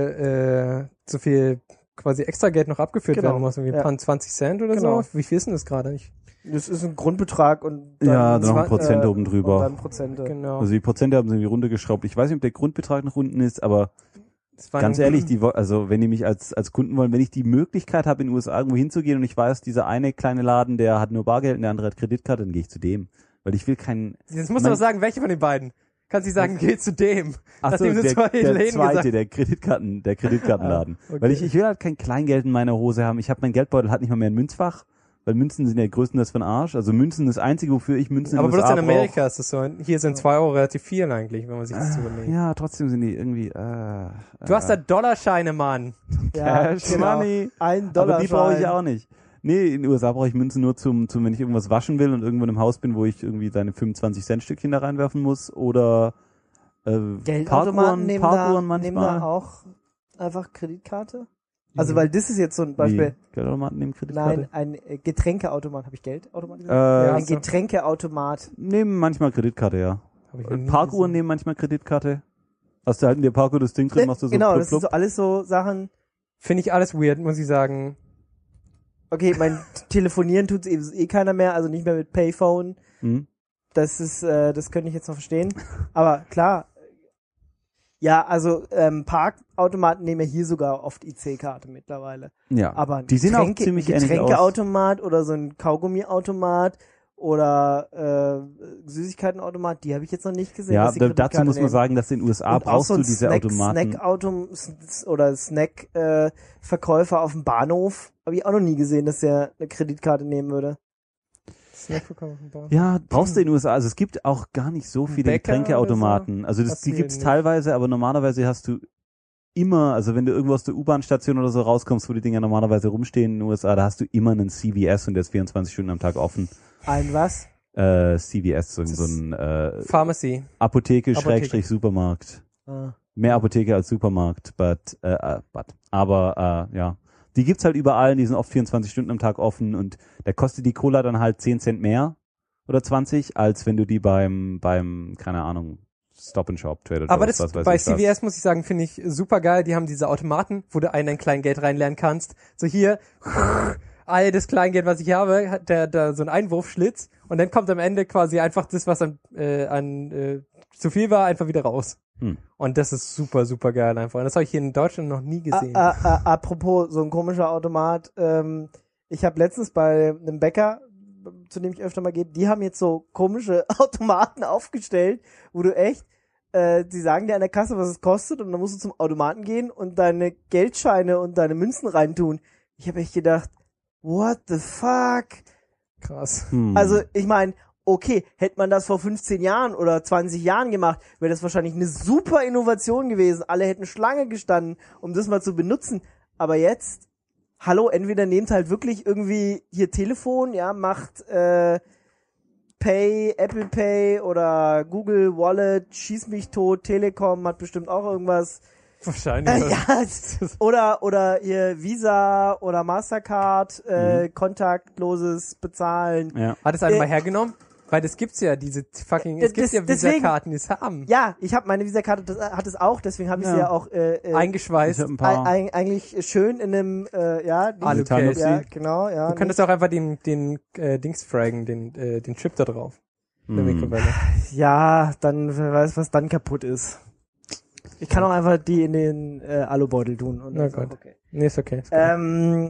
so viel quasi extra Geld noch abgeführt Genau, werden muss, irgendwie ja. 20 Cent oder Genau. so. Wie viel ist denn das gerade nicht? Das ist ein Grundbetrag und dann, Ja, dann noch ein Prozent oben und drüber. dann Prozente. Genau. Also die Prozente haben sie irgendwie runtergeschraubt. Ich weiß nicht, ob der Grundbetrag nach unten ist, aber Das waren- ganz ehrlich, also wenn die mich als Kunden wollen, wenn ich die Möglichkeit habe, in den USA irgendwo hinzugehen und ich weiß, dieser eine kleine Laden, der hat nur Bargeld und der andere hat Kreditkarte, dann gehe ich zu dem. Weil ich will keinen... Jetzt musst du doch sagen, welche von den beiden. Kannst nicht sagen, geh zu dem. Achso, Nachdem du zwei der Läden zweite, gesagt- der Kreditkartenladen. Ah, okay. Weil ich will halt kein Kleingeld in meiner Hose haben. Ich habe mein Geldbeutel hat nicht mal mehr ein Münzfach, weil Münzen sind ja größtenteils von Arsch. Also Münzen ist das Einzige, wofür ich Münzen Aber in den bloß USA in Amerika ist es so. Hier sind 2 Euro relativ viel eigentlich, wenn man sich das überlegt. Ja, trotzdem sind die irgendwie... Du hast da Dollarscheine, Mann. Ja, Cash genau. Money. $1 Aber die brauche ich Schein. auch nicht. Nee, in den USA brauche ich Münzen nur zum, wenn ich irgendwas waschen will und irgendwo in einem Haus bin, wo ich irgendwie deine 25-Cent-Stückchen da reinwerfen muss oder Geldautomaten nehmen da manchmal. auch einfach Kreditkarte? Also weil das ist jetzt so ein Beispiel. Wie? Geldautomaten nehmen Kreditkarte? Nein, ein Getränkeautomat. Habe ich Geldautomat gesagt? Ja, Ein so. Getränkeautomat. Nehmen manchmal Kreditkarte, ja. Hab ich noch nie Parkuhren gesehen. nehmen manchmal Kreditkarte. Hast du halt in der Parkuhr das Ding drin, machst du so Genau, plupp, das sind so plupp. alles so Sachen. Finde ich alles weird, muss ich sagen. Okay, mein Telefonieren tut eh keiner mehr, also nicht mehr mit Payphone. Hm? Das ist, das könnte ich jetzt noch verstehen. Aber klar, ja, also Parkautomaten nehmen ja hier sogar oft IC-Karte mittlerweile. Ja, Aber ein die sehen auch ziemlich ähnlich aus. Getränkeautomat oder so ein Kaugummiautomat oder Süßigkeitenautomat, die habe ich jetzt noch nicht gesehen. Ja, dass die dazu Kreditkarte muss man nehmen. sagen, dass in den USA Und auch brauchst so ein du diese Automaten. Snack-Verkäufer auf dem Bahnhof habe ich auch noch nie gesehen, dass der eine Kreditkarte nehmen würde. Ja, brauchst du in den USA. Also es gibt auch gar nicht so viele Bäcker Getränkeautomaten. Also Hast die du gibt's nicht? teilweise, aber normalerweise hast du immer, also wenn du irgendwo aus der U-Bahn-Station oder so rauskommst, wo die Dinger normalerweise rumstehen in den USA, da hast du immer einen CVS und der ist 24 Stunden am Tag offen. Ein was? CVS, so ein Pharmacy. Apotheke. Schrägstrich Supermarkt. Ah. Mehr Apotheke als Supermarkt, aber ja. Die gibt's halt überall, die sind oft 24 Stunden am Tag offen und da kostet die Cola dann halt 10 Cent mehr oder 20, als wenn du die beim, keine Ahnung, Stop and Shop, Trader Joe's, Aber das was weiß bei ich CVS muss ich sagen, finde ich super geil. Die haben diese Automaten, wo du ein Kleingeld reinlernen kannst. So hier, all das Kleingeld, was ich habe, hat der da so einen Einwurfschlitz und dann kommt am Ende quasi einfach das, was an zu viel war, einfach wieder raus. Und das ist super, super geil einfach. Und das habe ich hier in Deutschland noch nie gesehen. Apropos so ein komischer Automat, ich habe letztens bei einem Bäcker, zu dem ich öfter mal gehe, die haben jetzt so komische Automaten aufgestellt, wo du echt, die sagen dir an der Kasse, was es kostet und dann musst du zum Automaten gehen und deine Geldscheine und deine Münzen reintun. Ich habe echt gedacht, what the fuck? Krass. Also ich meine, okay, hätte man das vor 15 Jahren oder 20 Jahren gemacht, wäre das wahrscheinlich eine super Innovation gewesen. Alle hätten Schlange gestanden, um das mal zu benutzen. Aber jetzt, hallo, entweder nehmt halt wirklich irgendwie hier Telefon, ja, macht Pay, Apple Pay oder Google Wallet, schieß mich tot, Telekom hat bestimmt auch irgendwas. Wahrscheinlich. Oder ihr Visa oder Mastercard, kontaktloses Bezahlen. Ja. Hat es einen mal hergenommen? Weil das gibt's ja, diese fucking, es gibt ja Visa-Karten, die es haben. Ja, ich habe meine Visa-Karte, das hat es auch, deswegen habe ich sie ja auch eingeschweißt. Ich hab ein paar. Eigentlich schön in einem, Alu-Case. ja, genau, ja. Du könntest auch einfach den Dings fragen, den Chip da drauf. Der Mikrowelle. Ja, dann, wer weiß, was dann kaputt ist. Ich kann auch einfach die in den Alubeutel tun. Und Na das ist Gott. auch okay. Nee, ist okay. Ist okay.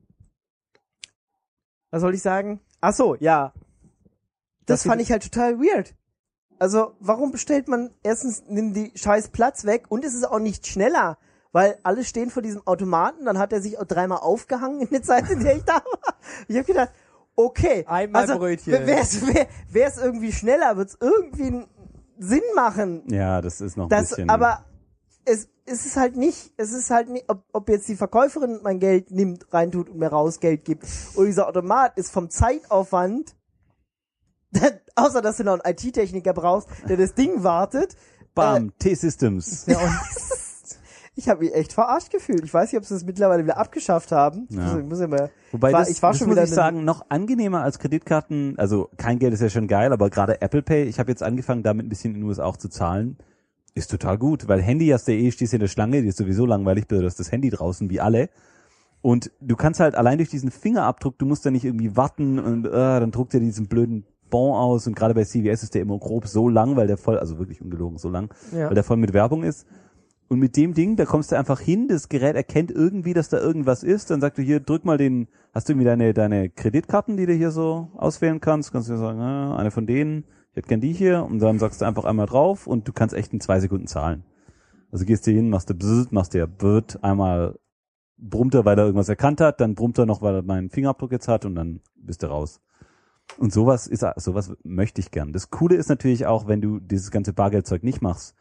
Was soll ich sagen? Ach so, ja. Das fand ich halt total weird. Also, warum bestellt man, erstens nimmt die scheiß Platz weg und es ist auch nicht schneller, weil alle stehen vor diesem Automaten, dann hat er sich auch dreimal aufgehangen in der Zeit, in der ich da war. Ich habe gedacht, okay, Einmal also, Brötchen. wär's irgendwie schneller, wird's irgendwie einen Sinn machen. Ja, das ist noch ein bisschen. Aber es ist halt nicht, ob jetzt die Verkäuferin mein Geld nimmt, reintut und mir raus Geld gibt. Und dieser Automat ist vom Zeitaufwand, außer dass du noch einen IT-Techniker brauchst, der das Ding wartet. Bam, T-Systems. Ja, und ich habe mich echt verarscht gefühlt. Ich weiß nicht, ob sie das mittlerweile wieder abgeschafft haben. Ja. Ich muss ja mal, Wobei ich war das schon muss wieder ich sagen, noch angenehmer als Kreditkarten, also kein Geld ist ja schon geil, aber gerade Apple Pay, ich habe jetzt angefangen, damit ein bisschen in den USA auch zu zahlen, ist total gut, weil Handy hast du stehst in der Schlange, die ist sowieso langweilig, du hast das Handy draußen, wie alle. Und du kannst halt allein durch diesen Fingerabdruck, du musst da nicht irgendwie warten und dann druckt er diesen blöden Bon aus und gerade bei CVS ist der immer grob so lang, weil der voll, also wirklich ungelogen so lang, weil der voll mit Werbung ist. Und mit dem Ding, da kommst du einfach hin, das Gerät erkennt irgendwie, dass da irgendwas ist, dann sagt du hier, drück mal hast du irgendwie deine Kreditkarten, die du hier so auswählen kannst du sagen, eine von denen, ich hätte gern die hier, und dann sagst du einfach einmal drauf und du kannst echt in 2 Sekunden zahlen. Also gehst du hin, machst der Bzzzt, einmal brummt er, weil er irgendwas erkannt hat, dann brummt er noch, weil er meinen Fingerabdruck jetzt hat und dann bist du raus. Und sowas möchte ich gern. Das Coole ist natürlich auch, wenn du dieses ganze Bargeldzeug nicht machst,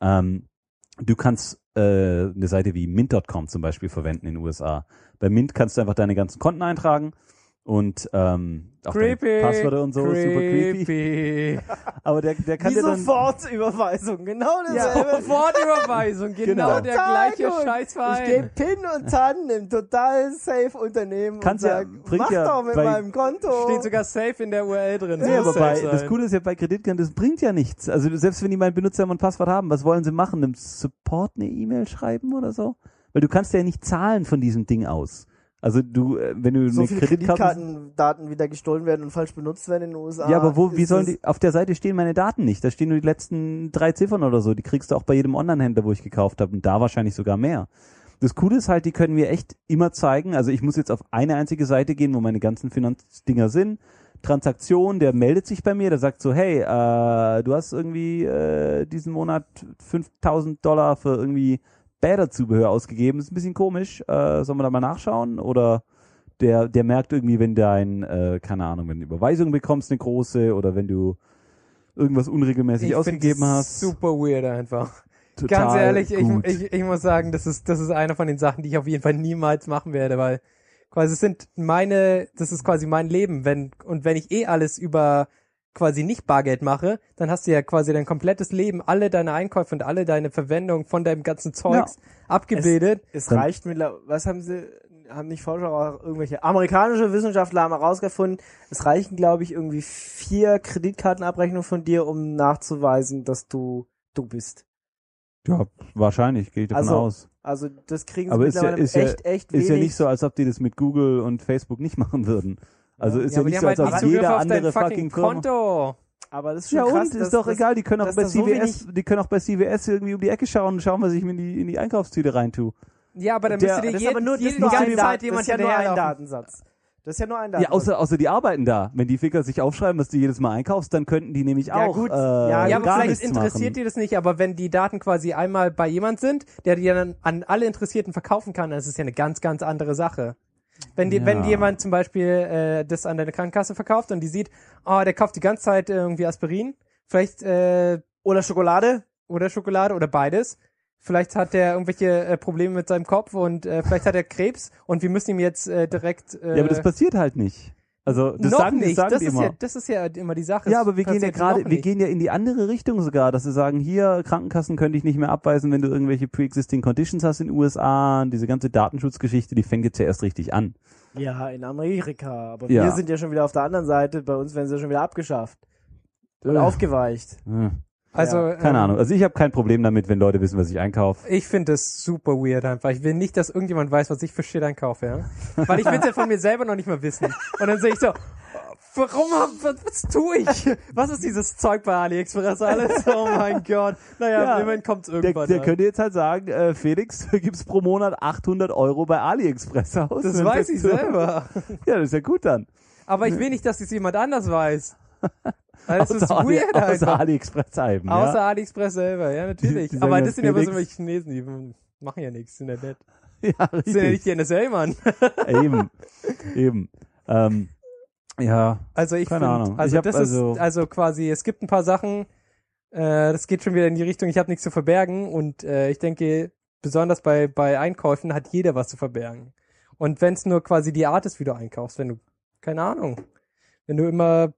du kannst eine Seite wie Mint.com zum Beispiel verwenden in den USA. Bei Mint kannst du einfach deine ganzen Konten eintragen und auch deine Passwörter und so, super creepy. Aber der kann dir dann... Sofortüberweisung, genau dasselbe. Sofortüberweisung, genau der gleiche gut. Scheißverein. Ich gebe PIN und TAN im total safe Unternehmen und sag, mach doch mit meinem Konto. Steht sogar safe in der URL drin. Nee, aber das Coole ist ja bei Kreditkarten, das bringt ja nichts. Also selbst wenn die meinen Benutzernamen und Passwort haben, was wollen sie machen? Dem Support eine E-Mail schreiben oder so? Weil du kannst ja nicht zahlen von diesem Ding aus. Also wenn du so eine viele Kreditkartendaten wieder gestohlen werden und falsch benutzt werden in den USA. Ja, aber wie sollen die, auf der Seite stehen meine Daten nicht. Da stehen nur die letzten 3 Ziffern oder so. Die kriegst du auch bei jedem Online-Händler, wo ich gekauft habe. Und da wahrscheinlich sogar mehr. Das Coole ist halt, die können mir echt immer zeigen. Also ich muss jetzt auf eine einzige Seite gehen, wo meine ganzen Finanzdinger sind. Transaktion, der meldet sich bei mir, der sagt so, hey, du hast irgendwie diesen Monat $5.000 für irgendwie Bäderzubehör ausgegeben, ist ein bisschen komisch, sollen wir da mal nachschauen? Oder der merkt irgendwie, wenn keine Ahnung, wenn du eine Überweisung bekommst, eine große, oder wenn du irgendwas unregelmäßig ausgegeben hast. Super weird einfach. total Ganz ehrlich, gut. ich muss sagen, das ist eine von den Sachen, die ich auf jeden Fall niemals machen werde, weil quasi das ist quasi mein Leben, wenn ich alles über quasi nicht Bargeld mache, dann hast du ja quasi dein komplettes Leben, alle deine Einkäufe und alle deine Verwendung von deinem ganzen Zeugs abgebildet. Es reicht mittlerweile, was haben nicht Forscher, auch irgendwelche amerikanische Wissenschaftler haben herausgefunden, es reichen, glaube ich, irgendwie 4 Kreditkartenabrechnungen von dir, um nachzuweisen, dass du bist. Ja, wahrscheinlich, gehe ich davon aus. Also das kriegen sie aber mittlerweile echt wenig. Ist ja nicht so, als ob die das mit Google und Facebook nicht machen würden. Also ist ja nicht so, als ob halt jede andere fucking Firma... Konto. Aber das ist schon krass. Und ist doch egal, die können auch bei CVS, die können auch bei CVS irgendwie um die Ecke schauen und schauen, was ich mir in die Einkaufstüte reintue. Ja, aber dann müsste dir die ganze Zeit jemand hinterherlaufen. Datensatz. Das ist ja nur ein Datensatz. Ja, außer die arbeiten da. Wenn die Ficker sich aufschreiben, was du jedes Mal einkaufst, dann könnten die nämlich auch aber vielleicht interessiert die das nicht, aber wenn die Daten quasi einmal bei jemand sind, der die dann an alle Interessierten verkaufen kann, dann ist es ja eine ganz, ganz andere Sache. Wenn jemand zum Beispiel das an deine Krankenkasse verkauft und die sieht, der kauft die ganze Zeit irgendwie Aspirin, vielleicht oder Schokolade oder beides. Vielleicht hat der irgendwelche Probleme mit seinem Kopf und vielleicht hat er Krebs und wir müssen ihm jetzt direkt... ja, aber das passiert halt nicht. Also das sagen die immer. Das ist ja immer die Sache. Ja, aber wir gehen ja in die andere Richtung sogar, dass sie sagen, hier, Krankenkassen könnte ich nicht mehr abweisen, wenn du irgendwelche pre-existing conditions hast in den USA. Und diese ganze Datenschutzgeschichte, die fängt jetzt ja erst richtig an. Ja, in Amerika. Aber wir sind ja schon wieder auf der anderen Seite. Bei uns werden sie ja schon wieder abgeschafft. Und aufgeweicht. Also keine Ahnung. Also ich habe kein Problem damit, wenn Leute wissen, was ich einkaufe. Ich finde das super weird einfach. Ich will nicht, dass irgendjemand weiß, was ich für Shit einkaufe, ja. Weil ich will es ja von mir selber noch nicht mal wissen. Und dann sehe ich so, was tue ich? Was ist dieses Zeug bei AliExpress alles? Oh mein Gott. Naja, immerhin kommt's irgendwann. Der könnte jetzt halt sagen, Felix, du gibst pro Monat 800 € bei AliExpress aus. Das weiß ich selber. Ja, das ist ja gut dann. Aber ich will nicht, dass es jemand anders weiß. Weil das ist weird außer einfach. AliExpress eben, Außer AliExpress selber, ja, natürlich. Die Aber das sind ja immer Felix. so welche Chinesen, die machen ja nichts, sind ja nett. Ja, Das sind ja nicht die NSA, Mann. Eben. Ja, Also ich keine finde, Ahnung. Also quasi, es gibt ein paar Sachen, das geht schon wieder in die Richtung, ich habe nichts zu verbergen und ich denke, besonders bei Einkäufen hat jeder was zu verbergen. Und wenn es nur quasi die Art ist, wie du einkaufst, wenn du, keine Ahnung, wenn du immer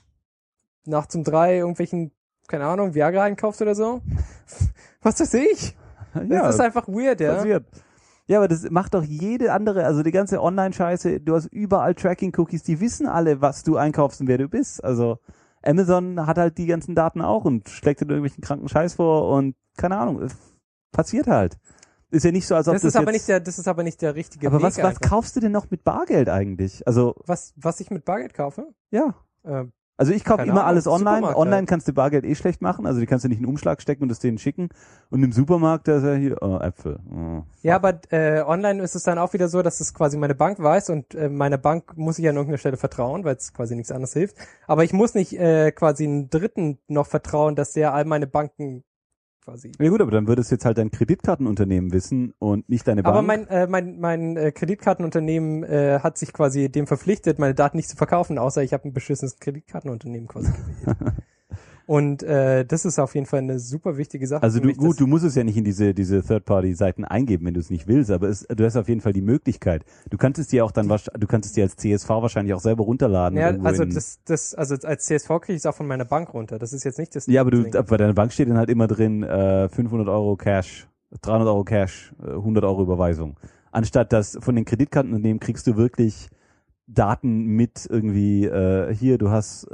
nachts um 3 irgendwelchen, keine Ahnung, Viagra einkaufst oder so, was weiß ich? Das ist einfach weird, ja. Passiert. Ja, aber das macht doch jede andere, also die ganze Online-Scheiße, du hast überall Tracking-Cookies, die wissen alle, was du einkaufst und wer du bist. Also Amazon hat halt die ganzen Daten auch und schlägt dir irgendwelchen kranken Scheiß vor und keine Ahnung, es passiert halt. Ist ja nicht so, als ob das ist aber nicht der richtige aber Weg. Aber was kaufst du denn noch mit Bargeld eigentlich? Also was ich mit Bargeld kaufe? Ja. Also ich kaufe immer alles online. Supermarkt Online halt. kannst du Bargeld schlecht machen. Also die kannst du nicht in den Umschlag stecken und es denen schicken. Und im Supermarkt, da ist ja hier, Äpfel. Ja, aber online ist es dann auch wieder so, dass es quasi meine Bank weiß und meine Bank muss ich an irgendeiner Stelle vertrauen, weil es quasi nichts anderes hilft. Aber ich muss nicht quasi einen Dritten noch vertrauen, dass der all meine Banken quasi... Ja gut, aber dann würde es jetzt halt dein Kreditkartenunternehmen wissen und nicht deine Bank. Aber mein Kreditkartenunternehmen hat sich quasi dem verpflichtet, meine Daten nicht zu verkaufen, außer ich habe ein beschissenes Kreditkartenunternehmen quasi gewählt. Und das ist auf jeden Fall eine super wichtige Sache. Also du musst es ja nicht in diese Third-Party-Seiten eingeben, wenn du es nicht willst, aber du hast auf jeden Fall die Möglichkeit. Du kannst es dir auch dann als CSV wahrscheinlich auch selber runterladen. Ja, also also als CSV kriege ich es auch von meiner Bank runter. Das ist jetzt nicht das. Ja, aber bei deiner Bank steht dann halt immer drin 500 € Cash, 300 € Cash, 100 € Überweisung. Anstatt das von den Kreditkartenunternehmen kriegst du wirklich Daten mit irgendwie hier, du hast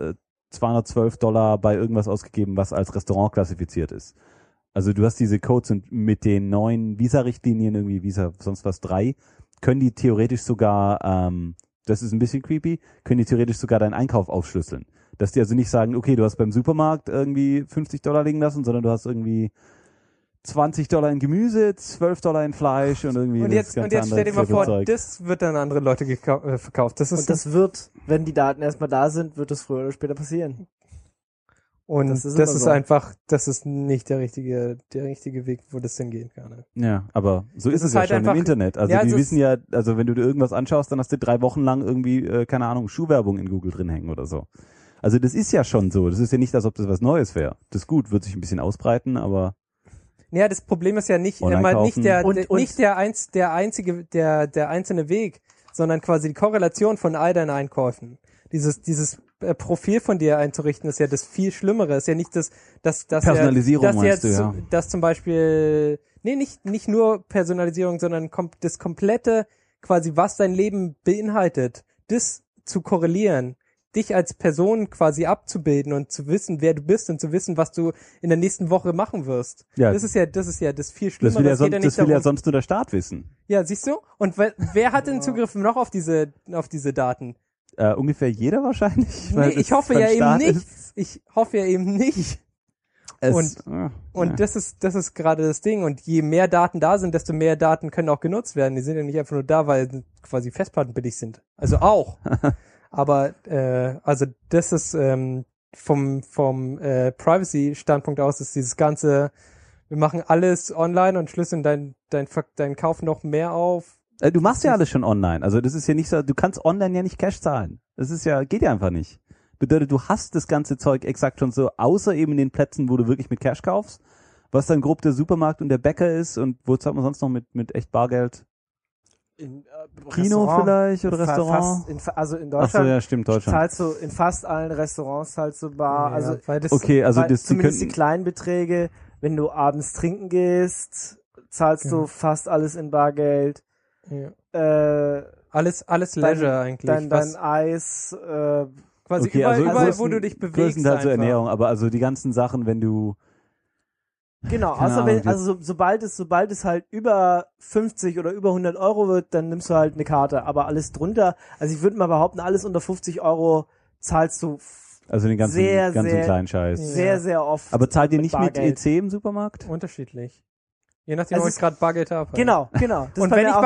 $212 bei irgendwas ausgegeben, was als Restaurant klassifiziert ist. Also du hast diese Codes und mit den neuen Visa-Richtlinien, irgendwie Visa sonst was 3, können die theoretisch sogar, das ist ein bisschen creepy, können die theoretisch sogar deinen Einkauf aufschlüsseln. Dass die also nicht sagen, okay, du hast beim Supermarkt irgendwie $50 liegen lassen, sondern du hast irgendwie $20 in Gemüse, $12 in Fleisch und irgendwie und jetzt stell dir mal vor, Zeug. Das wird dann an andere Leute verkauft. Das wird, wenn die Daten erstmal da sind, wird das früher oder später passieren. Und das ist einfach, das ist nicht der richtige Weg, wo das hingehen kann. Ja, aber so ist es halt ja schon einfach, im Internet. Also die wissen ja, also wenn du dir irgendwas anschaust, dann hast du 3 Wochen lang irgendwie, keine Ahnung, Schuhwerbung in Google drin hängen oder so. Also das ist ja schon so. Das ist ja nicht, als ob das was Neues wäre. Das ist gut, wird sich ein bisschen ausbreiten, aber Naja, das Problem ist ja nicht Online-kaufen. nicht der einzelne Weg, sondern quasi die Korrelation von all deinen Einkäufen. Dieses Profil von dir einzurichten ist ja das viel Schlimmere. Ist ja nicht das Personalisierung meinst du, ja. Das zum Beispiel, nicht nur Personalisierung, sondern das komplette, quasi was dein Leben beinhaltet, das zu korrelieren, dich als Person quasi abzubilden und zu wissen, wer du bist und zu wissen, was du in der nächsten Woche machen wirst. Ja. Das ist ja das viel Schlimmere. Das will ja sonst nur der Staat wissen. Ja, siehst du? Und wer hat denn Zugriff noch auf diese Daten? Ungefähr jeder wahrscheinlich. Nee, ich hoffe ja eben nicht. Ich hoffe ja eben nicht. Und das ist gerade das Ding. Und je mehr Daten da sind, desto mehr Daten können auch genutzt werden. Die sind ja nicht einfach nur da, weil quasi Festplatten billig sind. Also auch. Aber also das ist vom Privacy-Standpunkt aus ist dieses ganze, wir machen alles online und schlüsseln dein Kauf noch mehr auf. Du machst ja alles schon online. Also das ist ja nicht so, du kannst online ja nicht Cash zahlen. Das ist ja, geht ja einfach nicht. Bedeutet, du hast das ganze Zeug exakt schon so, außer eben in den Plätzen, wo du wirklich mit Cash kaufst, was dann grob der Supermarkt und der Bäcker ist und wo zahlt man sonst noch mit echt Bargeld? Kino vielleicht oder Restaurant? Also in Deutschland. Ach so, ja, stimmt, Deutschland. Zahlst du in fast allen Restaurants zahlst du bar. Ja, also weil zumindest die kleinen Beträge, wenn du abends trinken gehst, zahlst du fast alles in Bargeld. Ja. Alles Leisure eigentlich. Dein Eis, quasi okay, überall, wo du dich bewegst. Größtenteils so Ernährung, aber also die ganzen Sachen, wenn du genau, außer sobald es halt über 50 oder über 100 Euro wird, dann nimmst du halt eine Karte. Aber alles drunter, also ich würde mal behaupten, alles unter 50 Euro zahlst du also den ganzen kleinen Scheiß. Sehr oft. Aber zahlt ihr nicht Bargeld. mit EC im Supermarkt? Unterschiedlich. Je nachdem, ob ich gerade Bargeld habe. Genau. Das und bei wenn mir ich, auch,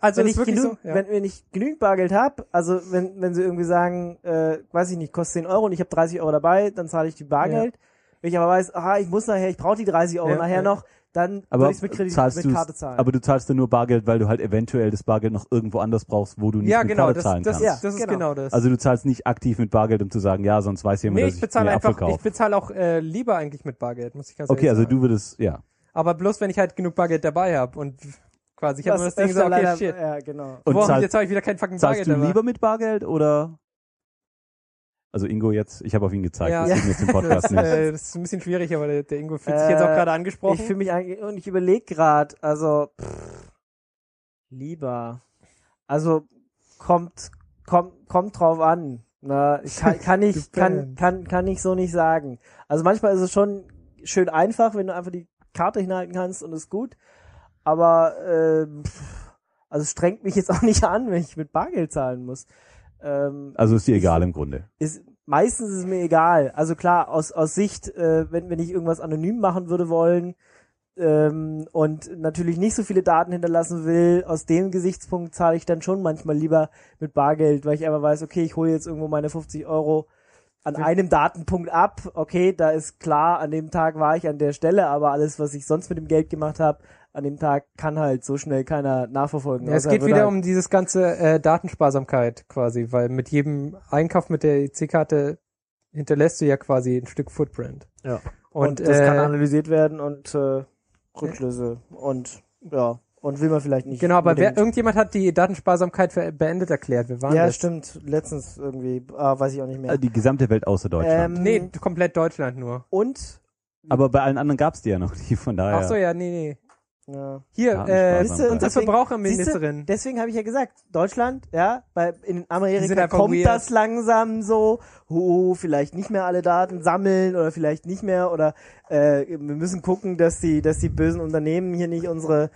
wenn ich genügend Bargeld habe, also wenn sie irgendwie sagen, weiß ich nicht, kostet 10 Euro und ich habe 30 Euro dabei, dann zahle ich die Bargeld. Ja. Wenn ich aber weiß, ich brauche die 30 Euro nachher noch, dann würde ich es mit Karte zahlen. Aber du zahlst dann nur Bargeld, weil du halt eventuell das Bargeld noch irgendwo anders brauchst, wo du nicht mit Karte zahlen kannst. Ja, das ist genau das. Also du zahlst nicht aktiv mit Bargeld, um zu sagen, ja, sonst weiß jemand, dass ich mir Apfel kaufe. Ich bezahle auch lieber eigentlich mit Bargeld, muss ich ganz ehrlich sagen. Okay, also sagen. du würdest, ja. Aber bloß, wenn ich halt genug Bargeld dabei habe und quasi, ich habe immer das Ding so, okay, leider, shit. Ja, genau. Und jetzt habe ich wieder kein fucking Bargeld dabei. Zahlst du lieber mit Bargeld oder? Also Ingo jetzt, ich habe auf ihn gezeigt, ja. das sieht mir jetzt im Podcast nicht. Das ist ein bisschen schwierig, aber der Ingo fühlt sich jetzt auch gerade angesprochen. Ich fühle mich eigentlich, und ich überlege gerade, also lieber. Also kommt drauf an. Na, kann ich so nicht sagen. Also manchmal ist es schon schön einfach, wenn du einfach die Karte hinhalten kannst und ist gut. Aber also es strengt mich jetzt auch nicht an, wenn ich mit Bargeld zahlen muss. Also ist dir egal im Grunde. Meistens ist es mir egal. Also klar, aus Sicht, wenn ich irgendwas anonym machen würde wollen und natürlich nicht so viele Daten hinterlassen will, aus dem Gesichtspunkt zahle ich dann schon manchmal lieber mit Bargeld, weil ich einfach weiß, okay, ich hole jetzt irgendwo meine 50 Euro an einem Datenpunkt ab. Okay, da ist klar, an dem Tag war ich an der Stelle, aber alles, was ich sonst mit dem Geld gemacht habe, an dem Tag kann halt so schnell keiner nachverfolgen. Ja, es geht wieder um dieses ganze Datensparsamkeit quasi, weil mit jedem Einkauf mit der EC-Karte hinterlässt du ja quasi ein Stück Footprint. Ja. Und das kann analysiert werden und Rückschlüsse und ja. Und will man vielleicht nicht. Genau, aber irgendjemand hat die Datensparsamkeit für beendet erklärt. Wir waren ja, stimmt. Letztens irgendwie, weiß ich auch nicht mehr. Die gesamte Welt außer Deutschland. Nee, komplett Deutschland nur. Und? Aber bei allen anderen gab's die ja noch, die von daher. Ach so, ja, nee. Ja. Hier, unsere Verbraucherministerin. Deswegen habe ich ja gesagt, Deutschland, ja, in Amerika kommt das langsam so, vielleicht nicht mehr alle Daten sammeln oder vielleicht nicht mehr oder wir müssen gucken, dass die bösen Unternehmen hier nicht unsere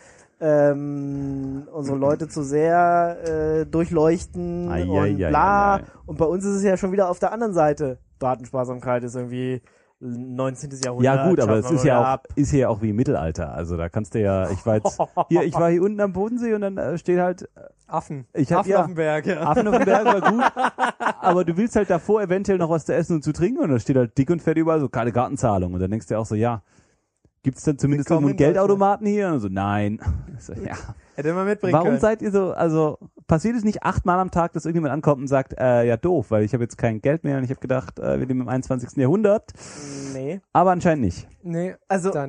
Leute zu sehr durchleuchten und bla. Und bei uns ist es ja schon wieder auf der anderen Seite. Datensparsamkeit ist irgendwie 19. Jahrhundert. Ja gut, aber es ist ja auch wie im Mittelalter. Also da kannst du ja, ich war hier unten am Bodensee und dann steht halt Affen. Affen auf dem Berg. Ja. Affen auf dem Berg war gut. Aber du willst halt davor eventuell noch was zu essen und zu trinken und da steht halt dick und fett überall so keine Kartenzahlung und dann denkst du auch so, ja, gibt's denn zumindest irgendwo einen Geldautomaten hier? Und so, nein. So, ja. Hätte man mitbringen können. Warum seid ihr so, also passiert es nicht 8-mal am Tag, dass irgendjemand ankommt und sagt, ja doof, weil ich habe jetzt kein Geld mehr und ich habe gedacht, wir leben im 21. Jahrhundert. Nee. Aber anscheinend nicht. Nee, also da nicht.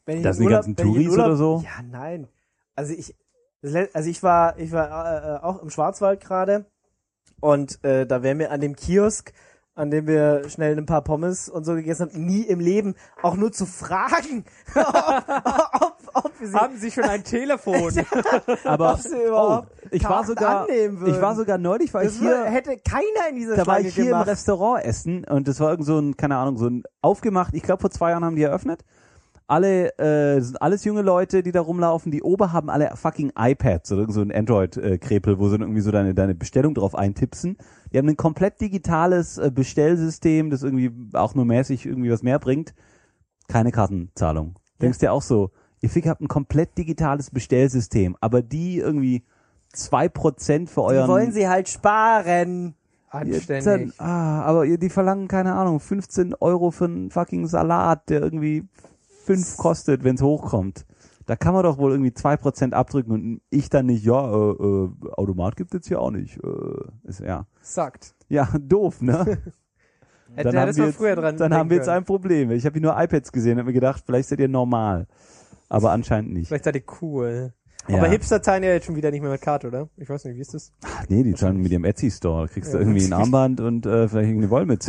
Wenn ich Das in sind die Urlaub- ganzen wenn ich in Touris Urlaub- oder so? Ja, nein. Ich war auch im Schwarzwald gerade und da wären wir an dem Kiosk, an dem wir schnell ein paar Pommes und so gegessen haben, nie im Leben auch nur zu fragen, ob wir sie, Haben Sie schon ein Telefon? Aber ob sie überhaupt ich war Karten annehmen würden. sogar neulich, das hätte keiner in dieser da war Schlange ich hier gemacht. im Restaurant essen und das war irgend so ein, keine Ahnung, so ein aufgemacht, ich glaube vor 2 Jahren haben die eröffnet. Alle, sind alles junge Leute, die da rumlaufen, die Ober haben alle fucking iPads oder irgend so ein Android-Krepel, wo sie irgendwie so deine Bestellung drauf eintipsen. Die haben ein komplett digitales Bestellsystem, das irgendwie auch nur mäßig irgendwie was mehr bringt. Keine Kartenzahlung. Denkst dir auch so, ihr Ficker habt ein komplett digitales Bestellsystem, aber die irgendwie 2% für Die euren... wollen sie halt sparen. Anständig. Aber die verlangen, keine Ahnung, 15 € für einen fucking Salat, der irgendwie 5 kostet, wenn es hochkommt. Da kann man doch wohl irgendwie 2% abdrücken und ich dann nicht, Automat gibt jetzt hier auch nicht. Sagt. Ja, doof, ne? Dann haben wir früher dran Dann haben wir jetzt denken ein Problem. Ich habe hier nur iPads gesehen und habe mir gedacht, vielleicht seid ihr normal. Aber anscheinend nicht. Vielleicht seid ihr cool. Ja. Aber Hipster zahlen ja jetzt schon wieder nicht mehr mit Karte, oder? Ich weiß nicht, wie ist das? Ach nee, die zahlen mit ihrem Etsy-Store. Da kriegst du irgendwie ein Armband und vielleicht irgendeine Wollmütze.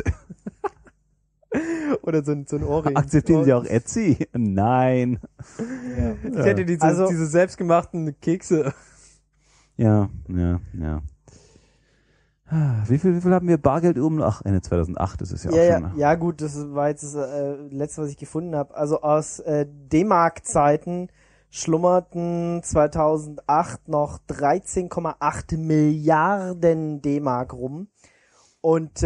Oder so ein Ohrring. Akzeptieren Sie auch Etsy? Nein. Ich hätte diese selbstgemachten Kekse. Ja. Wie viel haben wir Bargeld Ach, Ende 2008 ist es ja auch schon. Ja, gut, das war jetzt das letzte, was ich gefunden habe. Also aus D-Mark-Zeiten schlummerten 2008 noch 13,8 Milliarden D-Mark rum. Und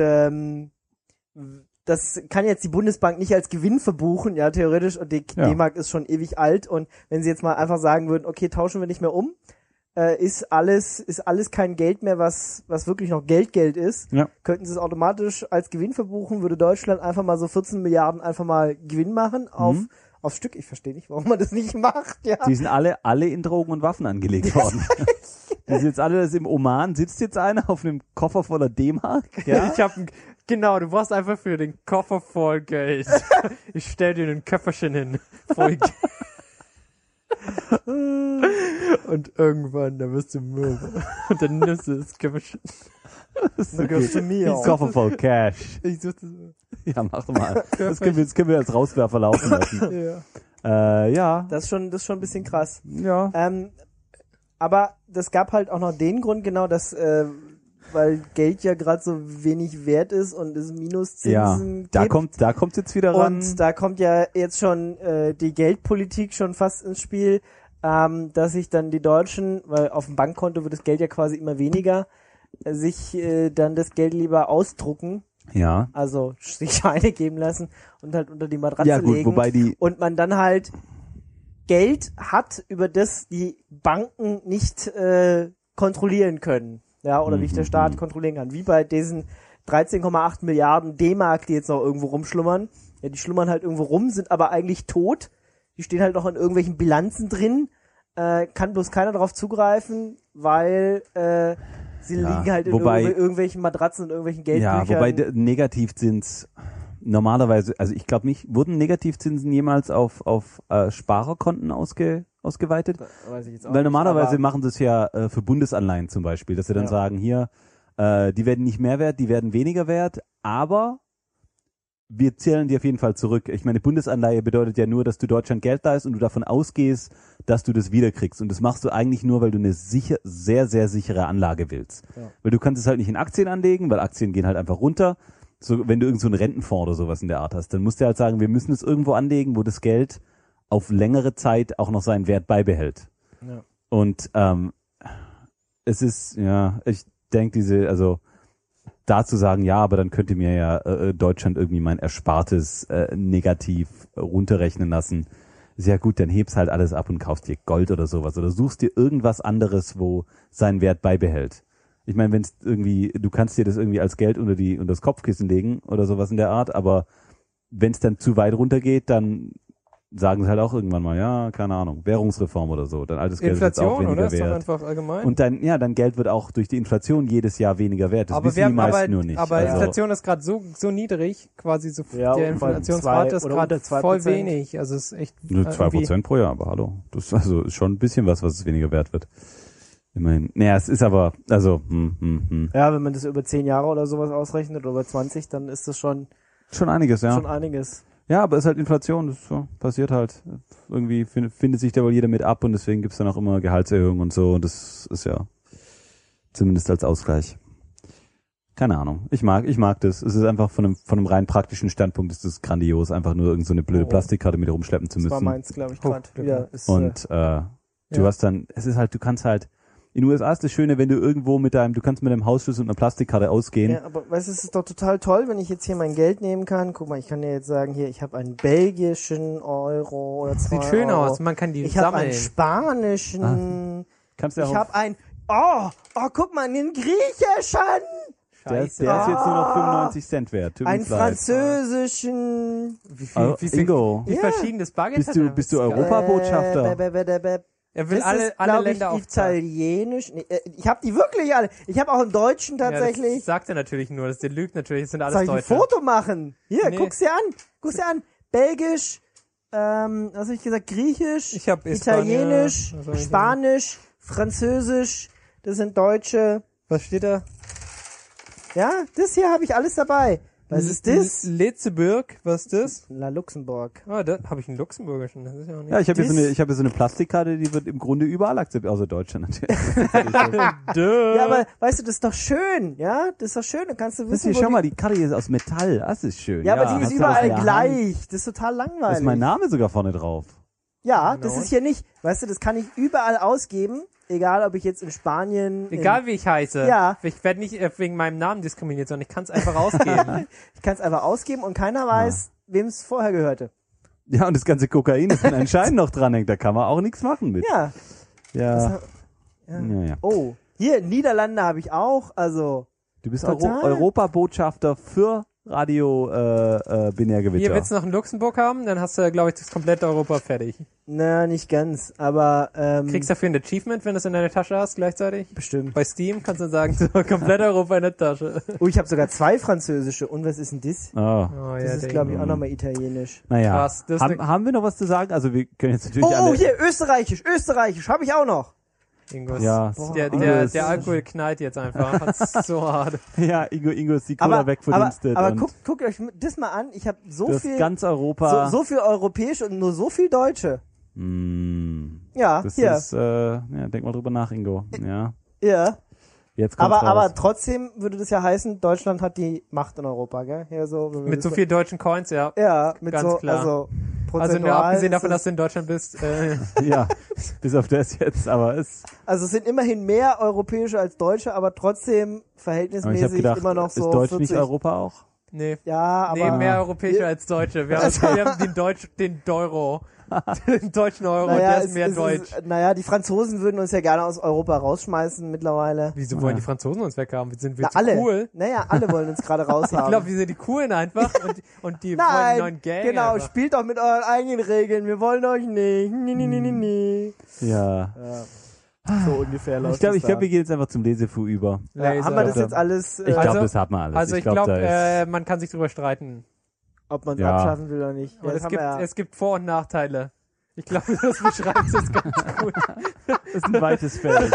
das kann jetzt die Bundesbank nicht als Gewinn verbuchen, ja, theoretisch. Und die D-Mark ist schon ewig alt. Und wenn sie jetzt mal einfach sagen würden, okay, tauschen wir nicht mehr um, ist alles kein Geld mehr, was wirklich noch Geld ist. Ja. Könnten sie es automatisch als Gewinn verbuchen, würde Deutschland einfach mal so 14 Milliarden einfach mal Gewinn machen auf Stück. Ich verstehe nicht, warum man das nicht macht, ja. Die sind alle in Drogen und Waffen angelegt worden. Die sind jetzt alle, das im Oman sitzt jetzt einer auf einem Koffer voller D-Mark. Ja? Genau, du brauchst einfach für den Koffer voll Geld. Ich stell dir ein Köfferchen hin. Voll Geld. Und irgendwann, da wirst du mürbe. Und dann nimmst du das Köfferchen. Dann gehörst du mir auch. Koffer voll Cash. Ich such das Ja, mach doch mal. Das können wir als Rauswerfer laufen lassen. Ja. Das ist schon ein bisschen krass. Ja. Aber das gab halt auch noch den Grund, genau, dass weil Geld ja gerade so wenig wert ist und es Minuszinsen gibt. Da kommt's jetzt wieder ran. Und da kommt ja jetzt schon die Geldpolitik schon fast ins Spiel, dass sich dann die Deutschen, weil auf dem Bankkonto wird das Geld ja quasi immer weniger, sich dann das Geld lieber ausdrucken. Ja. Also sich Scheine geben lassen und halt unter die Matratze legen. Wobei und man dann halt Geld hat, über das die Banken nicht kontrollieren können. Ja, oder nicht der Staat kontrollieren kann. Wie bei diesen 13,8 Milliarden D-Mark, die jetzt noch irgendwo rumschlummern. Ja, die schlummern halt irgendwo rum, sind aber eigentlich tot. Die stehen halt noch in irgendwelchen Bilanzen drin. Kann bloß keiner darauf zugreifen, weil sie liegen halt in irgendwelchen Matratzen und irgendwelchen Geldbüchern. Ja, wobei Negativzins normalerweise, also ich glaube nicht, wurden Negativzinsen jemals auf Sparerkonten ausgeweitet? Weiß ich jetzt auch Weil nicht, normalerweise aber machen sie es ja für Bundesanleihen zum Beispiel, dass sie dann sagen, hier, die werden nicht mehr wert, die werden weniger wert, aber wir zählen die auf jeden Fall zurück. Ich meine, Bundesanleihe bedeutet ja nur, dass du Deutschland Geld leihst und du davon ausgehst, dass du das wiederkriegst. Und das machst du eigentlich nur, weil du eine sehr, sehr sichere Anlage willst. Ja. Weil du kannst es halt nicht in Aktien anlegen, weil Aktien gehen halt einfach runter. So, wenn du irgend so einen Rentenfonds oder sowas in der Art hast, dann musst du halt sagen, wir müssen es irgendwo anlegen, wo das Geld auf längere Zeit auch noch seinen Wert beibehält. Ja. Und es ist, ich denke, da zu sagen, ja, aber dann könnte mir ja Deutschland irgendwie mein Erspartes negativ runterrechnen lassen. Ist ja gut, dann hebst halt alles ab und kaufst dir Gold oder sowas oder suchst dir irgendwas anderes, wo seinen Wert beibehält. Ich meine, wenn es irgendwie, du kannst dir das irgendwie als Geld unter das Kopfkissen legen oder sowas in der Art, aber wenn es dann zu weit runtergeht, dann sagen sie halt auch irgendwann mal, ja, keine Ahnung, Währungsreform oder so. Dein altes Geld ist jetzt auch Inflation, weniger oder? Ist doch wert. einfach allgemein. Und dein Geld wird auch durch die Inflation jedes Jahr weniger wert. Das wissen die meisten nur nicht. Aber Also, Inflation ist gerade so niedrig, quasi so, Ja, der und bei Inflationsrate ist oder gerade unter 2%. voll wenig. Also es ist echt nur irgendwie- 2% pro Jahr, aber hallo. Das ist also ist schon ein bisschen was es weniger wert wird. Immerhin. Naja, es ist aber, also, Ja, wenn man das über 10 Jahre oder sowas ausrechnet oder über 20, dann ist das schon Schon einiges. Ja, aber es ist halt Inflation, das ist so, passiert halt. Irgendwie findet sich da wohl jeder mit ab und deswegen gibt's dann auch immer Gehaltserhöhungen und so und das ist ja zumindest als Ausgleich. Keine Ahnung. Ich mag das. Es ist einfach von einem rein praktischen Standpunkt ist das grandios, einfach nur irgend so eine blöde Plastikkarte mit rumschleppen zu Das war müssen. meins, glaube ich, gerade. Wieder ist, Und du hast dann, es ist halt, du kannst halt, in den USA ist das Schöne, wenn du irgendwo du kannst mit einem Hausschlüssel und einer Plastikkarte ausgehen. ja, aber weißt du, es ist doch total toll, wenn ich jetzt hier mein Geld nehmen kann. Guck mal, ich kann dir jetzt sagen, hier, ich habe einen belgischen Euro oder 2 Sieht schön Euro. aus, man kann die Ich habe sammeln. einen spanischen. Kannst du ja Ich auch, habe einen. Oh, guck mal, einen griechischen. der ist jetzt nur noch 95 Cent wert. Tut mir Einen leid. französischen. Ingo, Wie verschieden das Bargeld bist du Europabotschafter? Er will Das alle ist, glaub Länder ich, aufzahlen. italienisch. Nee, ich habe die wirklich alle. Ich habe auch einen deutschen Ja, tatsächlich. das sagt er natürlich nur, der lügt natürlich, das sind alles Soll ich ein Deutsche. Foto machen? Hier, Nee. guck's dir an. Guck's dir an. Belgisch, was habe ich gesagt? Griechisch, Ich hab Italienisch, Spanier, was soll ich Spanisch, Französisch. Das sind Deutsche. Was steht da? Ja, das hier habe ich alles dabei. Was ist das? Letzeburg, was ist das? La Luxemburg. Ah, da habe ich einen luxemburgischen, das ist ja auch nicht. Ja, ich habe Das- hier so eine Plastikkarte, die wird im Grunde überall akzeptiert, außer Deutschland natürlich. Ja, aber weißt du, das ist doch schön, ja? Das ist doch schön, dann kannst du Das wissen, hier, schau mal, die Karte hier ist aus Metall, das ist schön. Ja, aber die hast ist du überall was in der Hand. gleich. Das ist total Da langweilig. ist mein Name sogar vorne drauf. Ja, Genau. das ist hier nicht, weißt du, das kann ich überall ausgeben, egal ob ich jetzt in Spanien, Egal wie ich heiße. Ja. Ich werde nicht wegen meinem Namen diskriminiert, sondern ich kann es einfach ausgeben. ich kann es einfach ausgeben und keiner weiß, wem es vorher gehörte. Ja, und das ganze Kokain, das an Schein noch dranhängt, da kann man auch nichts machen mit. Ja. Ja. Ja. Ja. Oh, hier, Niederlande habe ich auch, also, Du bist Total. Europabotschafter für Radio Binärgewitter. Hier willst du noch in Luxemburg haben, dann hast du, glaube ich, das komplette Europa fertig. na, nicht ganz, aber, Kriegst dafür ein Achievement, wenn du es in deiner Tasche hast gleichzeitig? bestimmt. Bei Steam kannst du sagen, so komplett Europa in der Tasche. Oh, ich habe sogar 2 französische. Und was ist denn das? Ah. Oh, Das ist, glaube ich, auch nochmal italienisch. Naja, Krass, das ist haben wir noch was zu sagen? Also wir können jetzt natürlich Oh, alle... hier, österreichisch habe ich auch noch. Ingos. Ja, Der Alkohol knallt jetzt einfach. Das ist so hart. ja, Ingo ist die Cola wegverdunstet. aber und guckt euch das mal an. Ich habe so das viel, ganz Europa... so viel europäisch und nur so viel Deutsche. Ja, Das hier. ist, ja, denk mal drüber nach, Ingo. Ja, Ja. jetzt kommt's Aber raus. trotzdem würde das ja heißen, Deutschland hat die Macht in Europa, gell? Hier so, wenn wir Mit das so viel deutschen Coins, ja. Ja, mit Ganz so, klar. also Also nur prozentual abgesehen ist davon, dass es, du in Deutschland bist. Ja, bis auf das jetzt, aber es... also es sind immerhin mehr europäische als Deutsche, aber trotzdem Aber ich habe verhältnismäßig gedacht, immer noch so ist Deutsch 40. nicht Europa auch? Nee. Ja, aber Nee, mehr Europäische als Deutsche. Wir haben den Euro. Den deutschen Euro, der ist mehr deutsch. Naja, die Franzosen würden uns ja gerne aus Europa rausschmeißen mittlerweile. Wieso wollen die Franzosen uns weghaben? Sind wir Na, zu alle. cool? Naja, alle wollen uns gerade raushaben. Ich glaube, wir sind die coolen einfach und die wollen Nein, einen neuen Gang. genau, einfach. spielt doch mit euren eigenen Regeln, wir wollen euch nicht. Nee. Ja. So ungefähr läuft Ich glaube, es da. wir gehen jetzt einfach zum Lesefu über. Laser. Haben wir das jetzt alles, Ich glaube, Also- das hat man alles. Also ich glaub, glaube, da ist- man kann sich drüber streiten. ob man es Ja. abschaffen will oder nicht. Ja, Und das haben wir ja. es gibt Vor- und Nachteile. Ich glaube, das beschreibt es ganz gut. das ist ein weites Feld.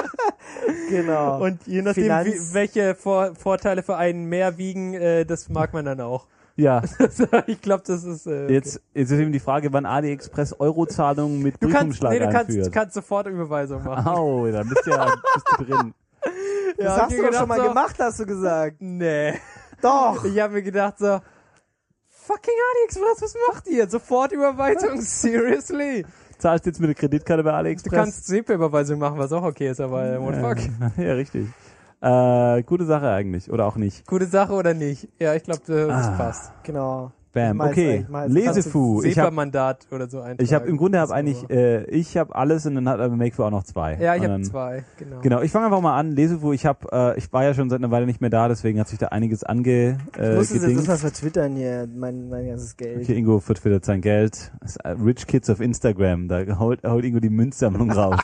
Genau. Und je nachdem, Finanz- welche Vorteile für einen mehr wiegen, das mag man dann auch. Ja, Ich glaube, das ist... jetzt ist eben die Frage, wann AliExpress Eurozahlungen mit Du kannst, Briefumschlag du einführt. kannst sofort Überweisung machen. Au, da bist du drin. das hab hast ich du doch gedacht schon mal so, gemacht, hast du gesagt. Nee. Doch. Ich habe mir gedacht so, fucking AliExpress, was macht ihr? Sofort Überweisung, seriously? Zahlst jetzt mit der Kreditkarte bei Du AliExpress? kannst SEPA-Überweisung machen, was auch okay ist, aber what the fuck? Ja, richtig. Gute Sache eigentlich. Oder auch nicht. Gute Sache oder nicht? Ja, ich glaube, das passt. Genau. Bam. Okay, Lesefu. SEPA-Mandat oder so eintragen. Ich habe im Grunde ich habe alles und dann hat aber Makefu auch noch 2. Ja, ich habe 2, genau. Genau, ich fange einfach mal an. Lesefu, ich war ja schon seit einer Weile nicht mehr da, deswegen hat sich da einiges ich muss jetzt gedingt. mal vertwittern hier, mein ganzes Geld. Okay, Ingo vertwittert sein Geld. Rich Kids auf Instagram, da holt Ingo die Münzsammlung raus.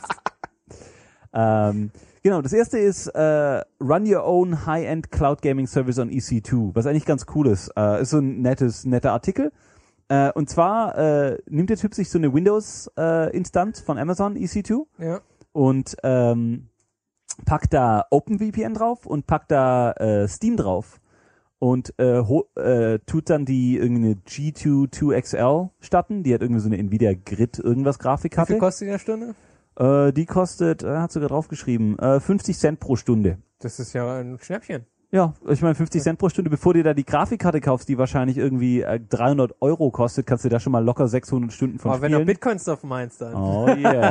Genau, das erste ist Run Your Own High-End Cloud Gaming Service on EC2, was eigentlich ganz cool ist. Ist so ein netter Artikel. Und zwar nimmt der Typ sich so eine Windows-Instanz von Amazon EC2 und packt da OpenVPN drauf und packt da Steam drauf und tut dann die irgendeine G2 2XL starten, die hat irgendwie so eine Nvidia Grid irgendwas Grafikkarte. Wie viel kostet die in der Stunde? Die kostet, hat sogar draufgeschrieben, 50 Cent pro Stunde. Das ist ja ein Schnäppchen. Ja, ich meine 50 Cent pro Stunde, bevor du da die Grafikkarte kaufst, die wahrscheinlich irgendwie 300 € kostet, kannst du da schon mal locker 600 Stunden von spielen. Aber wenn du Bitcoins drauf meinst dann. Oh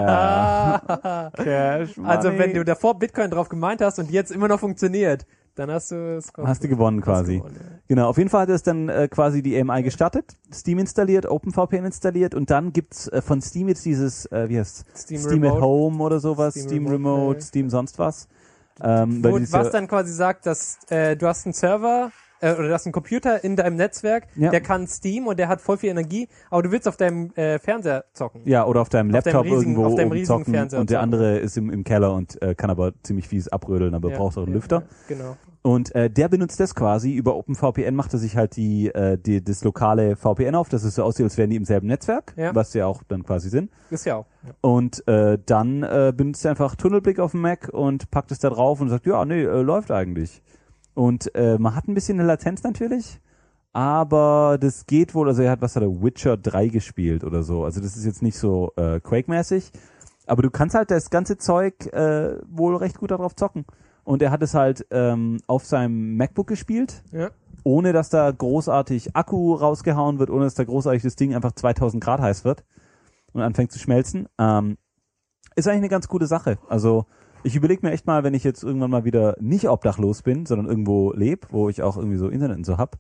yeah. Cash money. Also wenn du davor Bitcoin drauf gemeint hast und jetzt immer noch funktioniert, dann hast du es gewonnen quasi. Ja. Genau, auf jeden Fall hat es dann quasi die AMI gestartet, Steam installiert, OpenVPN installiert und dann gibt's von Steam jetzt dieses, wie heißt Steam at Home oder sowas, Steam Remote, ja. Steam sonst was. Was dann quasi sagt, dass du hast einen Server oder du hast einen Computer in deinem Netzwerk, der kann Steam und der hat voll viel Energie, aber du willst auf deinem Fernseher zocken. Ja, oder auf deinem Laptop irgendwo auf deinem oben zocken Fernseher und der andere ist im Keller und kann aber ziemlich fies abrödeln, aber braucht auch einen Lüfter. Ja, genau. Und der benutzt das quasi, über OpenVPN macht er sich halt das lokale VPN auf, dass es so aussieht, als wären die im selben Netzwerk, was sie ja auch dann quasi sind. Ist ja auch. Ja. Und dann benutzt er einfach Tunnelblick auf dem Mac und packt es da drauf und sagt, ja, nee, läuft eigentlich. Und man hat ein bisschen eine Latenz natürlich, aber das geht wohl, also er hat Witcher 3 gespielt oder so, also das ist jetzt nicht so Quake-mäßig, aber du kannst halt das ganze Zeug wohl recht gut darauf zocken. Und er hat es halt auf seinem MacBook gespielt, ohne dass da großartig Akku rausgehauen wird, ohne dass da großartig das Ding einfach 2000 Grad heiß wird und anfängt zu schmelzen. Ist eigentlich eine ganz gute Sache. Also ich überlege mir echt mal, wenn ich jetzt irgendwann mal wieder nicht obdachlos bin, sondern irgendwo lebe, wo ich auch irgendwie so Internet und so hab,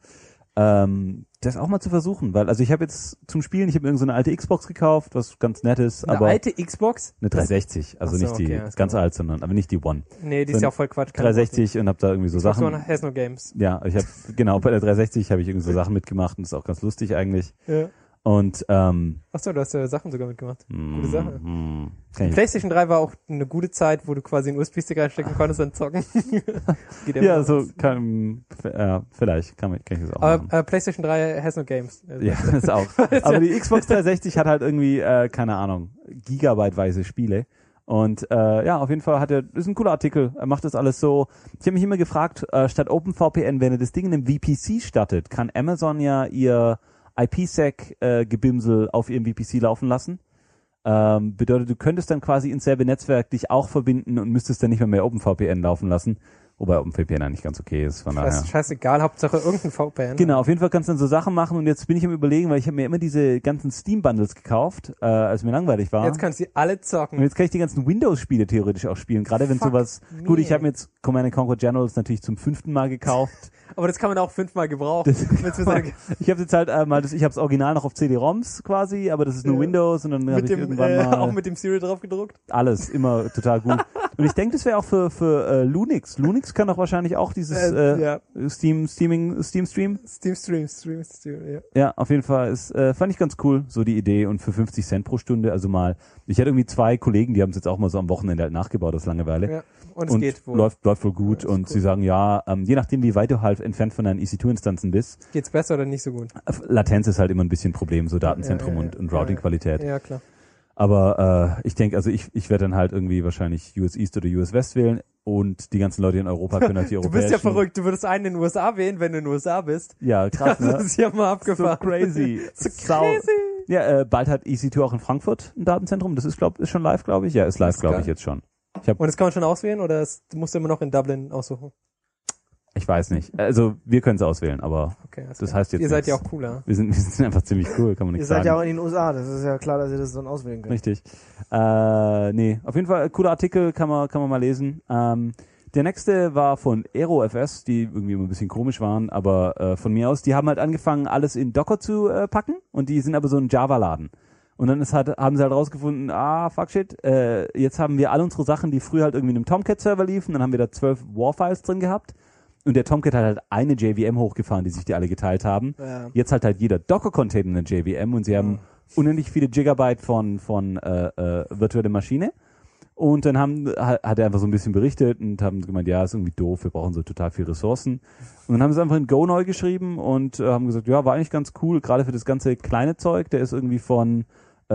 das auch mal zu versuchen, weil, also ich habe jetzt zum Spielen, ich habe mir so eine alte Xbox gekauft, was ganz nett ist, aber... Eine alte Xbox? Eine 360, also nicht die ganz alt, sondern, aber nicht die One. Nee, die ist ja auch voll Quatsch. 360 und habe da irgendwie so Sachen... Has no games. Ja, ich habe, genau, bei der 360 habe ich irgendwie so Sachen mitgemacht und das ist auch ganz lustig eigentlich. Ja. Und, Achso, du hast ja Sachen sogar mitgemacht. Gute Sache. PlayStation 3 war auch eine gute Zeit, wo du quasi einen USB-Stick reinstecken konntest und zocken. Geht ja, so vielleicht kann ich das auch machen. Aber PlayStation 3 has no games. Ja, das auch. Aber die Xbox 360 hat halt irgendwie, keine Ahnung, gigabyteweise Spiele. Und auf jeden Fall ist ein cooler Artikel. Er macht das alles so. Ich habe mich immer gefragt, statt OpenVPN, wenn er das Ding in einem VPC startet, kann Amazon ja ihr IPsec-Gebimsel auf ihrem VPC laufen lassen. Bedeutet, du könntest dann quasi ins selbe Netzwerk dich auch verbinden und müsstest dann nicht mehr OpenVPN laufen lassen. Wobei OpenVPN eigentlich ganz okay ist. Von daher. Scheißegal, Hauptsache irgendein VPN. Genau, auf jeden Fall kannst du dann so Sachen machen und jetzt bin ich am Überlegen, weil ich habe mir immer diese ganzen Steam-Bundles gekauft, als mir langweilig war. Jetzt kannst du die alle zocken. Und jetzt kann ich die ganzen Windows-Spiele theoretisch auch spielen, gerade wenn sowas... Gut, ich habe mir jetzt Command & Conquer Generals natürlich zum 5. Mal gekauft. Aber das kann man auch 5-mal gebrauchen. Ich habe jetzt halt ich habe das Original noch auf CD-ROMs quasi, aber das ist nur Windows und dann habe ich irgendwann mal... Auch mit dem Serial drauf gedruckt? Alles, immer total gut. Und ich denke, das wäre auch für Lunix. Lunix kann doch wahrscheinlich auch dieses Steam Stream. Ja. Ja, auf jeden Fall fand ich ganz cool, so die Idee und für 50 Cent pro Stunde, also mal. Ich hatte irgendwie 2 Kollegen, die haben es jetzt auch mal so am Wochenende halt nachgebaut aus Langeweile. Ja. Und es geht wohl. Läuft wohl gut und cool. Sie sagen, je nachdem, wie weit du halt entfernt von deinen EC2-Instanzen bist. Geht's besser oder nicht so gut? Latenz ist halt immer ein bisschen ein Problem, so Datenzentrum und Routing-Qualität. Ja, klar. Aber ich denke, also ich werde dann halt irgendwie wahrscheinlich US East oder US West wählen und die ganzen Leute in Europa können halt die europäischen... Du bist ja verrückt, du würdest einen in den USA wählen, wenn du in den USA bist. Ja, krass, ne? Das ist ja mal abgefahren. So crazy. So crazy. Ja, bald hat EC2 auch in Frankfurt ein Datenzentrum. Das ist schon live, glaube ich. Ja, ist live, glaube ich, jetzt schon. Und das kann man schon auswählen oder musst du immer noch in Dublin aussuchen? Ich weiß nicht. Also wir können es auswählen, aber das heißt jetzt ihr seid ja auch cooler. Wir sind einfach ziemlich cool, kann man nicht sagen. Ihr seid ja auch in den USA, das ist ja klar, dass ihr das dann auswählen könnt. Richtig. Nee, auf jeden Fall cooler Artikel, kann man mal lesen. Der nächste war von AeroFS, die irgendwie immer ein bisschen komisch waren, aber von mir aus, die haben halt angefangen, alles in Docker zu packen und die sind aber so ein Java-Laden. Und dann haben sie halt rausgefunden, fuck shit, jetzt haben wir all unsere Sachen, die früher halt irgendwie in einem Tomcat-Server liefen, dann haben wir da 12 War-Files drin gehabt. Und der Tomcat hat halt eine JVM hochgefahren, die sich die alle geteilt haben. Ja. Jetzt halt jeder Docker-Container eine JVM und sie haben unendlich viele Gigabyte von virtuelle Maschine. Und dann hat er einfach so ein bisschen berichtet und haben gemeint, ja, ist irgendwie doof, wir brauchen so total viel Ressourcen. Und dann haben sie einfach in Go neu geschrieben und haben gesagt, ja, war eigentlich ganz cool, gerade für das ganze kleine Zeug, der ist irgendwie von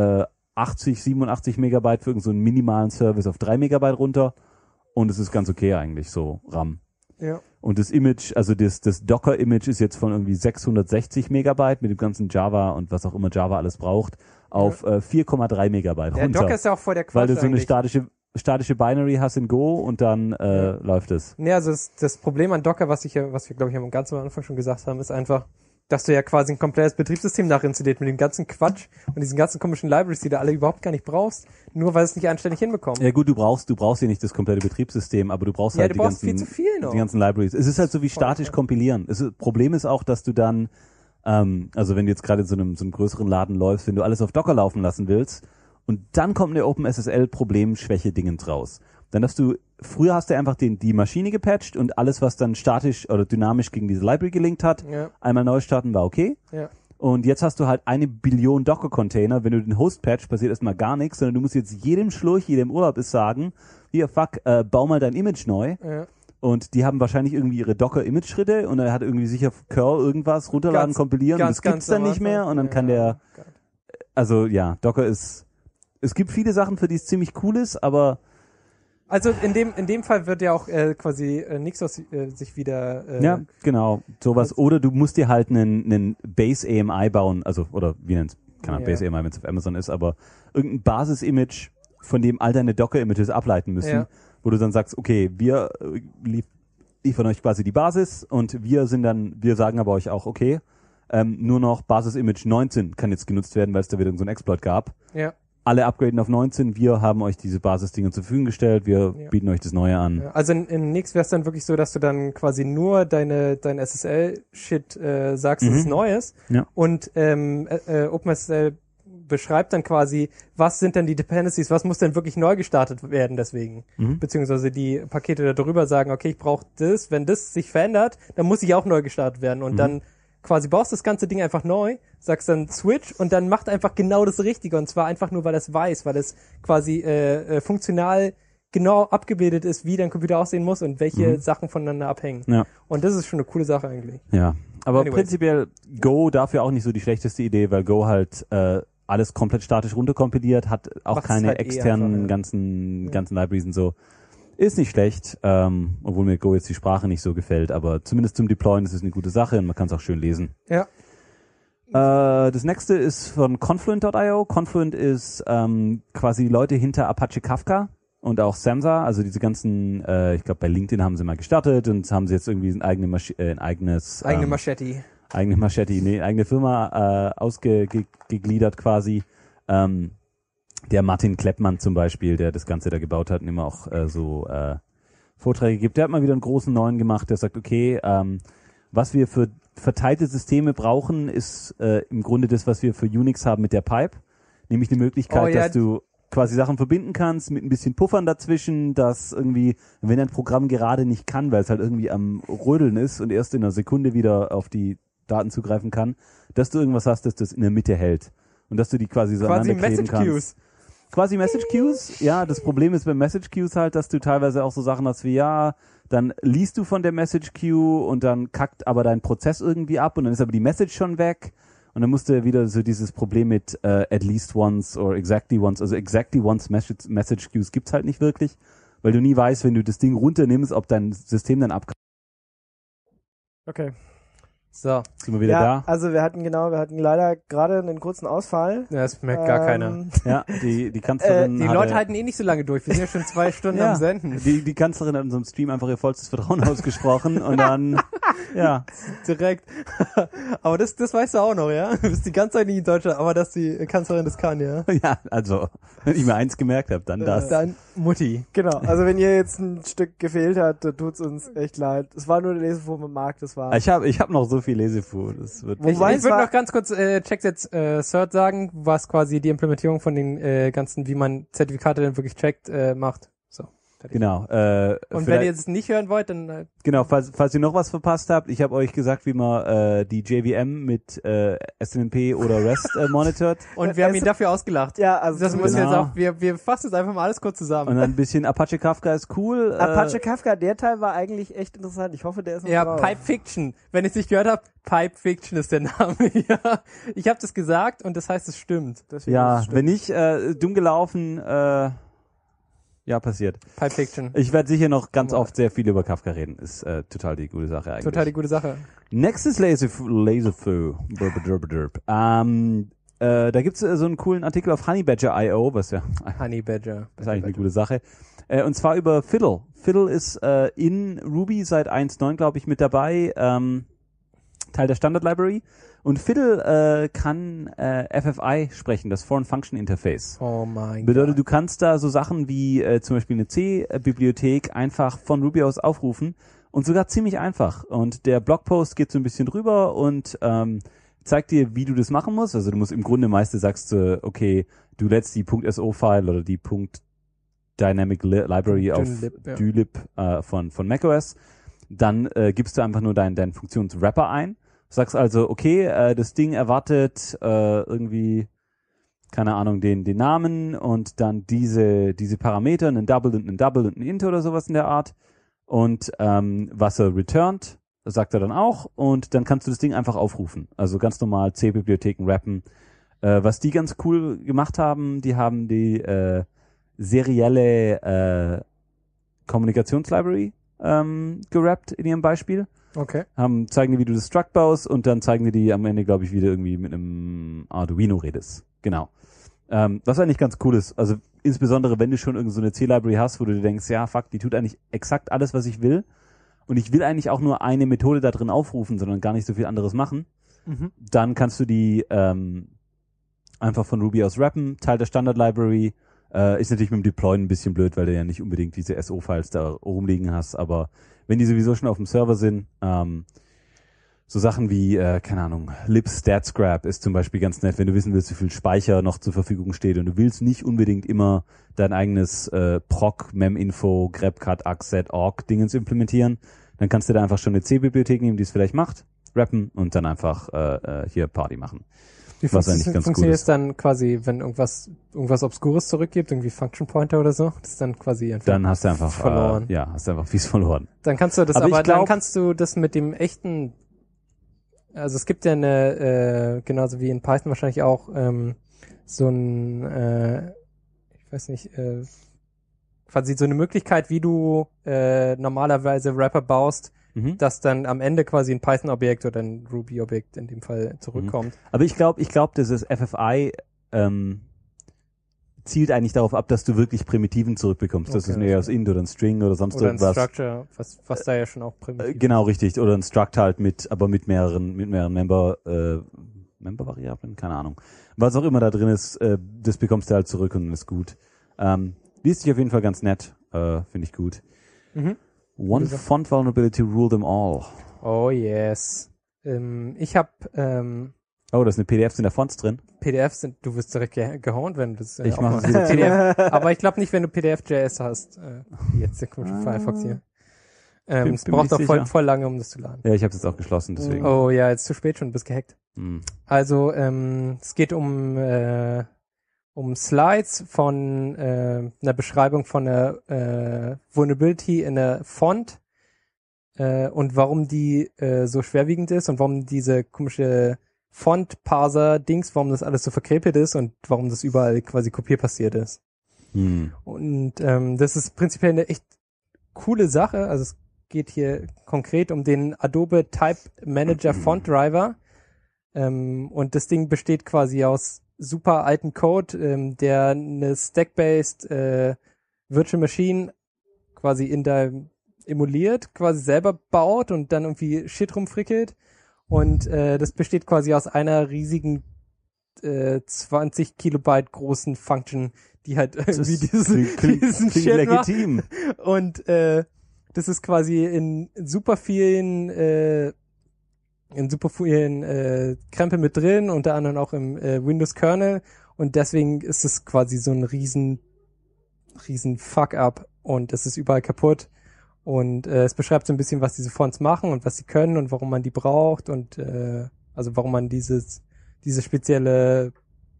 80, 87 Megabyte für irgendeinen so einen minimalen Service auf 3 Megabyte runter. Und es ist ganz okay eigentlich, so RAM. Ja. Und das Image, also das Docker-Image ist jetzt von irgendwie 660 Megabyte mit dem ganzen Java und was auch immer Java alles braucht, auf 4,3 Megabyte runter. Der Docker ist ja auch voll der Quatsch. Weil du so eine statische Binary hast in Go und dann läuft es. Nee, also das Problem an Docker, was wir, glaube ich, ganz am Anfang schon gesagt haben, ist einfach, dass du ja quasi ein komplettes Betriebssystem nachinstalliert mit dem ganzen Quatsch und diesen ganzen komischen Libraries, die du alle überhaupt gar nicht brauchst, nur weil es nicht anständig hinbekommt. Ja gut, du brauchst ja nicht das komplette Betriebssystem, aber du brauchst halt die ganzen Libraries. Es ist halt so wie statisch kompilieren. Problem ist auch, dass du dann, also wenn du jetzt gerade in so einem größeren Laden läufst, wenn du alles auf Docker laufen lassen willst und dann kommt eine OpenSSL-Problem-Schwäche-Dingens raus. Dann früher hast du einfach die Maschine gepatcht und alles, was dann statisch oder dynamisch gegen diese Library gelinkt hat, einmal neu starten war okay. Ja. Und jetzt hast du halt 1 Billion Docker-Container. Wenn du den Host patcht, passiert erstmal gar nichts, sondern du musst jetzt jedem Schlurch, jedem Urlaub ist sagen, hier, bau mal dein Image neu. Ja. Und die haben wahrscheinlich irgendwie ihre Docker-Image-Schritte und er hat irgendwie sicher Curl irgendwas runterladen, kompilieren und das gibt's dann nicht mehr und dann kann der, also ja, Docker es gibt viele Sachen, für die es ziemlich cool ist, aber also in dem Fall wird ja auch quasi Nixos sich wieder ja, genau, sowas. Oder du musst dir halt einen Base AMI bauen, also oder wie nennt's? Keine Ahnung, Base AMI, wenn es auf Amazon ist, aber irgendein Basis-Image, von dem all deine Docker-Images ableiten müssen, wo du dann sagst, okay, wir liefern euch quasi die Basis und wir sagen aber euch auch, okay, nur noch Basis-Image 19 kann jetzt genutzt werden, weil es da wieder so ein Exploit gab. Ja. Alle upgraden auf 19, wir haben euch diese Basisdinge zur Verfügung gestellt, wir bieten euch das Neue an. Ja, also in Nix wäre es dann wirklich so, dass du dann quasi nur dein SSL-Shit sagst, dass es neu ist. Ja. Und OpenSSL beschreibt dann quasi, was sind denn die Dependencies, was muss denn wirklich neu gestartet werden deswegen. Beziehungsweise die Pakete darüber sagen, okay, ich brauche das, wenn das sich verändert, dann muss ich auch neu gestartet werden. Und dann quasi baust das ganze Ding einfach neu, sagst dann Switch und dann macht einfach genau das Richtige. Und zwar einfach nur, weil es weiß, weil es quasi funktional genau abgebildet ist, wie dein Computer aussehen muss und welche Sachen voneinander abhängen. Ja. Und das ist schon eine coole Sache eigentlich. Ja, aber prinzipiell Go dafür auch nicht so die schlechteste Idee, weil Go halt alles komplett statisch runterkompiliert, hat auch macht's keine halt externen ganzen Libraries und so. Ist nicht schlecht, obwohl mir Go jetzt die Sprache nicht so gefällt, aber zumindest zum Deployen ist es eine gute Sache und man kann es auch schön lesen. Ja. Das nächste ist von Confluent.io. Confluent ist quasi Leute hinter Apache Kafka und auch Samza, also diese ganzen, ich glaube bei LinkedIn haben sie mal gestartet und haben sie jetzt irgendwie eine eigene eigene Firma ausgegliedert quasi. Der Martin Kleppmann zum Beispiel, der das Ganze da gebaut hat und immer auch Vorträge gibt, der hat mal wieder einen großen neuen gemacht, der sagt, okay, was wir für verteilte Systeme brauchen, ist im Grunde das, was wir für Unix haben mit der Pipe, nämlich die Möglichkeit, dass du quasi Sachen verbinden kannst mit ein bisschen Puffern dazwischen, dass irgendwie, wenn ein Programm gerade nicht kann, weil es halt irgendwie am Rödeln ist und erst in einer Sekunde wieder auf die Daten zugreifen kann, dass du irgendwas hast, das das in der Mitte hält und dass du die quasi so aneinander kleben kannst. Quasi Message Queues. Ja, das Problem ist bei Message Queues halt, dass du teilweise auch so Sachen hast wie, dann liest du von der Message Queue und dann kackt aber dein Prozess irgendwie ab und dann ist aber die Message schon weg und dann musst du wieder so dieses Problem mit at least once or exactly once, also exactly once Message Queues gibt's halt nicht wirklich, weil du nie weißt, wenn du das Ding runternimmst, ob dein System dann abkackt. Okay. So. Sind wir wieder da? Also wir hatten leider gerade einen kurzen Ausfall. Ja, das merkt gar keiner. Ja, die Kanzlerin die Leute halten eh nicht so lange durch. Wir sind ja schon 2 Stunden am Senden. Die Kanzlerin hat in unserem Stream einfach ihr vollstes Vertrauen ausgesprochen und dann Ja. Direkt. Aber das weißt du auch noch, ja? Du bist die ganze Zeit nicht in Deutschland, aber dass die Kanzlerin das kann, ja? Ja, also, wenn ich mir eins gemerkt habe, dann das. Dann Mutti. Genau, also wenn ihr jetzt ein Stück gefehlt hat, dann tut's uns echt leid. Es war nur der Leseform im Markt, das war... Ich hab noch so viel Lesefu. Das wird Ich Wobei es würde war- noch ganz kurz Checksets Cert sagen, was quasi die Implementierung von den ganzen, wie man Zertifikate denn wirklich checkt, macht. So. Fertig. genau. Und wenn vielleicht- ihr es nicht hören wollt, dann Genau, falls ihr noch was verpasst habt, ich habe euch gesagt, wie man die JVM mit SNMP oder REST monitort. und wir haben ihn dafür ausgelacht. Ja, also Das muss Genau. jetzt auch, wir fassen jetzt einfach mal alles kurz zusammen. Und dann ein bisschen Apache Kafka ist cool. Apache Kafka, der Teil war eigentlich echt interessant. Ich hoffe, der ist noch Ja, drauf. Pipe Fiction. Wenn ihr es nicht gehört habt, Pipe Fiction ist der Name. Ja. Ich habe das gesagt und das heißt, es stimmt. Deswegen Ja, ist es wenn nicht, dumm gelaufen, ja, passiert. Pipe Fiction. Ich werde sicher noch ganz Mal. oft sehr viel über Kafka reden. Ist total die gute Sache eigentlich. Total die gute Sache. Nächstes Laserfu. Da gibt's so einen coolen Artikel auf Honeybadger.io, was ja Honey Badger. das ist eigentlich eine gute Sache. Und zwar über Fiddle. Fiddle ist in Ruby seit 1.9, glaube ich, mit dabei. Teil der Standard Library. Und Fiddle kann FFI sprechen, das Foreign Function Interface. Oh mein Bedeutet, Gott. du kannst da so Sachen wie zum Beispiel eine C-Bibliothek einfach von Ruby aus aufrufen und sogar ziemlich einfach. Und der Blogpost geht so ein bisschen drüber und zeigt dir, wie du das machen musst. Also du musst im Grunde meistens sagst du, okay, du lädst die .so-File oder die .dynamic Library auf Dynlib, ja. Dylib von macOS. Dann gibst du einfach nur deinen Funktionswrapper ein. Sagst also, okay, das Ding erwartet irgendwie, keine Ahnung, den Namen und dann diese Parameter, einen Double und einen Int oder sowas in der Art. Und was er returned, sagt er dann auch. Und dann kannst du das Ding einfach aufrufen. Also ganz normal C-Bibliotheken rappen. Was die ganz cool gemacht haben, die haben die serielle Kommunikationslibrary gerappt in ihrem Beispiel. Okay. Zeigen dir, wie du das Struct baust und dann zeigen dir die am Ende, glaube ich, wieder irgendwie mit einem Arduino redest. Genau. Was eigentlich ganz cool ist. Also insbesondere, wenn du schon irgend so eine C-Library hast, wo du dir denkst, ja, fuck, die tut eigentlich exakt alles, was ich will. Und ich will eigentlich auch nur eine Methode da drin aufrufen, sondern gar nicht so viel anderes machen. Mhm. Dann kannst du die einfach von Ruby aus rappen, Teil der Standard Library. Ist natürlich mit dem Deployen ein bisschen blöd, weil du ja nicht unbedingt diese SO-Files da rumliegen hast, aber wenn die sowieso schon auf dem Server sind, so Sachen wie, keine Ahnung, libstatsgrab ist zum Beispiel ganz nett, wenn du wissen willst, wie viel Speicher noch zur Verfügung steht und du willst nicht unbedingt immer dein eigenes proc, meminfo, grabcut, axset, org Dingens implementieren, dann kannst du da einfach schon eine C-Bibliothek nehmen, die es vielleicht macht, rappen und dann einfach hier Party machen. Wie Was eigentlich ganz funktioniert gut es dann quasi, wenn irgendwas Obskures zurückgibt, irgendwie Function Pointer oder so? Das ist dann quasi einfach Dann hast du einfach verloren. hast du einfach fies verloren. Dann kannst du das, Aber ich dann glaub- kannst du das mit dem echten, also es gibt ja eine, genauso wie in Python wahrscheinlich auch so ein, ich weiß nicht, quasi so eine Möglichkeit, wie du normalerweise Wrapper baust, dass dann am Ende quasi ein Python-Objekt oder ein Ruby-Objekt in dem Fall zurückkommt. Aber ich glaube, dieses FFI zielt eigentlich darauf ab, dass du wirklich Primitiven zurückbekommst. Das Okay, ist eher aus Int oder ein String oder sonst Oder ein irgendwas. Structure, was da ja schon auch primitiv ist. Genau, richtig. Oder ein Struct halt mit mehreren Member-Variablen, keine Ahnung. Was auch immer da drin ist, das bekommst du halt zurück und ist gut. Liest sich auf jeden Fall ganz nett, finde ich gut. One font vulnerability rule them all. Oh yes. Ich habe Oh, da ist eine PDF, sind da Fonts drin? PDFs sind, du wirst direkt gehauen, wenn du das Ich auch mach machst. es wieder PDF. Aber ich glaube nicht, wenn du PDF.js hast. Jetzt der komische Firefox hier. Es bin braucht mir auch sicher. voll lange, um das zu laden. Ja, ich habe es jetzt auch geschlossen, deswegen. Oh ja, jetzt zu spät schon, bist gehackt. Hm. Also es geht um Slides von einer Beschreibung von einer Vulnerability in der Font und warum die so schwerwiegend ist und warum diese komische Font-Parser-Dings, warum das alles so verkrepelt ist und warum das überall quasi kopierpassiert ist. Und das ist prinzipiell eine echt coole Sache. Also es geht hier konkret um den Adobe Type Manager Font Driver. Und das Ding besteht quasi aus super alten Code, der eine Stack-based Virtual Machine quasi in deinem emuliert, quasi selber baut und dann irgendwie Shit rumfrickelt. Und das besteht quasi aus einer riesigen 20 Kilobyte großen Function, die halt irgendwie diesen Shit legitim. macht. Und das ist quasi in super vielen Krempel mit drin, unter anderem auch im Windows-Kernel. Und deswegen ist es quasi so ein riesen Fuck-up und es ist überall kaputt. Und es beschreibt so ein bisschen, was diese Fonts machen und was sie können und warum man die braucht und also warum man dieses spezielle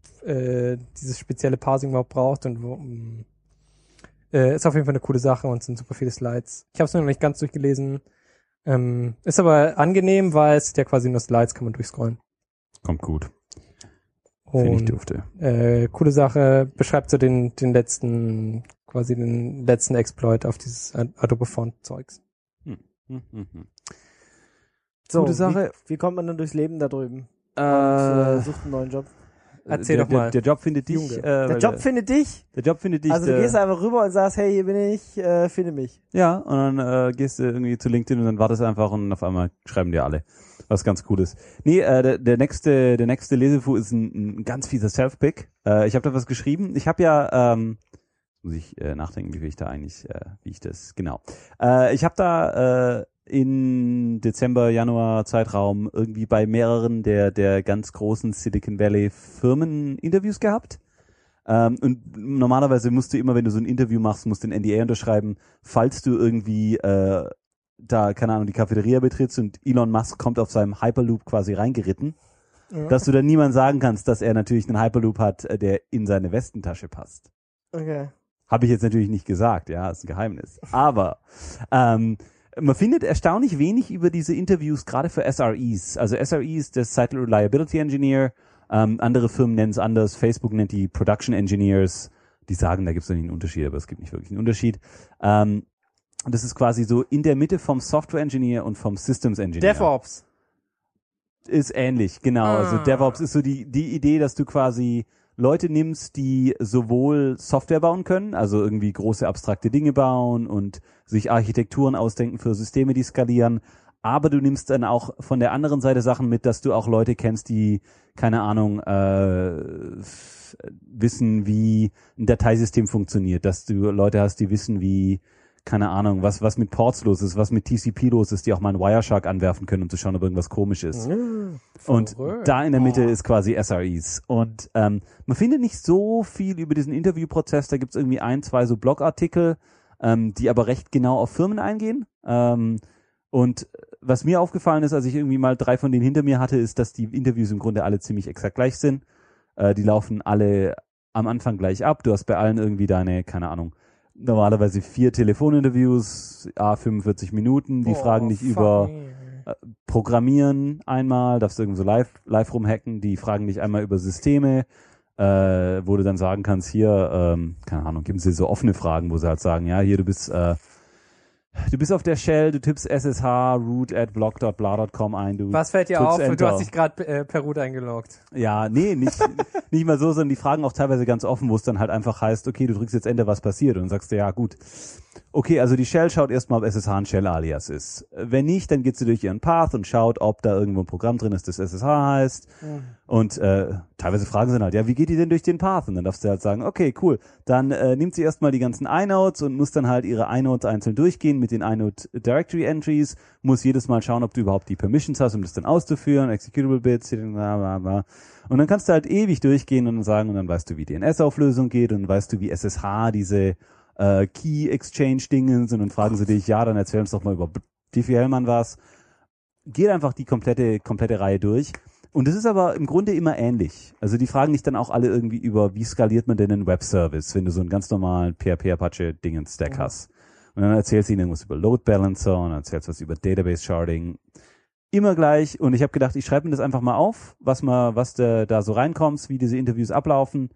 Parsing überhaupt braucht und ist auf jeden Fall eine coole Sache und sind super viele Slides. Ich habe es noch nicht ganz durchgelesen. Ist aber angenehm, weil es ja quasi nur Slides, kann man durchscrollen. Kommt gut. Finde ich dürfte. Coole Sache, beschreibt so den letzten Exploit auf dieses Adobe Font Zeugs. So, gute Sache. Wie kommt man dann durchs Leben da drüben? Und sucht einen neuen Job. Erzähl doch mal. Der Job findet dich. Der Job findet dich? Der Job findet dich. Also du gehst einfach rüber und sagst, hey, hier bin ich, finde mich. Ja, und dann gehst du irgendwie zu LinkedIn und dann wartest einfach und auf einmal schreiben dir alle. Was ganz cool ist. Nee, der nächste Lesefu ist ein ganz fieser Self-Pick. Ich habe da was geschrieben. Ich habe ja, muss ich nachdenken, wie ich das, genau. Ich habe da in Dezember, Januar Zeitraum irgendwie bei mehreren der ganz großen Silicon Valley Firmen Interviews gehabt. Und normalerweise musst du immer, wenn du so ein Interview machst, musst du ein NDA unterschreiben, falls du irgendwie da, keine Ahnung, die Cafeteria betrittst und Elon Musk kommt auf seinem Hyperloop quasi reingeritten, dass du dann niemand sagen kannst, dass er natürlich einen Hyperloop hat, der in seine Westentasche passt. Okay. Habe ich jetzt natürlich nicht gesagt, ja, ist ein Geheimnis. Aber man findet erstaunlich wenig über diese Interviews, gerade für SREs. Also SRE ist das Site Reliability Engineer. Andere Firmen nennen es anders. Facebook nennt die Production Engineers. Die sagen, da gibt es nicht einen Unterschied, aber es gibt nicht wirklich einen Unterschied. Und das ist quasi so in der Mitte vom Software Engineer und vom Systems Engineer. DevOps. Ist ähnlich, genau. Also DevOps ist so die Idee, dass du quasi Leute nimmst, die sowohl Software bauen können, also irgendwie große abstrakte Dinge bauen und sich Architekturen ausdenken für Systeme, die skalieren, aber du nimmst dann auch von der anderen Seite Sachen mit, dass du auch Leute kennst, die, keine Ahnung, wissen, wie ein Dateisystem funktioniert, dass du Leute hast, die wissen, wie, keine Ahnung, was mit Ports los ist, was mit TCP los ist, die auch mal einen Wireshark anwerfen können, um zu schauen, ob irgendwas komisch ist. Und da in der Mitte ist quasi SREs. Und man findet nicht so viel über diesen Interviewprozess, da gibt's irgendwie 1, 2 so Blogartikel, die aber recht genau auf Firmen eingehen. Und was mir aufgefallen ist, als ich irgendwie mal 3 von denen hinter mir hatte, ist, dass die Interviews im Grunde alle ziemlich exakt gleich sind. Die laufen alle am Anfang gleich ab. Du hast bei allen irgendwie deine, keine Ahnung, normalerweise 4 Telefoninterviews, 45 Minuten, die fragen dich über Programmieren einmal, darfst du irgendwie so live rumhacken, die fragen dich einmal über Systeme, wo du dann sagen kannst, hier, keine Ahnung, geben sie so offene Fragen, wo sie halt sagen, ja, hier, du bist auf der Shell, du tippst SSH root at blog.bla.com ein. Was fällt dir auf? Enter. Du hast dich gerade per Root eingeloggt. Ja, nee, nicht mal so, sondern die fragen auch teilweise ganz offen, wo es dann halt einfach heißt, okay, du drückst jetzt Enter, was passiert? Und dann sagst du, ja gut. Okay, also die Shell schaut erstmal, ob SSH ein Shell-Alias ist. Wenn nicht, dann geht sie durch ihren Path und schaut, ob da irgendwo ein Programm drin ist, das SSH heißt. Und teilweise fragen sie dann halt, ja, wie geht die denn durch den Path? Und dann darfst du halt sagen, okay, cool. Dann nimmt sie erstmal die ganzen Inodes und muss dann halt ihre Inodes einzeln durchgehen mit den Inode Directory Entries, muss jedes Mal schauen, ob du überhaupt die Permissions hast, um das dann auszuführen, Executable Bits, bla bla bla. Und dann kannst du halt ewig durchgehen und dann sagen, und dann weißt du, wie DNS-Auflösung geht und dann weißt du, wie SSH diese Key Exchange Dingens und dann fragen sie dich, ja, dann erzähl uns doch mal über Diffie-Hellman was. Geht einfach die komplette Reihe durch. Und das ist aber im Grunde immer ähnlich. Also die fragen dich dann auch alle irgendwie über, wie skaliert man denn einen Web-Service, wenn du so einen ganz normalen PHP-Apache-Dingens-Stack hast. Und dann erzählst du ihnen irgendwas über Load Balancer und dann erzählst was über Database Sharding. Immer gleich. Und ich habe gedacht, ich schreibe mir das einfach mal auf, was da so reinkommt, wie diese Interviews ablaufen.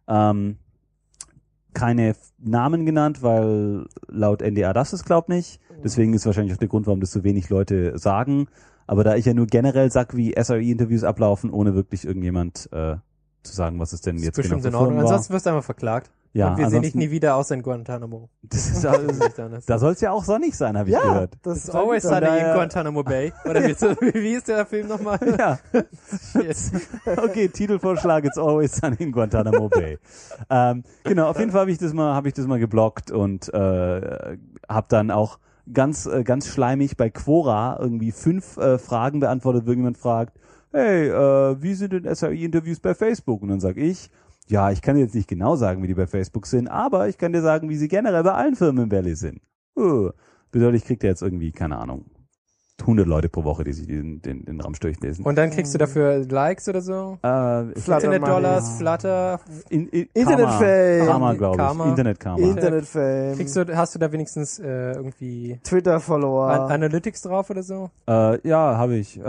Keine Namen genannt, weil laut NDA das ist, glaub nicht. Deswegen ist wahrscheinlich auch der Grund, warum das so wenig Leute sagen. Aber da ich ja nur generell sag, wie SRE-Interviews ablaufen, ohne wirklich irgendjemand zu sagen, was es denn jetzt genau für Firmen war. Ansonsten wirst du einfach verklagt. Ja, und wir sehen dich nie wieder außer in Guantanamo. Das ist, da soll es ja auch sonnig sein, habe ich gehört. Das ist always sunny in Guantanamo Bay. Oder wie ist der Film nochmal? Ja. Okay, Titelvorschlag, It's Always Sunny in Guantanamo Bay. Genau, auf jeden Fall habe ich das mal geblockt und habe dann auch ganz schleimig bei Quora irgendwie 5 Fragen beantwortet, wo jemand fragt, hey, wie sind denn SAI-Interviews bei Facebook? Und dann sag ich, ja, ich kann dir jetzt nicht genau sagen, wie die bei Facebook sind, aber ich kann dir sagen, wie sie generell bei allen Firmen im Valley sind. Bedeutet, ich krieg da jetzt irgendwie, keine Ahnung, 100 Leute pro Woche, die sich den Ramsch durchlesen. Und dann kriegst du dafür Likes oder so? Internet-Dollars, Flutter, Internet-Fame. Karma, glaube ich. Internet-Karma. Internet-Fame. Hast du da wenigstens irgendwie Twitter-Follower. Analytics drauf oder so? Ja, habe ich.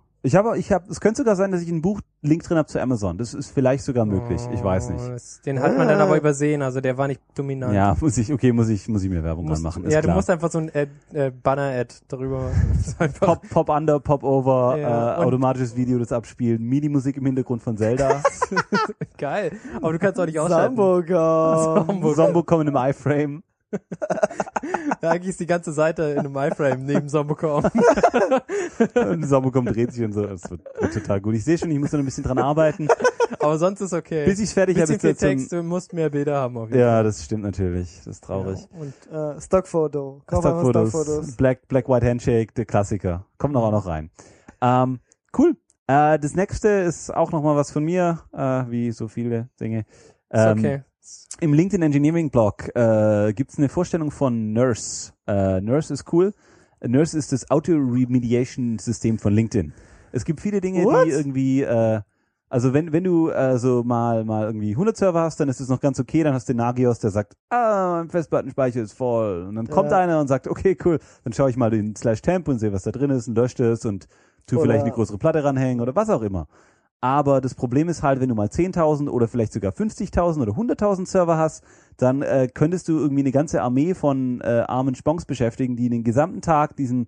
Es könnte sogar sein, dass ich einen Buchlink drin habe zu Amazon. Das ist vielleicht sogar möglich. Ich weiß nicht. Den hat man dann aber übersehen, also der war nicht dominant. Ja, muss ich mir Werbung dran machen. Ja, du musst einfach so ein Banner-Ad darüber. Pop under, Pop over, Ja, automatisches Video, das abspielen, MIDI-Musik im Hintergrund von Zelda. Geil. Aber du kannst auch nicht ausschalten. Zombocom in einem iFrame. Ja, eigentlich ist die ganze Seite in einem iFrame neben Zombocom. Und Zombocom dreht sich und so. Das wird total gut. Ich sehe schon, ich muss noch ein bisschen dran arbeiten. Aber sonst ist okay. Bis ich fertig habe. Bisschen viel Text, du musst mehr Bilder haben auf jeden Fall. Ja, das stimmt natürlich. Das ist traurig. Ja. Und Stockfoto. Stockfotos. Black White Handshake, der Klassiker. Kommt noch auch noch rein. Cool. Das nächste ist auch noch mal was von mir, wie so viele Dinge. Ist okay. Im LinkedIn Engineering Blog gibt's eine Vorstellung von Nurse. Nurse ist cool. Nurse ist das Auto-Remediation-System von LinkedIn. Es gibt viele Dinge, die irgendwie, also wenn du so mal irgendwie 100 Server hast, dann ist es noch ganz okay. Dann hast du den Nagios, der sagt, mein Festplattenspeicher ist voll. Und dann kommt einer und sagt, okay, cool. Dann schaue ich mal den /temp und sehe, was da drin ist und lösche es und tu vielleicht eine größere Platte ranhängen oder was auch immer. Aber das Problem ist halt, wenn du mal 10.000 oder vielleicht sogar 50.000 oder 100.000 Server hast, dann könntest du irgendwie eine ganze Armee von armen Sponks beschäftigen, die den gesamten Tag diesen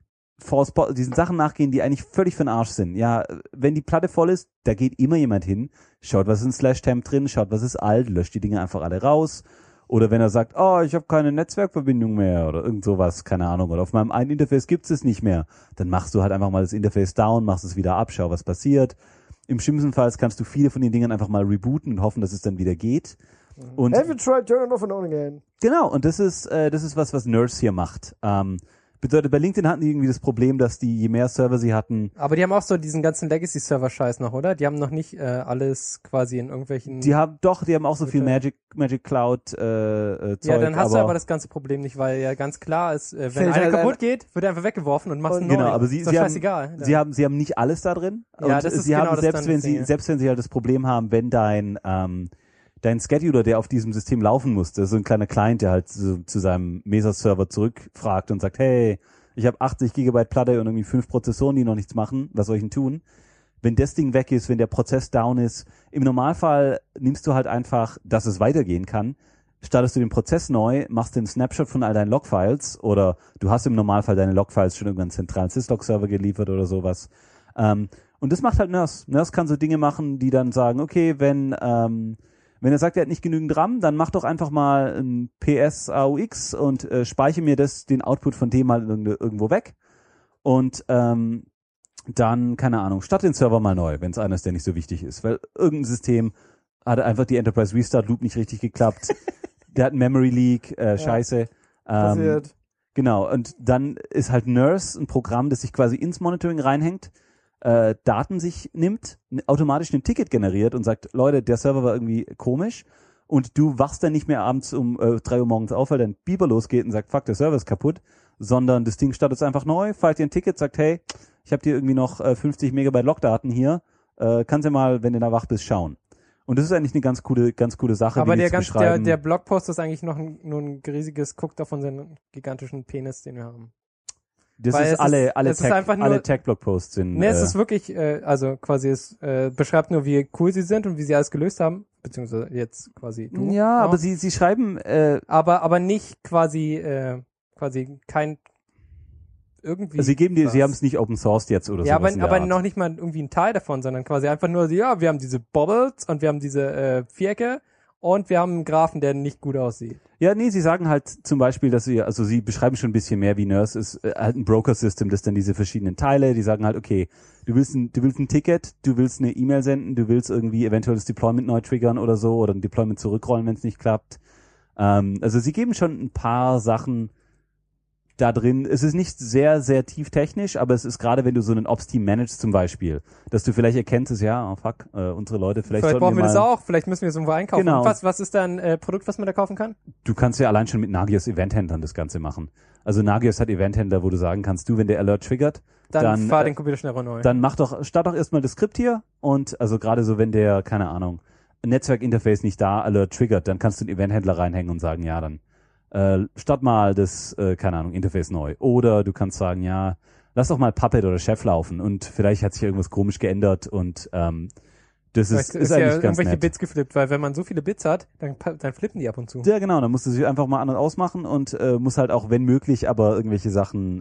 Sachen nachgehen, die eigentlich völlig für den Arsch sind. Ja, wenn die Platte voll ist, da geht immer jemand hin, schaut, was ist in /temp drin, schaut, was ist alt, löscht die Dinge einfach alle raus. Oder wenn er sagt, ich habe keine Netzwerkverbindung mehr oder irgend sowas, keine Ahnung, oder auf meinem einen Interface gibt's es nicht mehr, dann machst du halt einfach mal das Interface down, machst es wieder ab, schau, was passiert. Im schlimmsten Fall kannst du viele von den Dingen einfach mal rebooten und hoffen, dass es dann wieder geht. Und have you tried turn it off and on again? Genau, und das ist was Nurse hier macht. Bedeutet, bei LinkedIn hatten die irgendwie das Problem, dass die, je mehr Server sie hatten... Aber die haben auch so diesen ganzen Legacy-Server-Scheiß noch, oder? Die haben noch nicht alles quasi in irgendwelchen... Die haben auch so viel Magic Cloud Zeug. Ja, dann hast du aber das ganze Problem nicht, weil ja ganz klar ist, wenn einer kaputt geht, wird er einfach weggeworfen und machst einen neuen. Genau, aber sie scheißegal. Sie haben nicht alles da drin. Ja, und das ist sie genau haben, das selbst wenn sie halt das Problem haben, wenn dein Scheduler, der auf diesem System laufen muss, das ist so ein kleiner Client, der halt so zu seinem Mesa-Server zurückfragt und sagt, hey, ich habe 80 Gigabyte Platte und irgendwie 5 Prozessoren, die noch nichts machen, was soll ich denn tun? Wenn das Ding weg ist, wenn der Prozess down ist, im Normalfall nimmst du halt einfach, dass es weitergehen kann, startest du den Prozess neu, machst den Snapshot von all deinen Logfiles oder du hast im Normalfall deine Logfiles schon irgendwann einen zentralen Syslog-Server geliefert oder sowas. Und das macht halt Nurse. Nurse kann so Dinge machen, die dann sagen, okay, wenn er sagt, er hat nicht genügend RAM, dann mach doch einfach mal ein PS AUX und speichere mir den Output von dem mal irgendwo weg. Und dann, keine Ahnung, starte den Server mal neu, wenn es einer ist, der nicht so wichtig ist. Weil irgendein System hat einfach die Enterprise Restart Loop nicht richtig geklappt. Der hat einen Memory Leak, scheiße. Passiert. Genau, und dann ist halt Nurse ein Programm, das sich quasi ins Monitoring reinhängt, Daten sich nimmt, automatisch ein Ticket generiert und sagt, Leute, der Server war irgendwie komisch und du wachst dann nicht mehr abends um 3 Uhr morgens auf, weil dein Beeper losgeht und sagt, fuck, der Server ist kaputt, sondern das Ding startet einfach neu, feilt dir ein Ticket, sagt, hey, ich habe dir irgendwie noch 50 Megabyte Logdaten hier, kannst du mal, wenn du da wach bist, schauen. Und das ist eigentlich eine ganz coole Sache. Aber der Blogpost ist eigentlich nur ein riesiges Guck auf unseren gigantischen Penis, den wir haben. Das ist alle Tech-Blog-Posts sind. Ne, es ist wirklich, also quasi es beschreibt nur, wie cool sie sind und wie sie alles gelöst haben, beziehungsweise jetzt quasi du. Ja, aber sie schreiben, aber nicht quasi kein irgendwie. Sie haben es nicht Open Sourced jetzt oder so. Ja, aber noch nicht mal irgendwie ein Teil davon, sondern quasi einfach nur, ja, wir haben diese Bobbles und wir haben diese Vierecke und wir haben einen Graphen, der nicht gut aussieht. Ja, nee, sie sagen halt zum Beispiel, dass sie beschreiben schon ein bisschen mehr, wie Nurse ist halt ein Broker-System, das dann diese verschiedenen Teile, die sagen halt, okay, du willst ein Ticket, du willst eine E-Mail senden, du willst irgendwie eventuell das Deployment neu triggern oder so oder ein Deployment zurückrollen, wenn es nicht klappt. Also sie geben schon ein paar Sachen da drin. Es ist nicht sehr, sehr tief technisch, aber es ist gerade, wenn du so einen Ops-Team managst zum Beispiel, dass du vielleicht erkennst, unsere Leute, vielleicht brauchen wir das auch, vielleicht müssen wir es irgendwo einkaufen. Genau. Und was ist da ein Produkt, was man da kaufen kann? Du kannst ja allein schon mit Nagios Eventhändlern das Ganze machen. Also Nagios hat Eventhändler, wo du sagen kannst, wenn der Alert triggert, dann fahr den Computer schnell neu. Dann start doch erstmal das Skript hier und also gerade so, wenn der, keine Ahnung, Netzwerkinterface nicht da Alert triggert, dann kannst du einen Eventhändler reinhängen und sagen, ja, dann start mal das, keine Ahnung, Interface neu. Oder du kannst sagen, ja, lass doch mal Puppet oder Chef laufen und vielleicht hat sich irgendwas komisch geändert und das ist eigentlich ja ganz irgendwelche nett. Bits geflippt, weil wenn man so viele Bits hat, dann flippen die ab und zu. Ja, genau, dann musst du sie einfach mal an und ausmachen und musst halt auch, wenn möglich, aber irgendwelche Sachen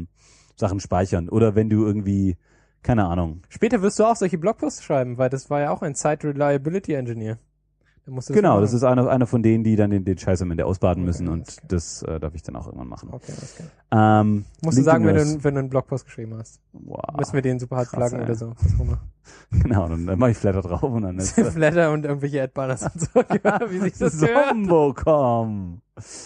speichern. Oder wenn du irgendwie, keine Ahnung. Später wirst du auch solche Blogposts schreiben, weil das war ja auch ein Site Reliability Engineer. Genau, das ist einer von denen, die dann den Scheiß am Ende ausbaden müssen und das darf ich dann auch irgendwann machen. Okay, das kann. Musst du sagen, wenn du einen Blogpost geschrieben hast. Wow. Müssen wir den super hart flaggen oder so. Was auch immer. Genau, dann mache ich Flatter drauf und dann ist Flatter und irgendwelche Ad-Banners und so, wie sich das gehört. Zombocom.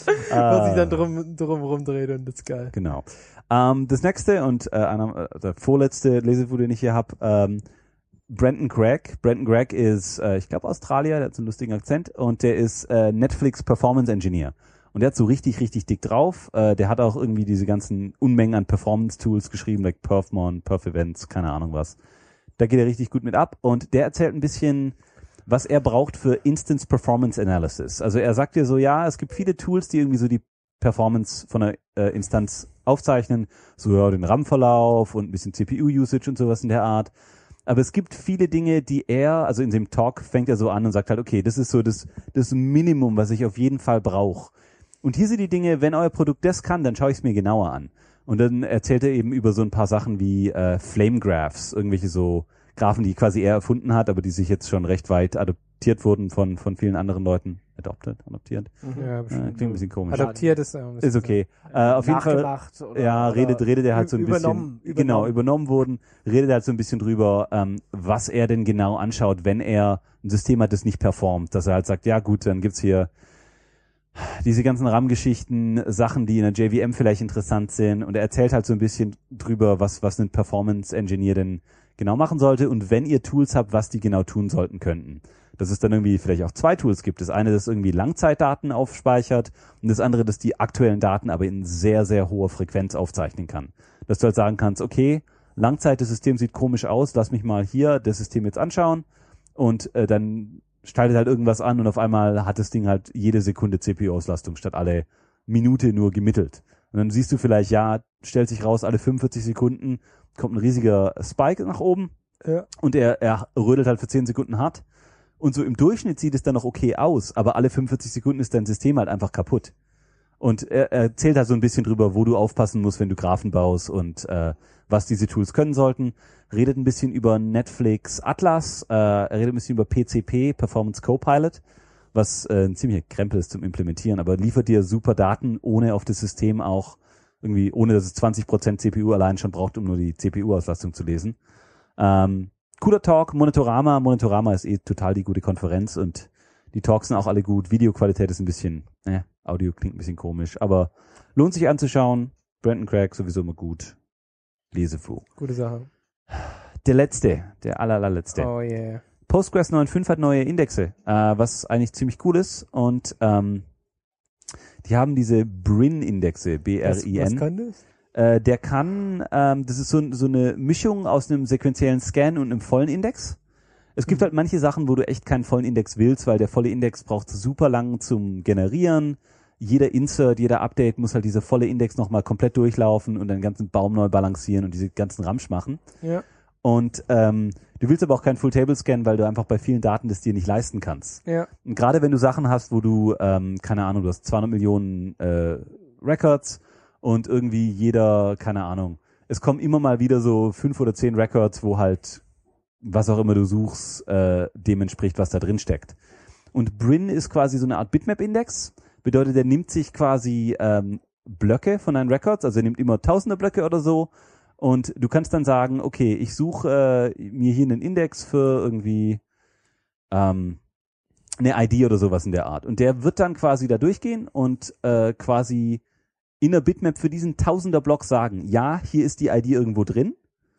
Wo sich dann drum rumdreht und das ist geil. Genau. Das nächste und der vorletzte Lesefu, den ich hier habe, Brendan Gregg. Brendan Gregg ist, ich glaube, Australier, der hat so einen lustigen Akzent und der ist Netflix Performance Engineer. Und der hat so richtig, richtig dick drauf. Der hat auch irgendwie diese ganzen Unmengen an Performance-Tools geschrieben, like Perfmon, Perf-Events, keine Ahnung was. Da geht er richtig gut mit ab. Und der erzählt ein bisschen, was er braucht für Instance Performance Analysis. Also er sagt dir so, ja, es gibt viele Tools, die irgendwie so die Performance von einer Instanz aufzeichnen. So ja, den RAM-Verlauf und ein bisschen CPU-Usage und sowas in der Art. Aber es gibt viele Dinge, die also in dem Talk fängt er so an und sagt halt, okay, das ist so das Minimum, was ich auf jeden Fall brauche. Und hier sind die Dinge, wenn euer Produkt das kann, dann schaue ich es mir genauer an. Und dann erzählt er eben über so ein paar Sachen wie Flame Graphs, irgendwelche so Graphen, die quasi er erfunden hat, aber die sich jetzt schon recht weit adoptiert wurden von vielen anderen Leuten. Adoptiert. Ja, Klingt ein bisschen komisch. Adoptiert ist okay. Auf jeden Fall, oder redet er halt so ein bisschen, genau, übernommen wurden, redet er halt so ein bisschen drüber, was er denn genau anschaut, wenn er ein System hat, das nicht performt, dass er halt sagt, ja gut, dann gibt's hier diese ganzen RAM-Geschichten, Sachen, die in der JVM vielleicht interessant sind und er erzählt halt so ein bisschen drüber, was ein Performance-Engineer denn genau machen sollte und wenn ihr Tools habt, was die genau tun sollten könnten. Dass es dann irgendwie vielleicht auch zwei Tools gibt. Das eine, das irgendwie Langzeitdaten aufspeichert und das andere, das die aktuellen Daten aber in sehr, sehr hoher Frequenz aufzeichnen kann. Dass du halt sagen kannst, okay, Langzeit, das System sieht komisch aus, lass mich mal hier das System jetzt anschauen und dann schaltet halt irgendwas an und auf einmal hat das Ding halt jede Sekunde CPU-Auslastung statt alle Minute nur gemittelt. Und dann siehst du vielleicht, ja, stellt sich raus, alle 45 Sekunden kommt ein riesiger Spike nach oben und er rödelt halt für 10 Sekunden hart. Und so im Durchschnitt sieht es dann noch okay aus, aber alle 45 Sekunden ist dein System halt einfach kaputt. Und er erzählt halt so ein bisschen drüber, wo du aufpassen musst, wenn du Graphen baust und was diese Tools können sollten. Redet ein bisschen über Netflix Atlas, er redet ein bisschen über PCP, Performance Copilot, was ein ziemlicher Krempel ist zum Implementieren, aber liefert dir super Daten, ohne auf das System auch irgendwie, ohne dass es 20% CPU allein schon braucht, um nur die CPU-Auslastung zu lesen. Cooler Talk, Monitorama ist total die gute Konferenz und die Talks sind auch alle gut. Videoqualität ist ein bisschen, Audio klingt ein bisschen komisch, aber lohnt sich anzuschauen. Brendan Gregg sowieso immer gut. Lesefu. Gute Sache. Der allerletzte. Oh yeah. Postgres 9.5 hat neue Indexe, was eigentlich ziemlich cool ist und die haben diese BRIN-Indexe, B-R-I-N. Was kann das? Der kann, das ist so eine Mischung aus einem sequentiellen Scan und einem vollen Index. Es gibt halt manche Sachen, wo du echt keinen vollen Index willst, weil der volle Index braucht super lang zum Generieren. Jeder Insert, jeder Update muss halt diese volle Index nochmal komplett durchlaufen und den ganzen Baum neu balancieren und diese ganzen Ramsch machen. Ja. Und du willst aber auch keinen Full-Table-Scan, weil du einfach bei vielen Daten das dir nicht leisten kannst. Ja. Und gerade wenn du Sachen hast, wo du, keine Ahnung, du hast 200 Millionen Records und irgendwie jeder, keine Ahnung, es kommen immer mal wieder so 5 oder 10 Records, wo halt was auch immer du suchst, dem entspricht, was da drin steckt. Und Brin ist quasi so eine Art Bitmap-Index. Bedeutet, er nimmt sich quasi Blöcke von deinen Records, also er nimmt immer tausende Blöcke oder so. Und du kannst dann sagen, okay, ich suche mir hier einen Index für irgendwie eine ID oder sowas in der Art. Und der wird dann quasi da durchgehen und quasi in der Bitmap für diesen Tausender-Block sagen, ja, hier ist die ID irgendwo drin.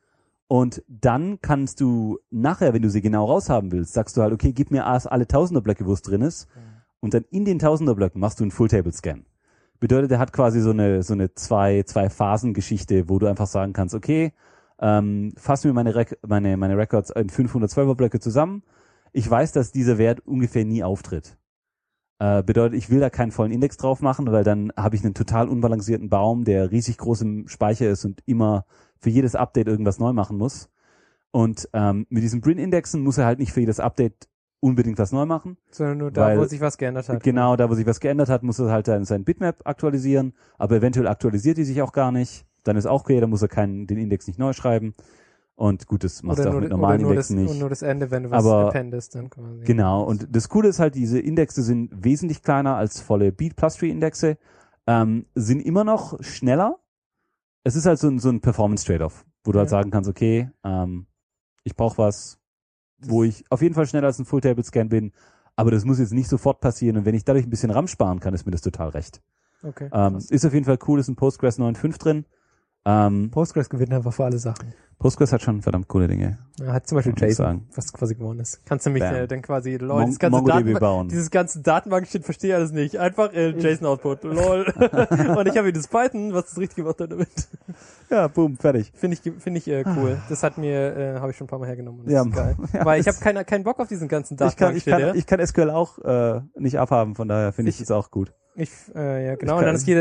Und dann kannst du nachher, wenn du sie genau raushaben willst, sagst du halt, okay, gib mir alle Tausender-Blöcke, wo es drin ist. Und dann in den Tausender-Blöcken machst du einen Full-Table-Scan. Bedeutet, er hat quasi so eine zwei-Phasen-Geschichte, wo du einfach sagen kannst, okay, fass mir meine Records in 512er Blöcke zusammen. Ich weiß, dass dieser Wert ungefähr nie auftritt. Bedeutet, ich will da keinen vollen Index drauf machen, weil dann habe ich einen total unbalancierten Baum, der riesig groß im Speicher ist und immer für jedes Update irgendwas neu machen muss. Und mit diesen Brin-Indexen muss er halt nicht für jedes Update unbedingt was neu machen. Sondern nur da, wo sich was geändert hat. Genau, da, wo sich was geändert hat, muss er halt sein Bitmap aktualisieren, aber eventuell aktualisiert die sich auch gar nicht. Dann ist auch okay, dann muss er den Index nicht neu schreiben. Und gut, das machst du auch mit normalen Indexen nicht. Und nur das Ende, wenn du was appendest, dann quasi. Genau, und das Coole ist halt, diese Indexe sind wesentlich kleiner als volle Beat-Plus-Tree-Indexe, sind immer noch schneller. Es ist halt so ein Performance-Trade-off, wo du halt sagen kannst, okay, ich brauche was, wo ich auf jeden Fall schneller als ein Full-Table-Scan bin, aber das muss jetzt nicht sofort passieren und wenn ich dadurch ein bisschen RAM sparen kann, ist mir das total recht. Okay. Ist auf jeden Fall cool, ist ein Postgres 9.5 drin. Postgres gewinnt einfach für alle Sachen. Postgres hat schon verdammt coole Dinge. Ja, hat zum Beispiel JSON, was quasi gewonnen ist. Kannst du mich dann quasi, lol, dieses ganze Datenbank-Shit verstehe ich alles nicht. Einfach JSON-Output, lol. Und ich habe hier das Python, was das richtig gemacht hat damit. Ja, boom, fertig. Finde ich cool. Das habe ich schon ein paar Mal hergenommen. Und das ist geil. Ja, weil ich habe keinen Bock auf diesen ganzen Datenbank-Shit. Ich kann SQL auch nicht abhaben, von daher finde ich das auch gut. Ja, genau. Und dann ist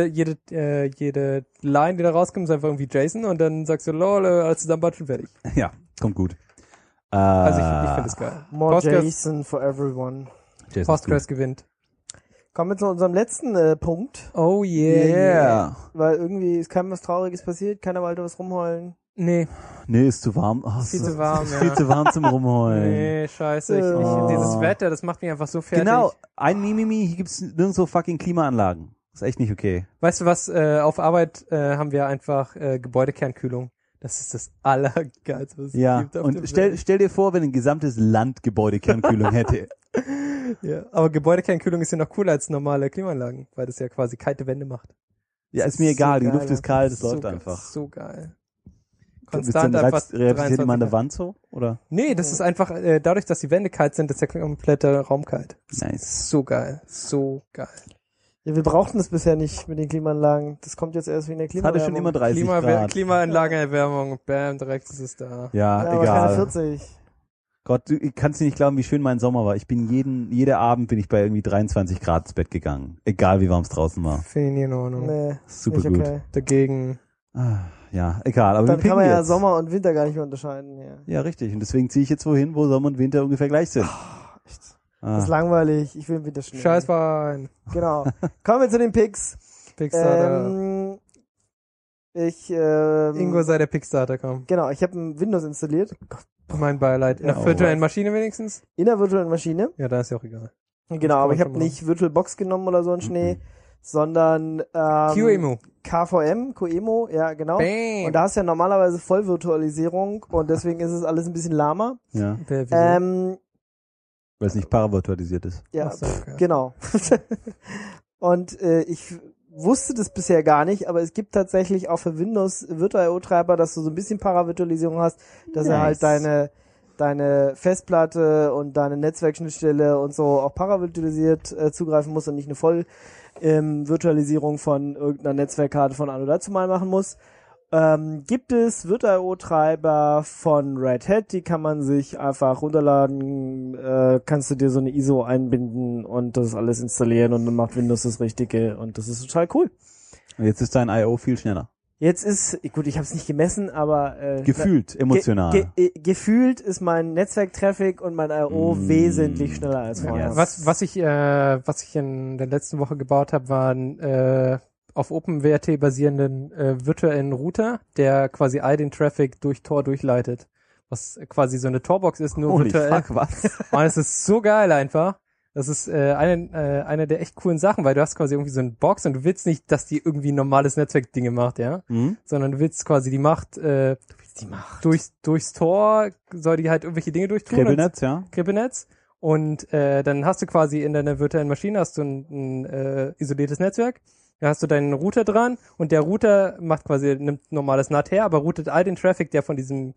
jede Line, die da rauskommt, ist einfach irgendwie JSON und dann sagst du, lol, alles zusammenbatschen, fertig. Ja, kommt gut. Also ich finde es geil. More Postgres, JSON for everyone. Postgres gewinnt. Kommen wir zu unserem letzten Punkt. Oh yeah. Weil irgendwie ist keinem was Trauriges passiert, keiner wollte was rumheulen. Nee, ist zu warm. Oh, viel zu warm, ist viel zu warm zum Rumheulen. Nee, scheiße. Dieses Wetter, das macht mich einfach so fertig. Genau, ein Mimimi, hier gibt's nirgendwo fucking Klimaanlagen. Ist echt nicht okay. Weißt du was, auf Arbeit haben wir einfach Gebäudekernkühlung. Das ist das Allergeilste, was es gibt. Ja, und stell dir vor, wenn ein gesamtes Land Gebäudekernkühlung hätte. Ja, aber Gebäudekernkühlung ist ja noch cooler als normale Klimaanlagen, weil das ja quasi kalte Wände macht. Ja, ist mir egal, die Luft ist kalt, es läuft einfach. So geil. Konstant einfach. Realisiert man an der Wand so, oder? Nee, das ist einfach, dadurch, dass die Wände kalt sind, ist der komplette Raum kalt. Nice. So geil. So geil. Ja, wir brauchten das bisher nicht mit den Klimaanlagen. Das kommt jetzt erst wegen der Klimaanlage. Hatte schon immer 30 Grad. Klimaanlagenerwärmung, bam, direkt ist es da. Ja, aber egal. keine 40. Gott, du kannst nicht glauben, wie schön mein Sommer war. Ich bin jeder Abend bin ich bei irgendwie 23 Grad ins Bett gegangen. Egal, wie warm es draußen war. Finde ich nie in Ordnung. Nee, super gut. Okay. Dagegen. Ja, egal. Aber dann kann man ja Sommer und Winter gar nicht mehr unterscheiden. Ja, richtig. Und deswegen ziehe ich jetzt wohin, wo Sommer und Winter ungefähr gleich sind. Echt. Das ist langweilig. Ich will im Winter schnell. Scheißwein. Genau. Kommen wir zu den Picks. Ingo sei der Pickstarter, komm. Genau, ich habe ein Windows installiert. Mein Beileid. In der virtuellen Maschine wenigstens? In der virtuellen Maschine. Ja, da ist ja auch egal. Genau, aber ich habe nicht VirtualBox genommen oder so ein Schnee, sondern QEMU. QEMU, ja genau. Bam. Und da hast du ja normalerweise Vollvirtualisierung und deswegen ist es alles ein bisschen lahmer. Ja. Weil es nicht paravirtualisiert ist. Ja, okay. Genau. Und ich wusste das bisher gar nicht, aber es gibt tatsächlich auch für Windows Virtual.io-Treiber, dass du so ein bisschen Paravirtualisierung hast, dass er halt deine Festplatte und deine Netzwerkschnittstelle und so auch paravirtualisiert zugreifen muss und nicht eine Vollvirtualisierung von irgendeiner Netzwerkkarte von an oder dazu mal machen muss. Gibt es Virtual.io-Treiber von Red Hat, die kann man sich einfach runterladen, kannst du dir so eine ISO einbinden und das alles installieren und dann macht Windows das Richtige und das ist total cool. Und jetzt ist dein I.O. viel schneller. Jetzt ist, gut, ich habe es nicht gemessen, aber gefühlt, emotional. Gefühlt ist mein Netzwerktraffic und mein I.O. wesentlich schneller als vorher. Was ich in der letzten Woche gebaut habe, waren auf OpenWrt basierenden virtuellen Router, der quasi all den Traffic durch Tor durchleitet. Was quasi so eine Torbox ist, nur Holy virtuell. Fuck, was? Und es ist so geil einfach. Das ist eine der echt coolen Sachen, weil du hast quasi irgendwie so eine Box und du willst nicht, dass die irgendwie normales Netzwerk-Dinge macht, ja? Sondern du willst quasi die Macht, durchs Tor soll die halt irgendwelche Dinge durchtun. Kribbelnetz, ja. Kribbelnetz. Und dann hast du quasi in deiner virtuellen Maschine hast du ein isoliertes Netzwerk. Da hast du deinen Router dran und der Router nimmt normales NAT her, aber routet all den Traffic, der von dem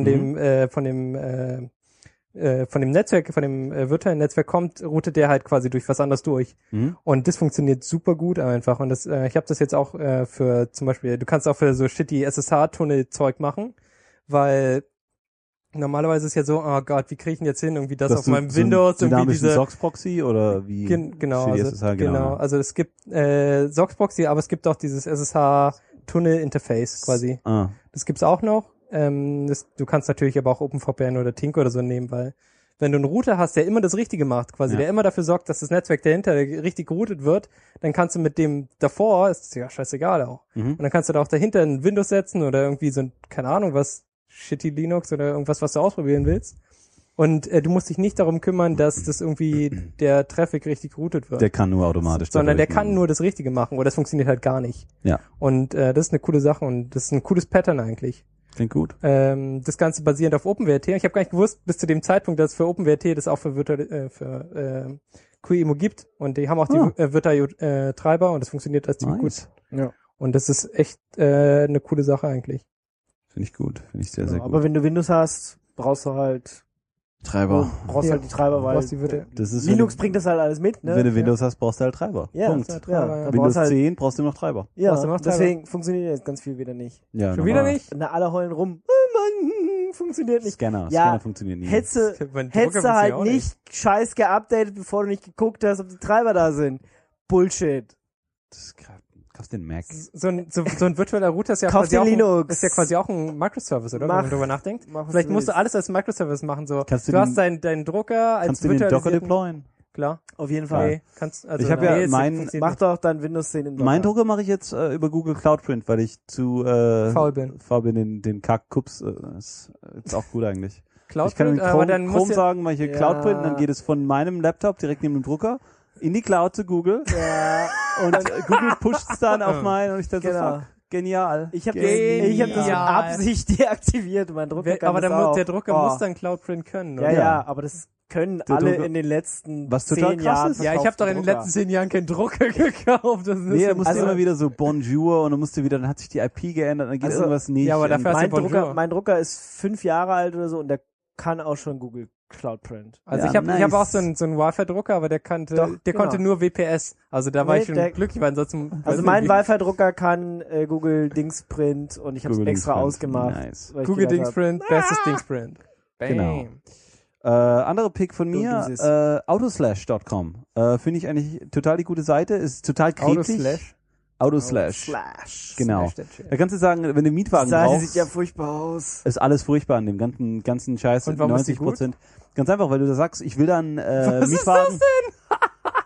Netzwerk, von dem virtuellen Netzwerk kommt, routet der halt quasi durch was anderes durch. Und das funktioniert super gut einfach. Und das, ich habe das jetzt auch für zum Beispiel, du kannst auch für so shitty SSH-Tunnel-Zeug machen, weil normalerweise ist ja so, oh Gott, wie kriege ich denn jetzt hin, irgendwie das auf meinem Windows, irgendwie diese SOX-Proxy oder wie? Genau, also es gibt SOX-Proxy, aber es gibt auch dieses SSH-Tunnel-Interface quasi. Das gibt's auch noch. Du kannst natürlich aber auch OpenVPN oder Tink oder so nehmen, weil wenn du einen Router hast, der immer das Richtige macht, quasi, der immer dafür sorgt, dass das Netzwerk dahinter richtig geroutet wird, dann kannst du mit dem davor, ist ja scheißegal auch. Und dann kannst du da auch dahinter ein Windows setzen oder irgendwie so ein, keine Ahnung, was, shitty Linux oder irgendwas, was du ausprobieren willst. Und du musst dich nicht darum kümmern, dass das irgendwie der Traffic richtig geroutet wird. Der kann nur automatisch. Sondern der kann nur das Richtige machen, oder das funktioniert halt gar nicht. Ja. Und das ist eine coole Sache und das ist ein cooles Pattern eigentlich. Klingt gut. Das Ganze basierend auf OpenWrt. Ich habe gar nicht gewusst, bis zu dem Zeitpunkt, dass es für OpenWrt das auch für QEMU gibt. Und die haben auch die Virta-Treiber und das funktioniert als ziemlich gut. Ja. Und das ist echt eine coole Sache eigentlich. Finde ich gut. Finde ich sehr, sehr gut. Aber wenn du Windows hast, brauchst du halt Treiber. Halt die Treiber, weil das ist, Linux bringt das halt alles mit, ne? Wenn du Windows hast, brauchst du halt Treiber. Ja, Punkt. Ja. Windows 10 brauchst du noch Treiber. Ja, brauchst du noch Treiber. Deswegen funktioniert jetzt ganz viel wieder nicht. Ja, schon wieder nicht? Na, alle heulen rum. Mann, funktioniert nicht. Scanner funktioniert nie. Hättest du halt nicht scheiß geupdatet, bevor du nicht geguckt hast, ob die Treiber da sind. Bullshit. Das ist krass. Kaufst den Mac. So ein virtueller Router ist ja quasi auch ein Microservice, oder? Wenn man drüber nachdenkt. Vielleicht musst du alles als Microservice machen, so. Du hast deinen Drucker als kannst du den Docker deployen? Klar. Auf jeden Fall. Ich habe mach doch dein Windows 10 in Docker. Mein Drucker mache ich jetzt über Google Cloud Print, weil ich zu faul bin, den Kack-Kups. Ist auch gut eigentlich. Cloud ich kann Print, in Chrome sagen, mache ich hier Cloud Print, dann geht es von meinem Laptop direkt neben dem Drucker in die Cloud zu Google. Ja. Und Google pusht es dann auf meinen und ich dann so, fuck, genial. Ich habe das mit Absicht deaktiviert, mein Drucker kann aber der Drucker muss dann Cloud Print können, oder? Ja, aber das können alle in den letzten 10 Jahren. Ja, ich habe doch in den letzten 10 Jahren keinen Drucker gekauft. Da musst du immer wieder so Bonjour und dann hat sich die IP geändert, dann geht irgendwas nicht. Ja, aber dafür mein Drucker ist 5 Jahre alt oder so und der kann auch schon Google Cloud Print. Also ich habe auch so einen Wi-Fi-Drucker, aber der konnte nur WPS. Also da war ich schon glücklich, weil ansonsten. Also mein Wi-Fi-Drucker kann Google Dingsprint und ich habe es extra ausgemacht. Nice. Google Dingsprint, bestes Dingsprint. Bam. Genau. Andere Pick von mir, autoslash.com. Finde ich eigentlich total die gute Seite. Ist total kritisch. Autoslash. Genau. Da kannst du sagen, wenn du Mietwagen brauchst. Sieht ja furchtbar aus. Ist alles furchtbar an dem ganzen Scheiß. Und warum 90%. Ganz einfach, weil du da sagst, ich will dann Was Mietwagen. Ist das denn?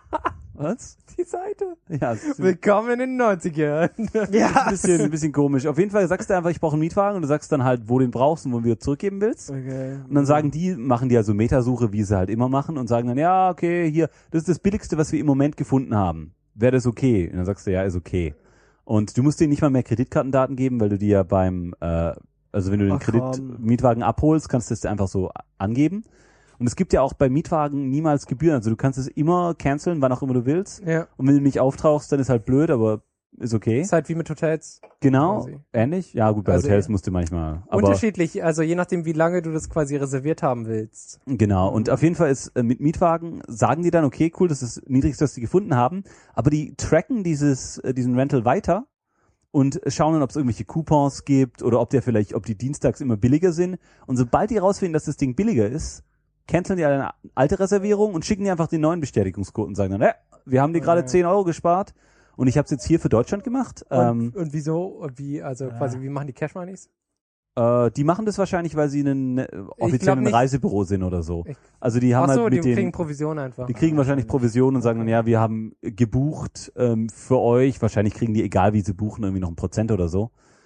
Was? Die Seite. Ja, willkommen in den 90ern. Ja. Ein bisschen komisch. Auf jeden Fall sagst du einfach, ich brauche einen Mietwagen und du sagst dann halt, wo du den brauchst und wo du wieder zurückgeben willst. Okay. Und dann machen die also Metasuche, wie sie halt immer machen und sagen dann, ja, okay, hier, das ist das Billigste, was wir im Moment gefunden haben. Wäre das okay? Und dann sagst du, ja, ist okay. Und du musst denen nicht mal mehr Kreditkartendaten geben, weil du die ja wenn du den Mietwagen abholst, kannst du das einfach so angeben. Und es gibt ja auch bei Mietwagen niemals Gebühren. Also du kannst es immer canceln, wann auch immer du willst. Ja. Und wenn du nicht auftauchst, dann ist halt blöd, aber ist okay. Ist halt wie mit Hotels. Genau, quasi. Ähnlich. Ja gut, bei Hotels musst du manchmal. Aber unterschiedlich, also je nachdem, wie lange du das quasi reserviert haben willst. Genau, und auf jeden Fall ist mit Mietwagen, sagen die dann, okay, cool, das ist das Niedrigste, was die gefunden haben, aber die tracken diesen Rental weiter und schauen dann, ob es irgendwelche Coupons gibt oder ob die dienstags immer billiger sind. Und sobald die rausfinden, dass das Ding billiger ist, canceln die eine alte Reservierung und schicken die einfach den neuen Bestätigungscode und sagen dann, wir haben dir gerade 10 Euro gespart und ich habe es jetzt hier für Deutschland gemacht. Und wieso? Quasi, wie machen die Cash Moneys? Die machen das wahrscheinlich, weil sie ein offizielles Reisebüro sind oder so. Also die haben die kriegen Provision einfach. Die kriegen wahrscheinlich Provision und sagen dann, ja, wir haben gebucht für euch. Wahrscheinlich kriegen die, egal wie sie buchen, irgendwie noch 1% oder so.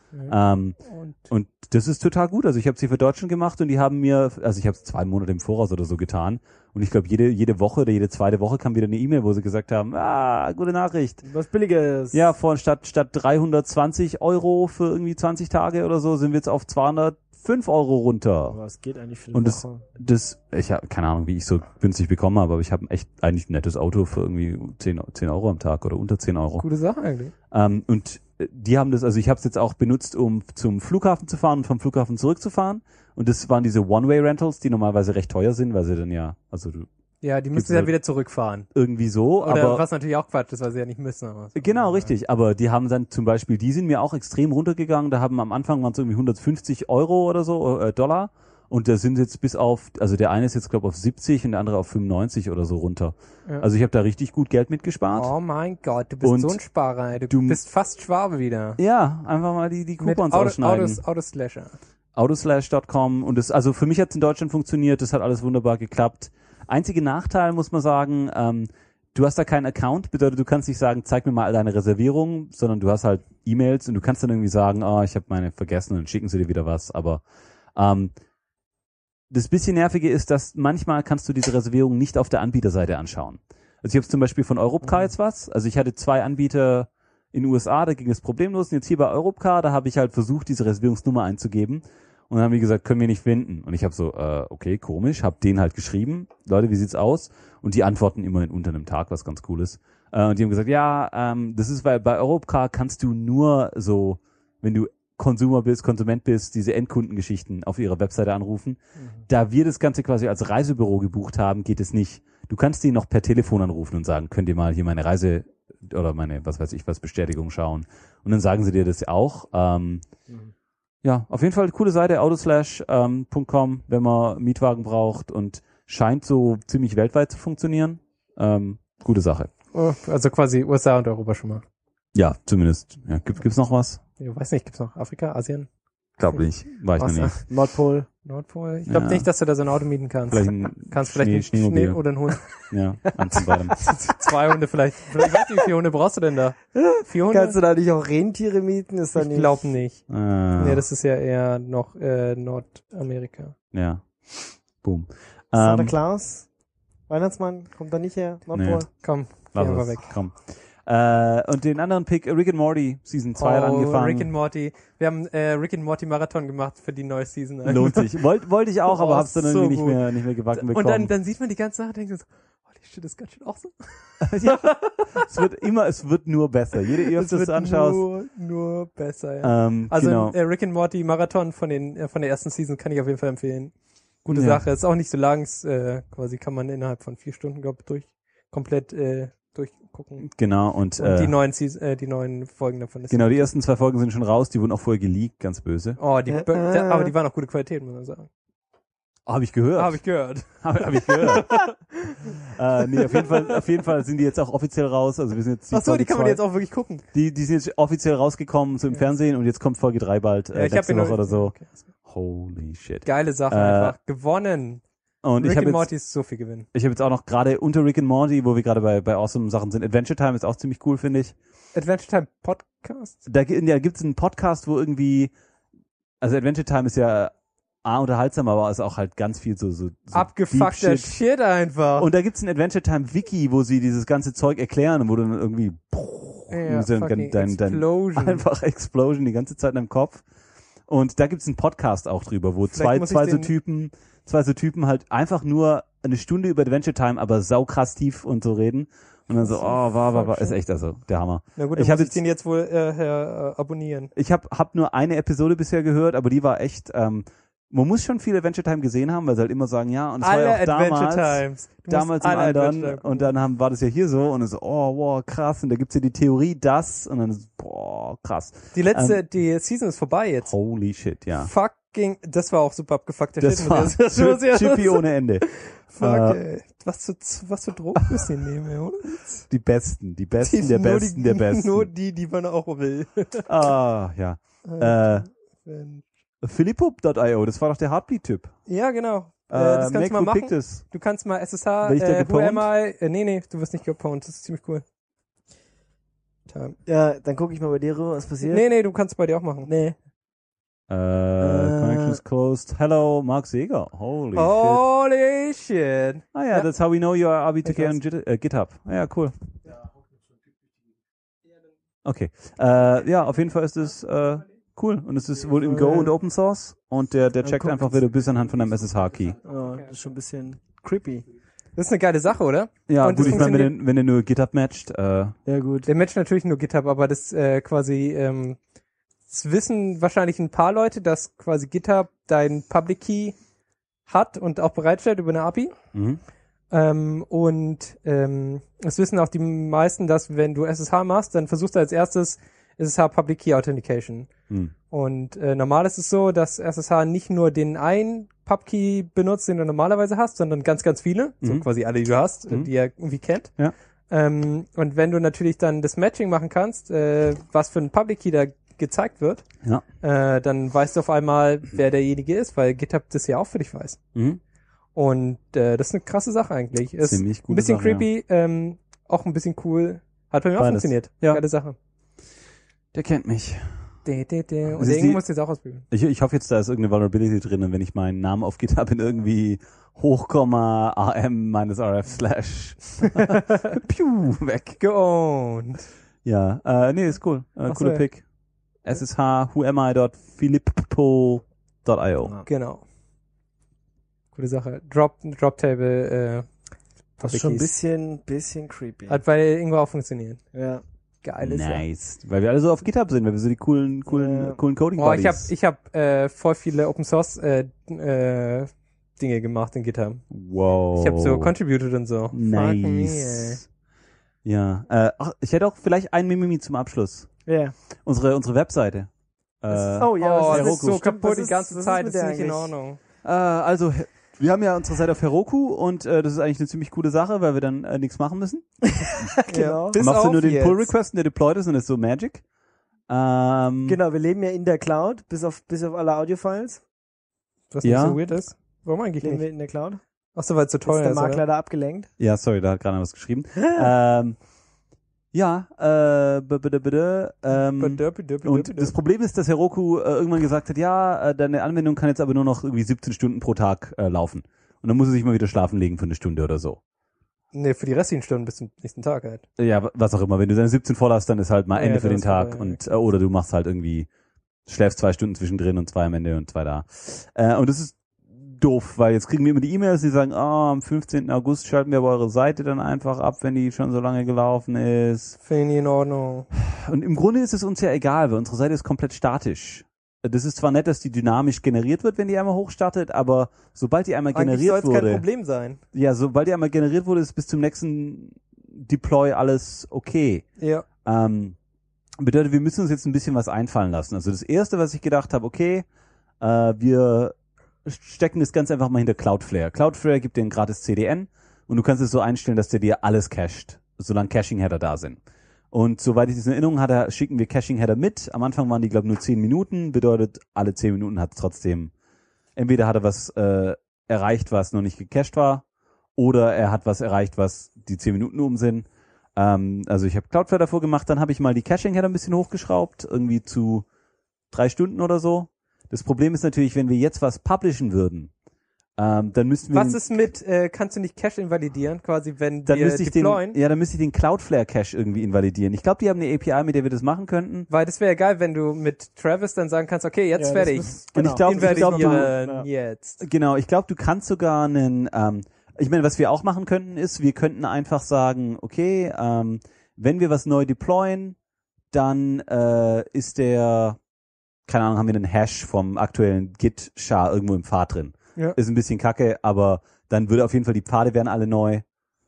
Und das ist total gut. Also ich habe sie für Deutschland gemacht und die haben mir, also ich habe es 2 Monate im Voraus oder so getan. Und ich glaube, jede Woche oder jede zweite Woche kam wieder eine E-Mail, wo sie gesagt haben, gute Nachricht. Was Billiges. Ja, statt 320 € für irgendwie 20 Tage oder so, sind wir jetzt auf 205 € runter. Was geht eigentlich für eine Woche? Ich habe keine Ahnung, wie ich so günstig bekommen habe, aber ich habe echt eigentlich ein nettes Auto für irgendwie 10 € am Tag oder unter 10 €. Gute Sache eigentlich. Und die haben das, also ich habe es jetzt auch benutzt, um zum Flughafen zu fahren und vom Flughafen zurückzufahren. Und das waren diese One-Way-Rentals, die normalerweise recht teuer sind, weil sie dann die müssen ja wieder zurückfahren. Irgendwie so. Oder aber was natürlich auch Quatsch ist, weil sie ja nicht müssen. Aber genau, richtig. Aber die haben dann zum Beispiel, die sind mir auch extrem runtergegangen. Da haben am Anfang waren es irgendwie 150 € oder so, Dollar. Und da sind jetzt bis auf, also der eine ist jetzt glaube auf 70 und der andere auf 95 oder so runter. Ja. Also ich habe da richtig gut Geld mitgespart. Oh mein Gott, du bist so ein Sparer. Du bist fast Schwabe wieder. Ja, einfach mal die Coupons ausschneiden. Autoslasher. Autoslash.com und das, also für mich hat es in Deutschland funktioniert, das hat alles wunderbar geklappt. Einzige Nachteil muss man sagen, du hast da keinen Account, bedeutet, du kannst nicht sagen, zeig mir mal all deine Reservierungen, sondern du hast halt E-Mails und du kannst dann irgendwie sagen, ich habe meine vergessen und dann schicken sie dir wieder was, aber das bisschen Nervige ist, dass manchmal kannst du diese Reservierungen nicht auf der Anbieterseite anschauen. Also ich habe zum Beispiel von Europcar jetzt was, also ich hatte 2 Anbieter in den USA, da ging es problemlos und jetzt hier bei Europcar, da habe ich halt versucht, diese Reservierungsnummer einzugeben und dann haben die gesagt, können wir nicht finden. Und ich habe so, okay, komisch, habe denen halt geschrieben, Leute, wie sieht's aus? Und die antworten immerhin unter einem Tag, was ganz cool ist. Und die haben gesagt, das ist, weil bei Europcar kannst du nur so, wenn du Konsument bist, diese Endkundengeschichten auf ihrer Webseite anrufen. Da wir das Ganze quasi als Reisebüro gebucht haben, geht es nicht. Du kannst die noch per Telefon anrufen und sagen, könnt ihr mal hier meine Reise oder meine, was weiß ich was, Bestätigung schauen. Und dann sagen sie dir das auch. Ja, auf jeden Fall coole Seite, autoslash.com, wenn man Mietwagen braucht und scheint so ziemlich weltweit zu funktionieren. Gute Sache. Also quasi USA und Europa schon mal. Ja, zumindest. Ja, gibt's noch was? Ich weiß nicht, gibt's noch Afrika, Asien? Glaub nicht, war ich noch nie. Nordpol. Ich glaube nicht, dass du da so ein Auto mieten kannst. Vielleicht einen Schnee oder einen Hund. Ja, eins von beidem. 2 Hunde vielleicht. Ich weiß nicht, wie viele Hunde brauchst du denn da? 4 Hunde? Kannst du da nicht auch Rentiere mieten? Ist da ich nicht? glaube nicht. Nee, das ist ja eher noch Nordamerika. Ja. Boom. Santa Claus? Weihnachtsmann? Kommt da nicht her? Nordpol? Nee. Komm, geh einfach weg. Komm. Und den anderen Pick, Rick and Morty, Season 2 hat angefangen. Rick and Morty. Wir haben Rick and Morty Marathon gemacht für die neue Season. Lohnt sich. Wollte ich auch, aber hab's dann irgendwie nicht mehr gebacken bekommen. Und dann sieht man die ganze Sache und denkt so, holy shit, das ist ganz schön awesome. Ja, es wird nur besser. Jede Jahr, du anschaust. Nur besser, ja. Also genau. Rick and Morty Marathon von der ersten Season kann ich auf jeden Fall empfehlen. Gute Sache. Ist auch nicht so lang, quasi kann man innerhalb von 4 Stunden, glaube ich, komplett durchgucken. Genau, und die neuen Folgen davon. Genau, die ersten 2 Folgen sind schon raus, die wurden auch vorher geleakt, ganz böse. Oh, aber die waren auch gute Qualität, muss man sagen. Habe ich gehört. Hab ich gehört. Nee, auf jeden Fall sind die jetzt auch offiziell raus. Also wir sind jetzt Ach so, die kann man jetzt auch wirklich gucken. Die sind jetzt offiziell rausgekommen, so im Fernsehen, und jetzt kommt Folge 3 bald, nächste Woche oder so. Okay. Holy shit. Geile Sache einfach. Gewonnen. Und Rick and Morty ist so viel Gewinn. Ich habe jetzt auch noch gerade unter Rick and Morty, wo wir gerade bei awesome Sachen sind, Adventure Time ist auch ziemlich cool, finde ich. Adventure Time Podcast? Da gibt's einen Podcast, wo irgendwie, also Adventure Time ist ja unterhaltsam, aber ist auch halt ganz viel so abgefuckter Shit einfach. Und da gibt's ein Adventure Time Wiki, wo sie dieses ganze Zeug erklären und wo du dann irgendwie Explosion. Einfach Explosion die ganze Zeit in deinem Kopf. Und da gibt's einen Podcast auch drüber, wo zwei so Typen halt einfach nur eine Stunde über Adventure Time, aber saukrass tief und so reden. Und dann so, war, ist echt also der Hammer. Na gut, dann muss ich den jetzt wohl abonnieren. Ich hab nur eine Episode bisher gehört, aber die war echt, man muss schon viel Adventure Time gesehen haben, weil sie halt immer sagen, ja, und es war ja auch damals im anderen, und dann war das ja hier so, und dann so, wow, krass, und da gibt's ja die Theorie, das, und dann so, krass. Die Season ist vorbei jetzt. Holy shit, ja. Das war auch super abgefuckt. Das war Chippy ohne Ende. Fuck, ey. Was für Drogen müssen die nehmen, oder? Die Besten der Besten. Nur die man auch will. Ja. Philippop.io, das war doch der Heartbeat-Typ. Ja, genau. Das kannst du mal machen. Du kannst mal SSH, Who am I? Nee, du wirst nicht gepwned, das ist ziemlich cool. Time. Ja, dann gucke ich mal bei dir rüber, was passiert. Nee, du kannst es bei dir auch machen. Nee. Connection is closed. Hello, Mark Seeger. Holy shit. Holy shit. Ah ja, that's how we know you are RB2K on Ich GitHub. Ah, ja, cool. Okay. Ja, auf jeden Fall ist es cool. Und es ist wohl im Go und Open Source. Und der checkt guck. einfach, wer du bist anhand von deinem SSH-Key. Oh, das ist schon ein bisschen creepy. Das ist eine geile Sache, oder? Ja, Und gut, das ich meine, funktioniert- wenn der nur GitHub matcht, Ja, gut. Der matcht natürlich nur GitHub, aber das quasi, das wissen wahrscheinlich ein paar Leute, dass quasi GitHub dein Public Key hat und auch bereitstellt über eine API. mhm. Es wissen auch die meisten, dass wenn du SSH machst, dann versuchst du als erstes SSH Public Key Authentication. Mhm. Und normal ist es so, dass SSH nicht nur den einen Pub-Key benutzt, den du normalerweise hast, sondern ganz, ganz viele. So Mhm. quasi alle, die du hast, Mhm. die er irgendwie kennt. Ja. Und wenn du natürlich dann das Matching machen kannst, was für ein Public Key da gezeigt wird, Ja. dann weißt du auf einmal, wer derjenige ist, weil GitHub das ja auch für dich weiß. Mhm. Und das ist eine krasse Sache eigentlich. Ist Ziemlich gute ein bisschen Sache, creepy, auch ein bisschen cool. Hat bei mir auch Beides. funktioniert. Ja. Geile Sache. Der kennt mich. Und Das der ist Ingo die- muss jetzt auch ausprobieren. Ich hoffe jetzt, da ist irgendeine Vulnerability drin und wenn ich meinen Namen auf GitHub in irgendwie Hochkomma AM minus RF slash Piu, weg. Geowned. Ja, nee, ist cool. Ach so, Cooler ja. Pick. SSH whoami.philippo.io. Genau. Gute Sache. Drop-Table, Das ist schon ein bisschen creepy. hat bei Ingo auch funktioniert. Ja. Geiles Sache. Nice. Weil wir alle so auf GitHub sind, weil wir so die coolen Coding Oh, Buddies. ich hab voll viele Open Source Dinge gemacht in GitHub. Wow. Ich habe so contributed und so. Fuck me, ey. Nice. Ja. Ich hätte auch vielleicht ein Mimimi zum Abschluss. Ja. Unsere Webseite. Oh Oh, ja, das ist so Stimmt, kaputt was die ist- ganze was Zeit. ist Das mit ist der nicht in eigentlich? Ordnung. Also, wir haben ja unsere Seite auf Heroku und das ist eigentlich eine ziemlich coole Sache, weil wir dann nichts machen müssen. Genau. Bis Machst du auf nur den jetzt. Pull Request und der deployt ist und ist so Magic. Genau, wir leben ja in der Cloud, bis auf alle Audiofiles. Was Ja. nicht so weird ist. Warum eigentlich Leben wir nicht? in der Cloud. Achso, weil es so Ist teuer der ist, Makler oder? da abgelenkt? Ja, sorry, da hat gerade was geschrieben. Ja, und das Problem ist, dass Heroku irgendwann gesagt hat, ja, deine Anwendung kann jetzt aber nur noch irgendwie 17 Stunden pro Tag laufen. Und dann muss er sich mal wieder schlafen legen für eine Stunde oder so. Nee, für die restlichen Stunden bis zum nächsten Tag halt. Ja, was auch immer. Wenn du deine 17 voll hast, dann ist halt mal Ja, Ende für dann den ist Tag. vorbei, ja. Und oder du machst halt irgendwie, schläfst 2 Stunden zwischendrin und 2 am Ende und 2 da. Und das ist doof, weil jetzt kriegen wir immer die E-Mails, die sagen, am 15. August schalten wir aber eure Seite dann einfach ab, wenn die schon so lange gelaufen ist. Finde ich nicht in Ordnung. Und im Grunde ist es uns ja egal, weil unsere Seite ist komplett statisch. Das ist zwar nett, dass die dynamisch generiert wird, wenn die einmal hochstartet, aber sobald die einmal Eigentlich soll generiert es kein wurde, Problem sein. ja, sobald die einmal generiert wurde, ist bis zum nächsten Deploy alles okay. Ja. Bedeutet, wir müssen uns jetzt ein bisschen was einfallen lassen. Also das Erste, was ich gedacht habe, okay, wir stecken das ganz einfach mal hinter Cloudflare. Cloudflare gibt dir ein gratis CDN und du kannst es so einstellen, dass der dir alles cached, solange Caching-Header da sind. Und soweit ich das in Erinnerung hatte, schicken wir Caching-Header mit. Am Anfang waren die, glaube ich, nur 10 Minuten. Bedeutet, alle 10 Minuten hat es trotzdem, entweder hat er was erreicht, was noch nicht gecached war, oder er hat was erreicht, was die 10 Minuten um sind. Also ich habe Cloudflare davor gemacht, dann habe ich mal die Caching-Header ein bisschen hochgeschraubt, irgendwie zu 3 Stunden oder so. Das Problem ist natürlich, wenn wir jetzt was publishen würden, dann müssten wir... Was ist mit, kannst du nicht Cache invalidieren, quasi, wenn dann wir müsste ich deployen? dann müsste ich den Cloudflare-Cache irgendwie invalidieren. Ich glaube, die haben eine API, mit der wir das machen könnten. Weil das wäre ja geil, wenn du mit Travis dann sagen kannst, okay, jetzt Ja, fertig. das Und ich glaube, Invalidieren jetzt. Genau, ich glaube, du kannst sogar einen, ich meine, was wir auch machen könnten, ist, wir könnten einfach sagen, okay, wenn wir was neu deployen, dann ist der, keine Ahnung, haben wir einen Hash vom aktuellen Git-Char irgendwo im Pfad drin. Ja. Ist ein bisschen kacke, aber dann würde auf jeden Fall, die Pfade wären alle neu.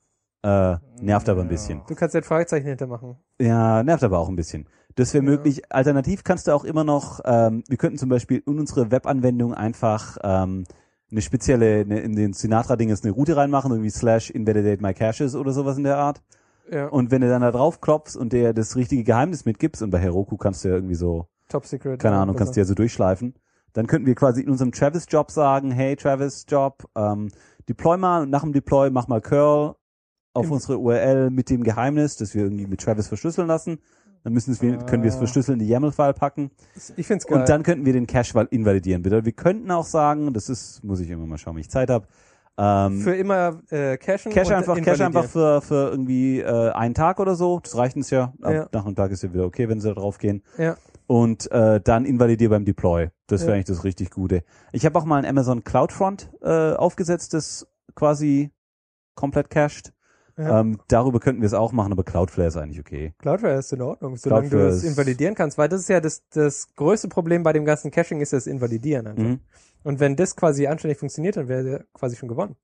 Nervt aber ein bisschen. Du kannst ja ein Fragezeichen hintermachen. Ja, nervt aber auch ein bisschen. Das wäre Ja. möglich. Alternativ kannst du auch immer noch, wir könnten zum Beispiel in unsere Webanwendung einfach eine spezielle, in den Sinatra-Ding ist eine Route reinmachen, irgendwie /invalidate-my-caches oder sowas in der Art. Ja. Und wenn du dann da drauf klopfst und der das richtige Geheimnis mitgibst, und bei Heroku kannst du ja irgendwie so, Top Secret. keine Ahnung, kannst du ja so durchschleifen, dann könnten wir quasi in unserem Travis-Job sagen, hey Travis-Job, deploy mal und nach dem Deploy mach mal curl auf unsere URL mit dem Geheimnis, das wir irgendwie mit Travis verschlüsseln lassen Dann können wir es verschlüsseln in die YAML-File packen. Ich find's geil. Und dann könnten wir den Cache invalidieren. Wir könnten auch sagen, muss ich immer mal schauen, wie ich Zeit habe. Für immer cachen Cache einfach für irgendwie einen Tag oder so. Das reicht uns ja. Nach einem Tag ist ja wieder okay, wenn sie da drauf gehen. Ja. Und dann invalidier beim Deploy. Das wäre eigentlich das richtig Gute. Ich habe auch mal ein Amazon CloudFront aufgesetzt, das quasi komplett cached. Ja. Darüber könnten wir es auch machen, aber Cloudflare ist eigentlich okay. Cloudflare ist in Ordnung, solange du es invalidieren kannst, weil das ist ja das größte Problem bei dem ganzen Caching ist das Invalidieren einfach. Mhm. Und wenn das quasi anständig funktioniert, dann wäre der quasi schon gewonnen.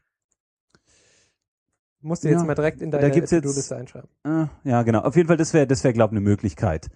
Musst du jetzt mal direkt in deine To-Do-Liste einschreiben. Ja, genau. Auf jeden Fall, das wäre, glaube ich, eine Möglichkeit.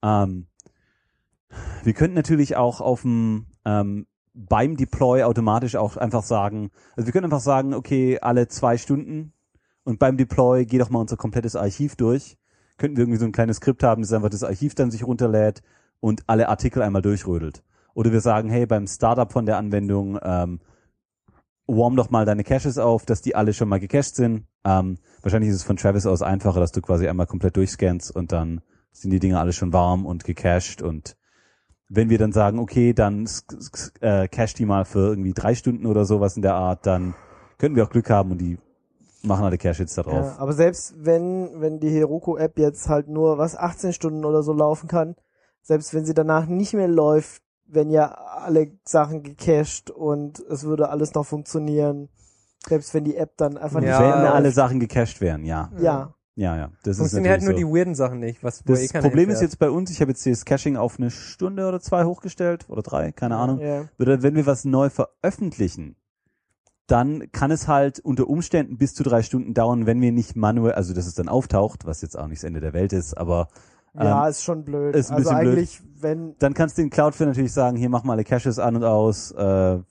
Wir könnten natürlich auch beim Deploy automatisch auch einfach sagen, also wir können einfach sagen, okay, alle 2 Stunden und beim Deploy geh doch mal unser komplettes Archiv durch. Könnten wir irgendwie so ein kleines Skript haben, das einfach das Archiv dann sich runterlädt und alle Artikel einmal durchrödelt. Oder wir sagen, hey, beim Startup von der Anwendung, warm doch mal deine Caches auf, dass die alle schon mal gecached sind. Wahrscheinlich ist es von Travis aus einfacher, dass du quasi einmal komplett durchscannst und dann sind die Dinge alle schon warm und gecached. Und wenn wir dann sagen, okay, dann cache die mal für irgendwie 3 Stunden oder sowas in der Art, dann könnten wir auch Glück haben und die machen alle Cache-Hits da drauf. Ja, aber selbst wenn die Heroku-App jetzt halt nur 18 Stunden oder so laufen kann, selbst wenn sie danach nicht mehr läuft, werden ja alle Sachen gecached und es würde alles noch funktionieren. Selbst wenn die App dann einfach nicht mehr läuft. Wenn alle Sachen gecached wären, ja. Ja. Ja. Das funktioniert halt nur so. Die weirden Sachen nicht. Das Problem ist jetzt bei uns, ich habe jetzt das Caching auf 1 Stunde oder 2 hochgestellt oder 3, keine Ahnung. Ja. Wenn wir was neu veröffentlichen, dann kann es halt unter Umständen bis zu 3 Stunden dauern, wenn wir nicht manuell, also dass es dann auftaucht, was jetzt auch nicht das Ende der Welt ist, aber ist schon blöd. Ist ein also eigentlich, blöd. wenn... Dann kannst du den Cloudflare natürlich sagen, hier mach mal alle Caches an und aus. Ja,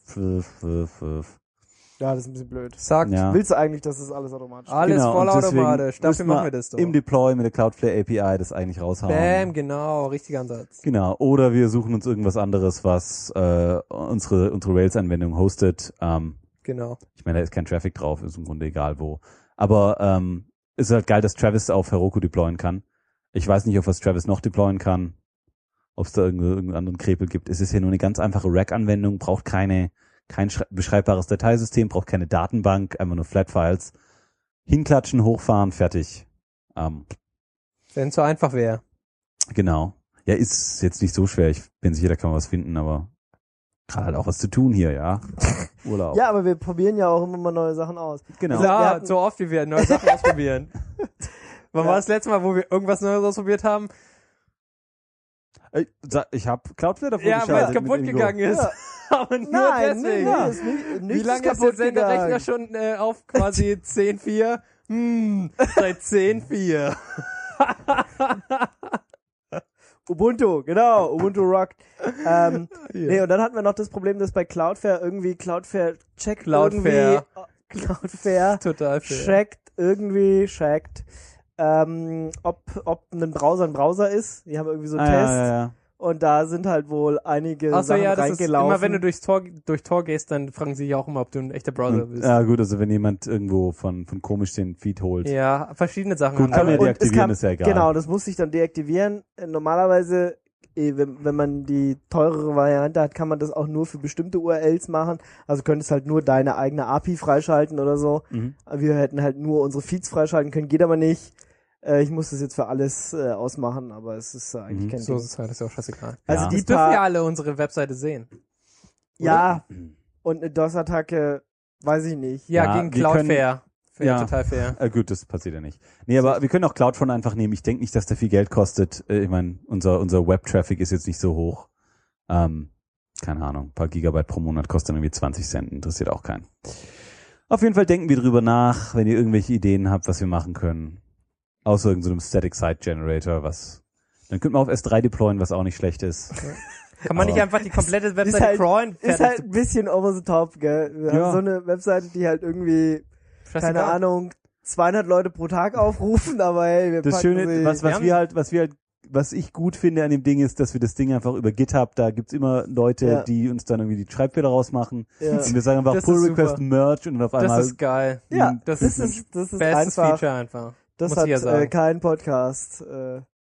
das ist ein bisschen blöd. Willst du eigentlich, dass das alles automatisch ist? Alles vollautomatisch. Dafür machen wir das doch. Im Deploy mit der Cloudflare API das eigentlich raushauen. Bam, genau. Richtiger Ansatz. Genau. Oder wir suchen uns irgendwas anderes, was unsere Rails-Anwendung hostet. Genau. Ich meine, da ist kein Traffic drauf, ist im Grunde egal wo. Aber ist halt geil, dass Travis auf Heroku deployen kann. Ich weiß nicht, auf was Travis noch deployen kann. Ob es da irgendeinen anderen Krepel gibt. Es ist ja nur eine ganz einfache Rack-Anwendung, braucht kein beschreibbares Dateisystem, braucht keine Datenbank, einfach nur Flatfiles. Hinklatschen, hochfahren, fertig. Wenn es so einfach wäre. Genau. Ja, ist jetzt nicht so schwer. Ich bin sicher, da kann man was finden, aber gerade halt auch was zu tun hier, ja. Urlaub. Ja, aber wir probieren ja auch immer mal neue Sachen aus. Genau. Ja, so oft wie wir neue Sachen ausprobieren. Wann war das letzte Mal, wo wir irgendwas Neues ausprobiert haben? Ich habe Cloudflare davor geschaltet. Ja, weil es kaputt gegangen ist. Ja. Aber nur deswegen. Nee, wie lange ist der Rechner schon auf quasi 10.4? Seit 10.4. Ubuntu, genau, Ubuntu rockt. Nee, und dann hatten wir noch das Problem, dass bei Cloudflare irgendwie Cloudflare total checkt, ob ein Browser ist. Die haben irgendwie so einen Test. Ja. Und da sind halt wohl einige Sachen reingelaufen. Ist immer wenn du durch Tor gehst, dann fragen sie sich auch immer, ob du ein echter Browser bist. Ja gut, also wenn jemand irgendwo von komisch den Feed holt. Ja, verschiedene Sachen. Gut, kann man ja deaktivieren, ist ja egal. Genau, das muss sich dann deaktivieren. Normalerweise, wenn man die teurere Variante hat, kann man das auch nur für bestimmte URLs machen. Also könntest halt nur deine eigene API freischalten oder so. Mhm. Wir hätten halt nur unsere Feeds freischalten können, geht aber nicht. Ich muss das jetzt für alles ausmachen, aber es ist eigentlich kein Ding. So ist es halt, ist ja auch scheißegal. Also die dürfen ja alle unsere Webseite sehen. Oder? Ja, und eine DOS-Attacke, weiß ich nicht. Ja, gegen Cloudflare. Total fair. Gut, das passiert ja nicht. Nee, aber wir können auch CloudFront einfach nehmen. Ich denke nicht, dass der viel Geld kostet. Ich meine, unser Web-Traffic ist jetzt nicht so hoch. Keine Ahnung, ein paar Gigabyte pro Monat kostet irgendwie 20 Cent. Interessiert auch keinen. Auf jeden Fall denken wir drüber nach, wenn ihr irgendwelche Ideen habt, was wir machen können. Außer irgendeinem Static Site Generator, dann könnte man auf S3 deployen, was auch nicht schlecht ist. Kann man nicht einfach die komplette Webseite crawlen? Ist halt ein bisschen over the top, gell? Wir haben so eine Webseite, die halt irgendwie, keine Ahnung, 200 Leute pro Tag aufrufen, aber hey, wir das packen Schöne, was ich gut finde an dem Ding ist, dass wir das Ding einfach über GitHub, da gibt's immer Leute, die uns dann irgendwie die Schreibfehler rausmachen. Ja. Und wir sagen einfach das Pull Request Merge und dann auf einmal. Das ist geil. Ja, das ist bestes einfach, Feature einfach. Das hat kein Podcast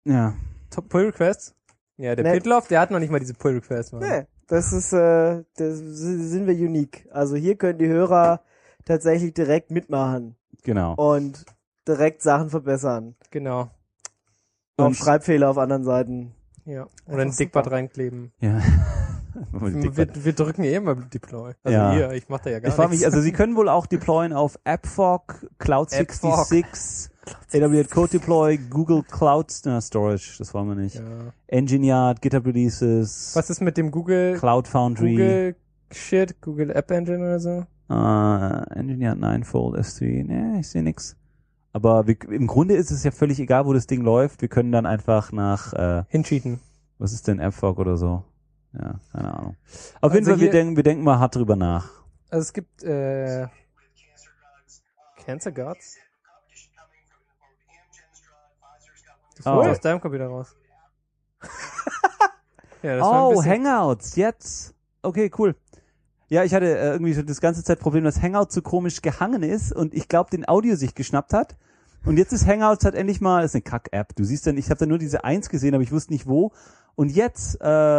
Ja. Top Pull Requests? Ja, der Nee. Pitloff, der hat noch nicht mal diese Pull Requests. Mann. Nee, das sind wir unique. Also hier können die Hörer tatsächlich direkt mitmachen Genau. und direkt Sachen verbessern. Genau. Auch Und- Schreibfehler auf anderen Seiten. Ja. Oder ein Dickbad reinkleben. Ja. Wir drücken immer Deploy. Also Ja. hier, ich mach da ja gar Ich frage nichts. mich, also Sie können wohl auch deployen auf AppFog, Cloud66, AWS Code Deploy, Google Cloud Storage, das wollen wir nicht. ja. Engineer, GitHub Releases, Was ist mit dem Google Cloud Foundry, Google Shit, Google App Engine oder so? Engineer Ninefold S3, nee, ich sehe nix. Aber im Grunde ist es ja völlig egal, wo das Ding läuft. Wir können dann einfach nach, Hincheaten. was ist denn AppFog oder so? Ja, keine Ahnung. Auf Also jeden Fall, wir hier- denken mal hart drüber nach. Also es gibt Cancer Gods? Das Oh. holt aus deinem Computer raus. Ja, das war ein Oh, bisschen- Hangouts, jetzt. Okay, cool. Ja, ich hatte irgendwie schon das ganze Zeit Problem, dass Hangout so komisch gehangen ist und ich glaube, den Audio sich geschnappt hat. Und jetzt ist Hangouts halt endlich mal, ist eine Kack-App. Du siehst dann, ich habe da nur diese 1 gesehen, aber ich wusste nicht wo. Und jetzt,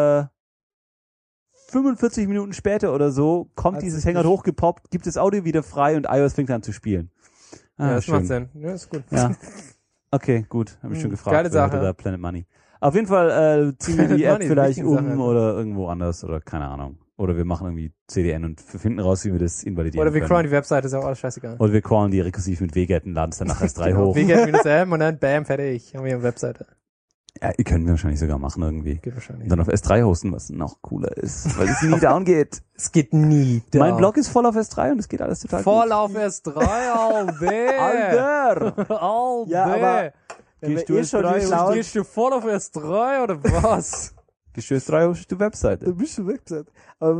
45 Minuten später oder so, kommt Hat's dieses sich Hangout hochgepoppt, gibt das Audio wieder frei und iOS fängt an zu spielen. Ja, das macht schön. Sinn. Ja, ist gut. Ja. Okay, gut. Habe ich schon gefragt. Geile wer hatte Sache. Da Planet Money. Auf jeden Fall ziehen wir die Planet App Money, vielleicht wichtige Sache. oder irgendwo anders oder keine Ahnung. Oder wir machen irgendwie CDN und finden raus, wie wir das invalidieren Oder wir können. crawlen die Webseite, ist auch alles scheißegal. Oder wir crawlen die rekursiv mit WGET und laden es dann nach S3 Genau. hoch. WGET-M und dann bam, fertig. Haben wir eine Webseite. Ja, können wir wahrscheinlich sogar machen irgendwie. Geht Und wahrscheinlich. dann auf S3 hosten, was noch cooler ist, weil es nie down geht. Es geht nie. Mein Blog ist voll auf S3 und es geht alles total voll gut. auf S3, Alter. Alter! Alter. Ja, aber wenn Gehst wir du eh schon S3 die Cloud, Gehst du voll auf S3 oder was? Gehst du S3 auf die Webseite? dann bist du Website. Aber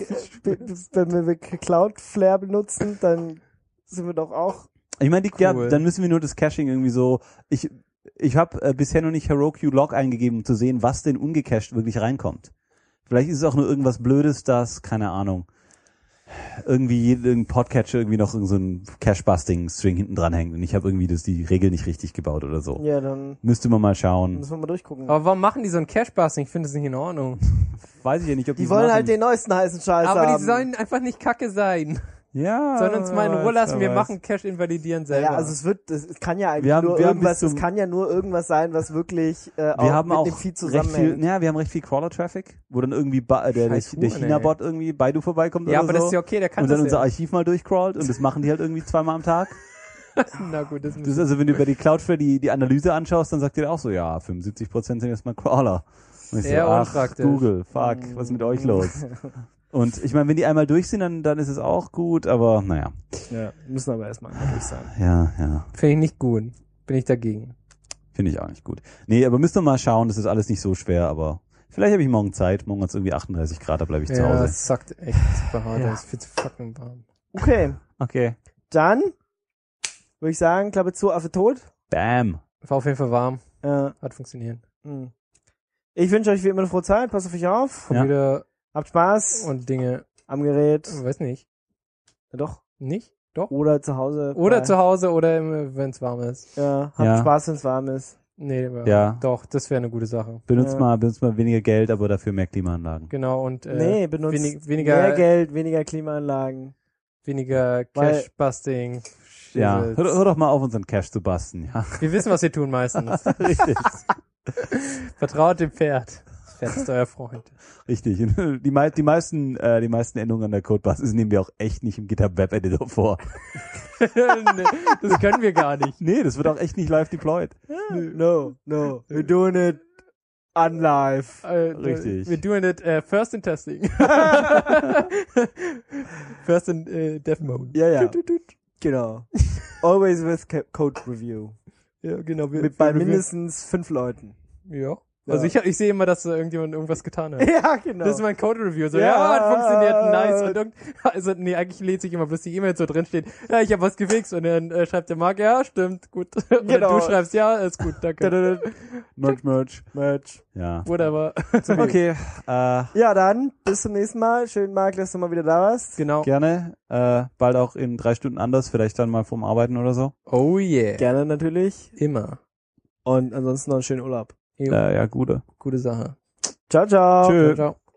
wenn wir Cloudflare benutzen, dann sind wir doch auch. Ich meine, ja, Cool. dann müssen wir nur das Caching irgendwie so. Ich habe bisher noch nicht Heroku Log eingegeben, um zu sehen, was denn ungecached wirklich reinkommt. Vielleicht ist es auch nur irgendwas Blödes, das, keine Ahnung, irgendwie irgendein Podcatcher irgendwie noch so ein Cache-Busting-String hinten dran hängt und ich habe irgendwie die Regel nicht richtig gebaut oder so. Ja, dann Müsste man mal schauen. müssen wir mal durchgucken. Aber warum machen die so ein Cache-Busting? Ich finde das nicht in Ordnung. Weiß ich ja nicht, ob Die die's wollen machen. halt den neuesten heißen Scheiß Aber haben. die sollen einfach nicht kacke sein. Ja. Sollen uns mal in Ruhe lassen, wir wer machen Cache invalidieren selber. Ja, also es kann ja eigentlich Wir haben- nur wir haben irgendwas, bis es zum- kann ja nur irgendwas sein, was wirklich wir auch haben mit auch dem Feed recht viel, zusammenhängt. ja, wir haben recht viel Crawler-Traffic, wo dann irgendwie der Scheiß Huren, China-Bot irgendwie Baidu vorbeikommt ja, oder aber so. das ist ja okay, der kann und dann das unser ja. Archiv mal durchcrawlt und das machen die halt irgendwie zweimal am Tag. Na gut, das Das ist also, wenn du über die Cloudflare die Analyse anschaust, dann sagt dir auch so, ja, 75% sind erstmal Crawler. Und ich so, Eher ach, unpraktisch. Google, fuck, was ist mit euch los? Und ich meine, wenn die einmal durch sind, dann ist es auch gut, aber naja. Ja, müssen aber erstmal durch sein. Ja, finde ich nicht gut. Bin ich dagegen. finde ich auch nicht gut. Nee, aber müsst ihr mal schauen, das ist alles nicht so schwer, aber vielleicht habe ich morgen Zeit. Morgen hat es irgendwie 38 Grad, da bleibe ich zu Ja, Hause. es sackt echt super hart. Ja. Es ist viel zu fucking warm. Okay, Okay. dann würde ich sagen, Klappe zu, Affe tot. Bam. War auf jeden Fall warm. Ja. Hat funktioniert. Hm. Ich wünsche euch wie immer eine frohe Zeit, passt auf euch auf, Ja. Wieder habt Spaß und Dinge. am Gerät, Weiß nicht. ja, doch, Nicht? Doch. oder zu Hause. Oder zu Hause oder wenn es warm ist. Ja, habt Ja. Spaß, wenn es warm ist. Nee, aber Ja. doch, das wäre eine gute Sache. Benutzt Ja. mal weniger Geld, aber dafür mehr Klimaanlagen. Genau, und Nee, benutzt weniger mehr Geld, weniger Klimaanlagen. weniger Weil- Cache-Busting. Ja, Shizzles. hör doch mal auf, unseren Cash zu basten. Ja, Wir wissen, was wir tun meistens. richtig. Vertraut dem Pferd. Das Pferd ist euer Freund. Richtig. Die meisten Änderungen an der Codebasis nehmen wir auch echt nicht im GitHub Web Editor vor. Nee, das können wir gar nicht. Nee, das wird auch echt nicht live deployed. No, we're doing it unlive. Richtig. We're doing it first in testing. First in Dev Mode. Ja, ja. Genau. Always with Code Review. Ja, genau. Bei mindestens 5 Leuten. Ja. Also ich sehe immer, dass irgendjemand irgendwas getan hat. Ja, genau. Das ist mein Code-Review. So, Ja. hat funktioniert, nice. Und also, nee, eigentlich lädt sich immer bloß die E-Mail so drin steht, ja, ich habe was gefixt. Und dann schreibt der Marc, ja, stimmt, gut. Und Genau. du schreibst, ja, ist gut, danke. Merch. Ja. Whatever. Okay, Ja, dann, bis zum nächsten Mal. Schön, Marc, dass du mal wieder da warst. Genau. gerne. Bald auch in 3 Stunden anders, vielleicht dann mal vorm Arbeiten oder so. Oh yeah. Gerne natürlich. Immer. Und ansonsten noch einen schönen Urlaub. Jo, Ja, gute. gute Sache. Ciao, ciao. Tschö. Ciao, ciao.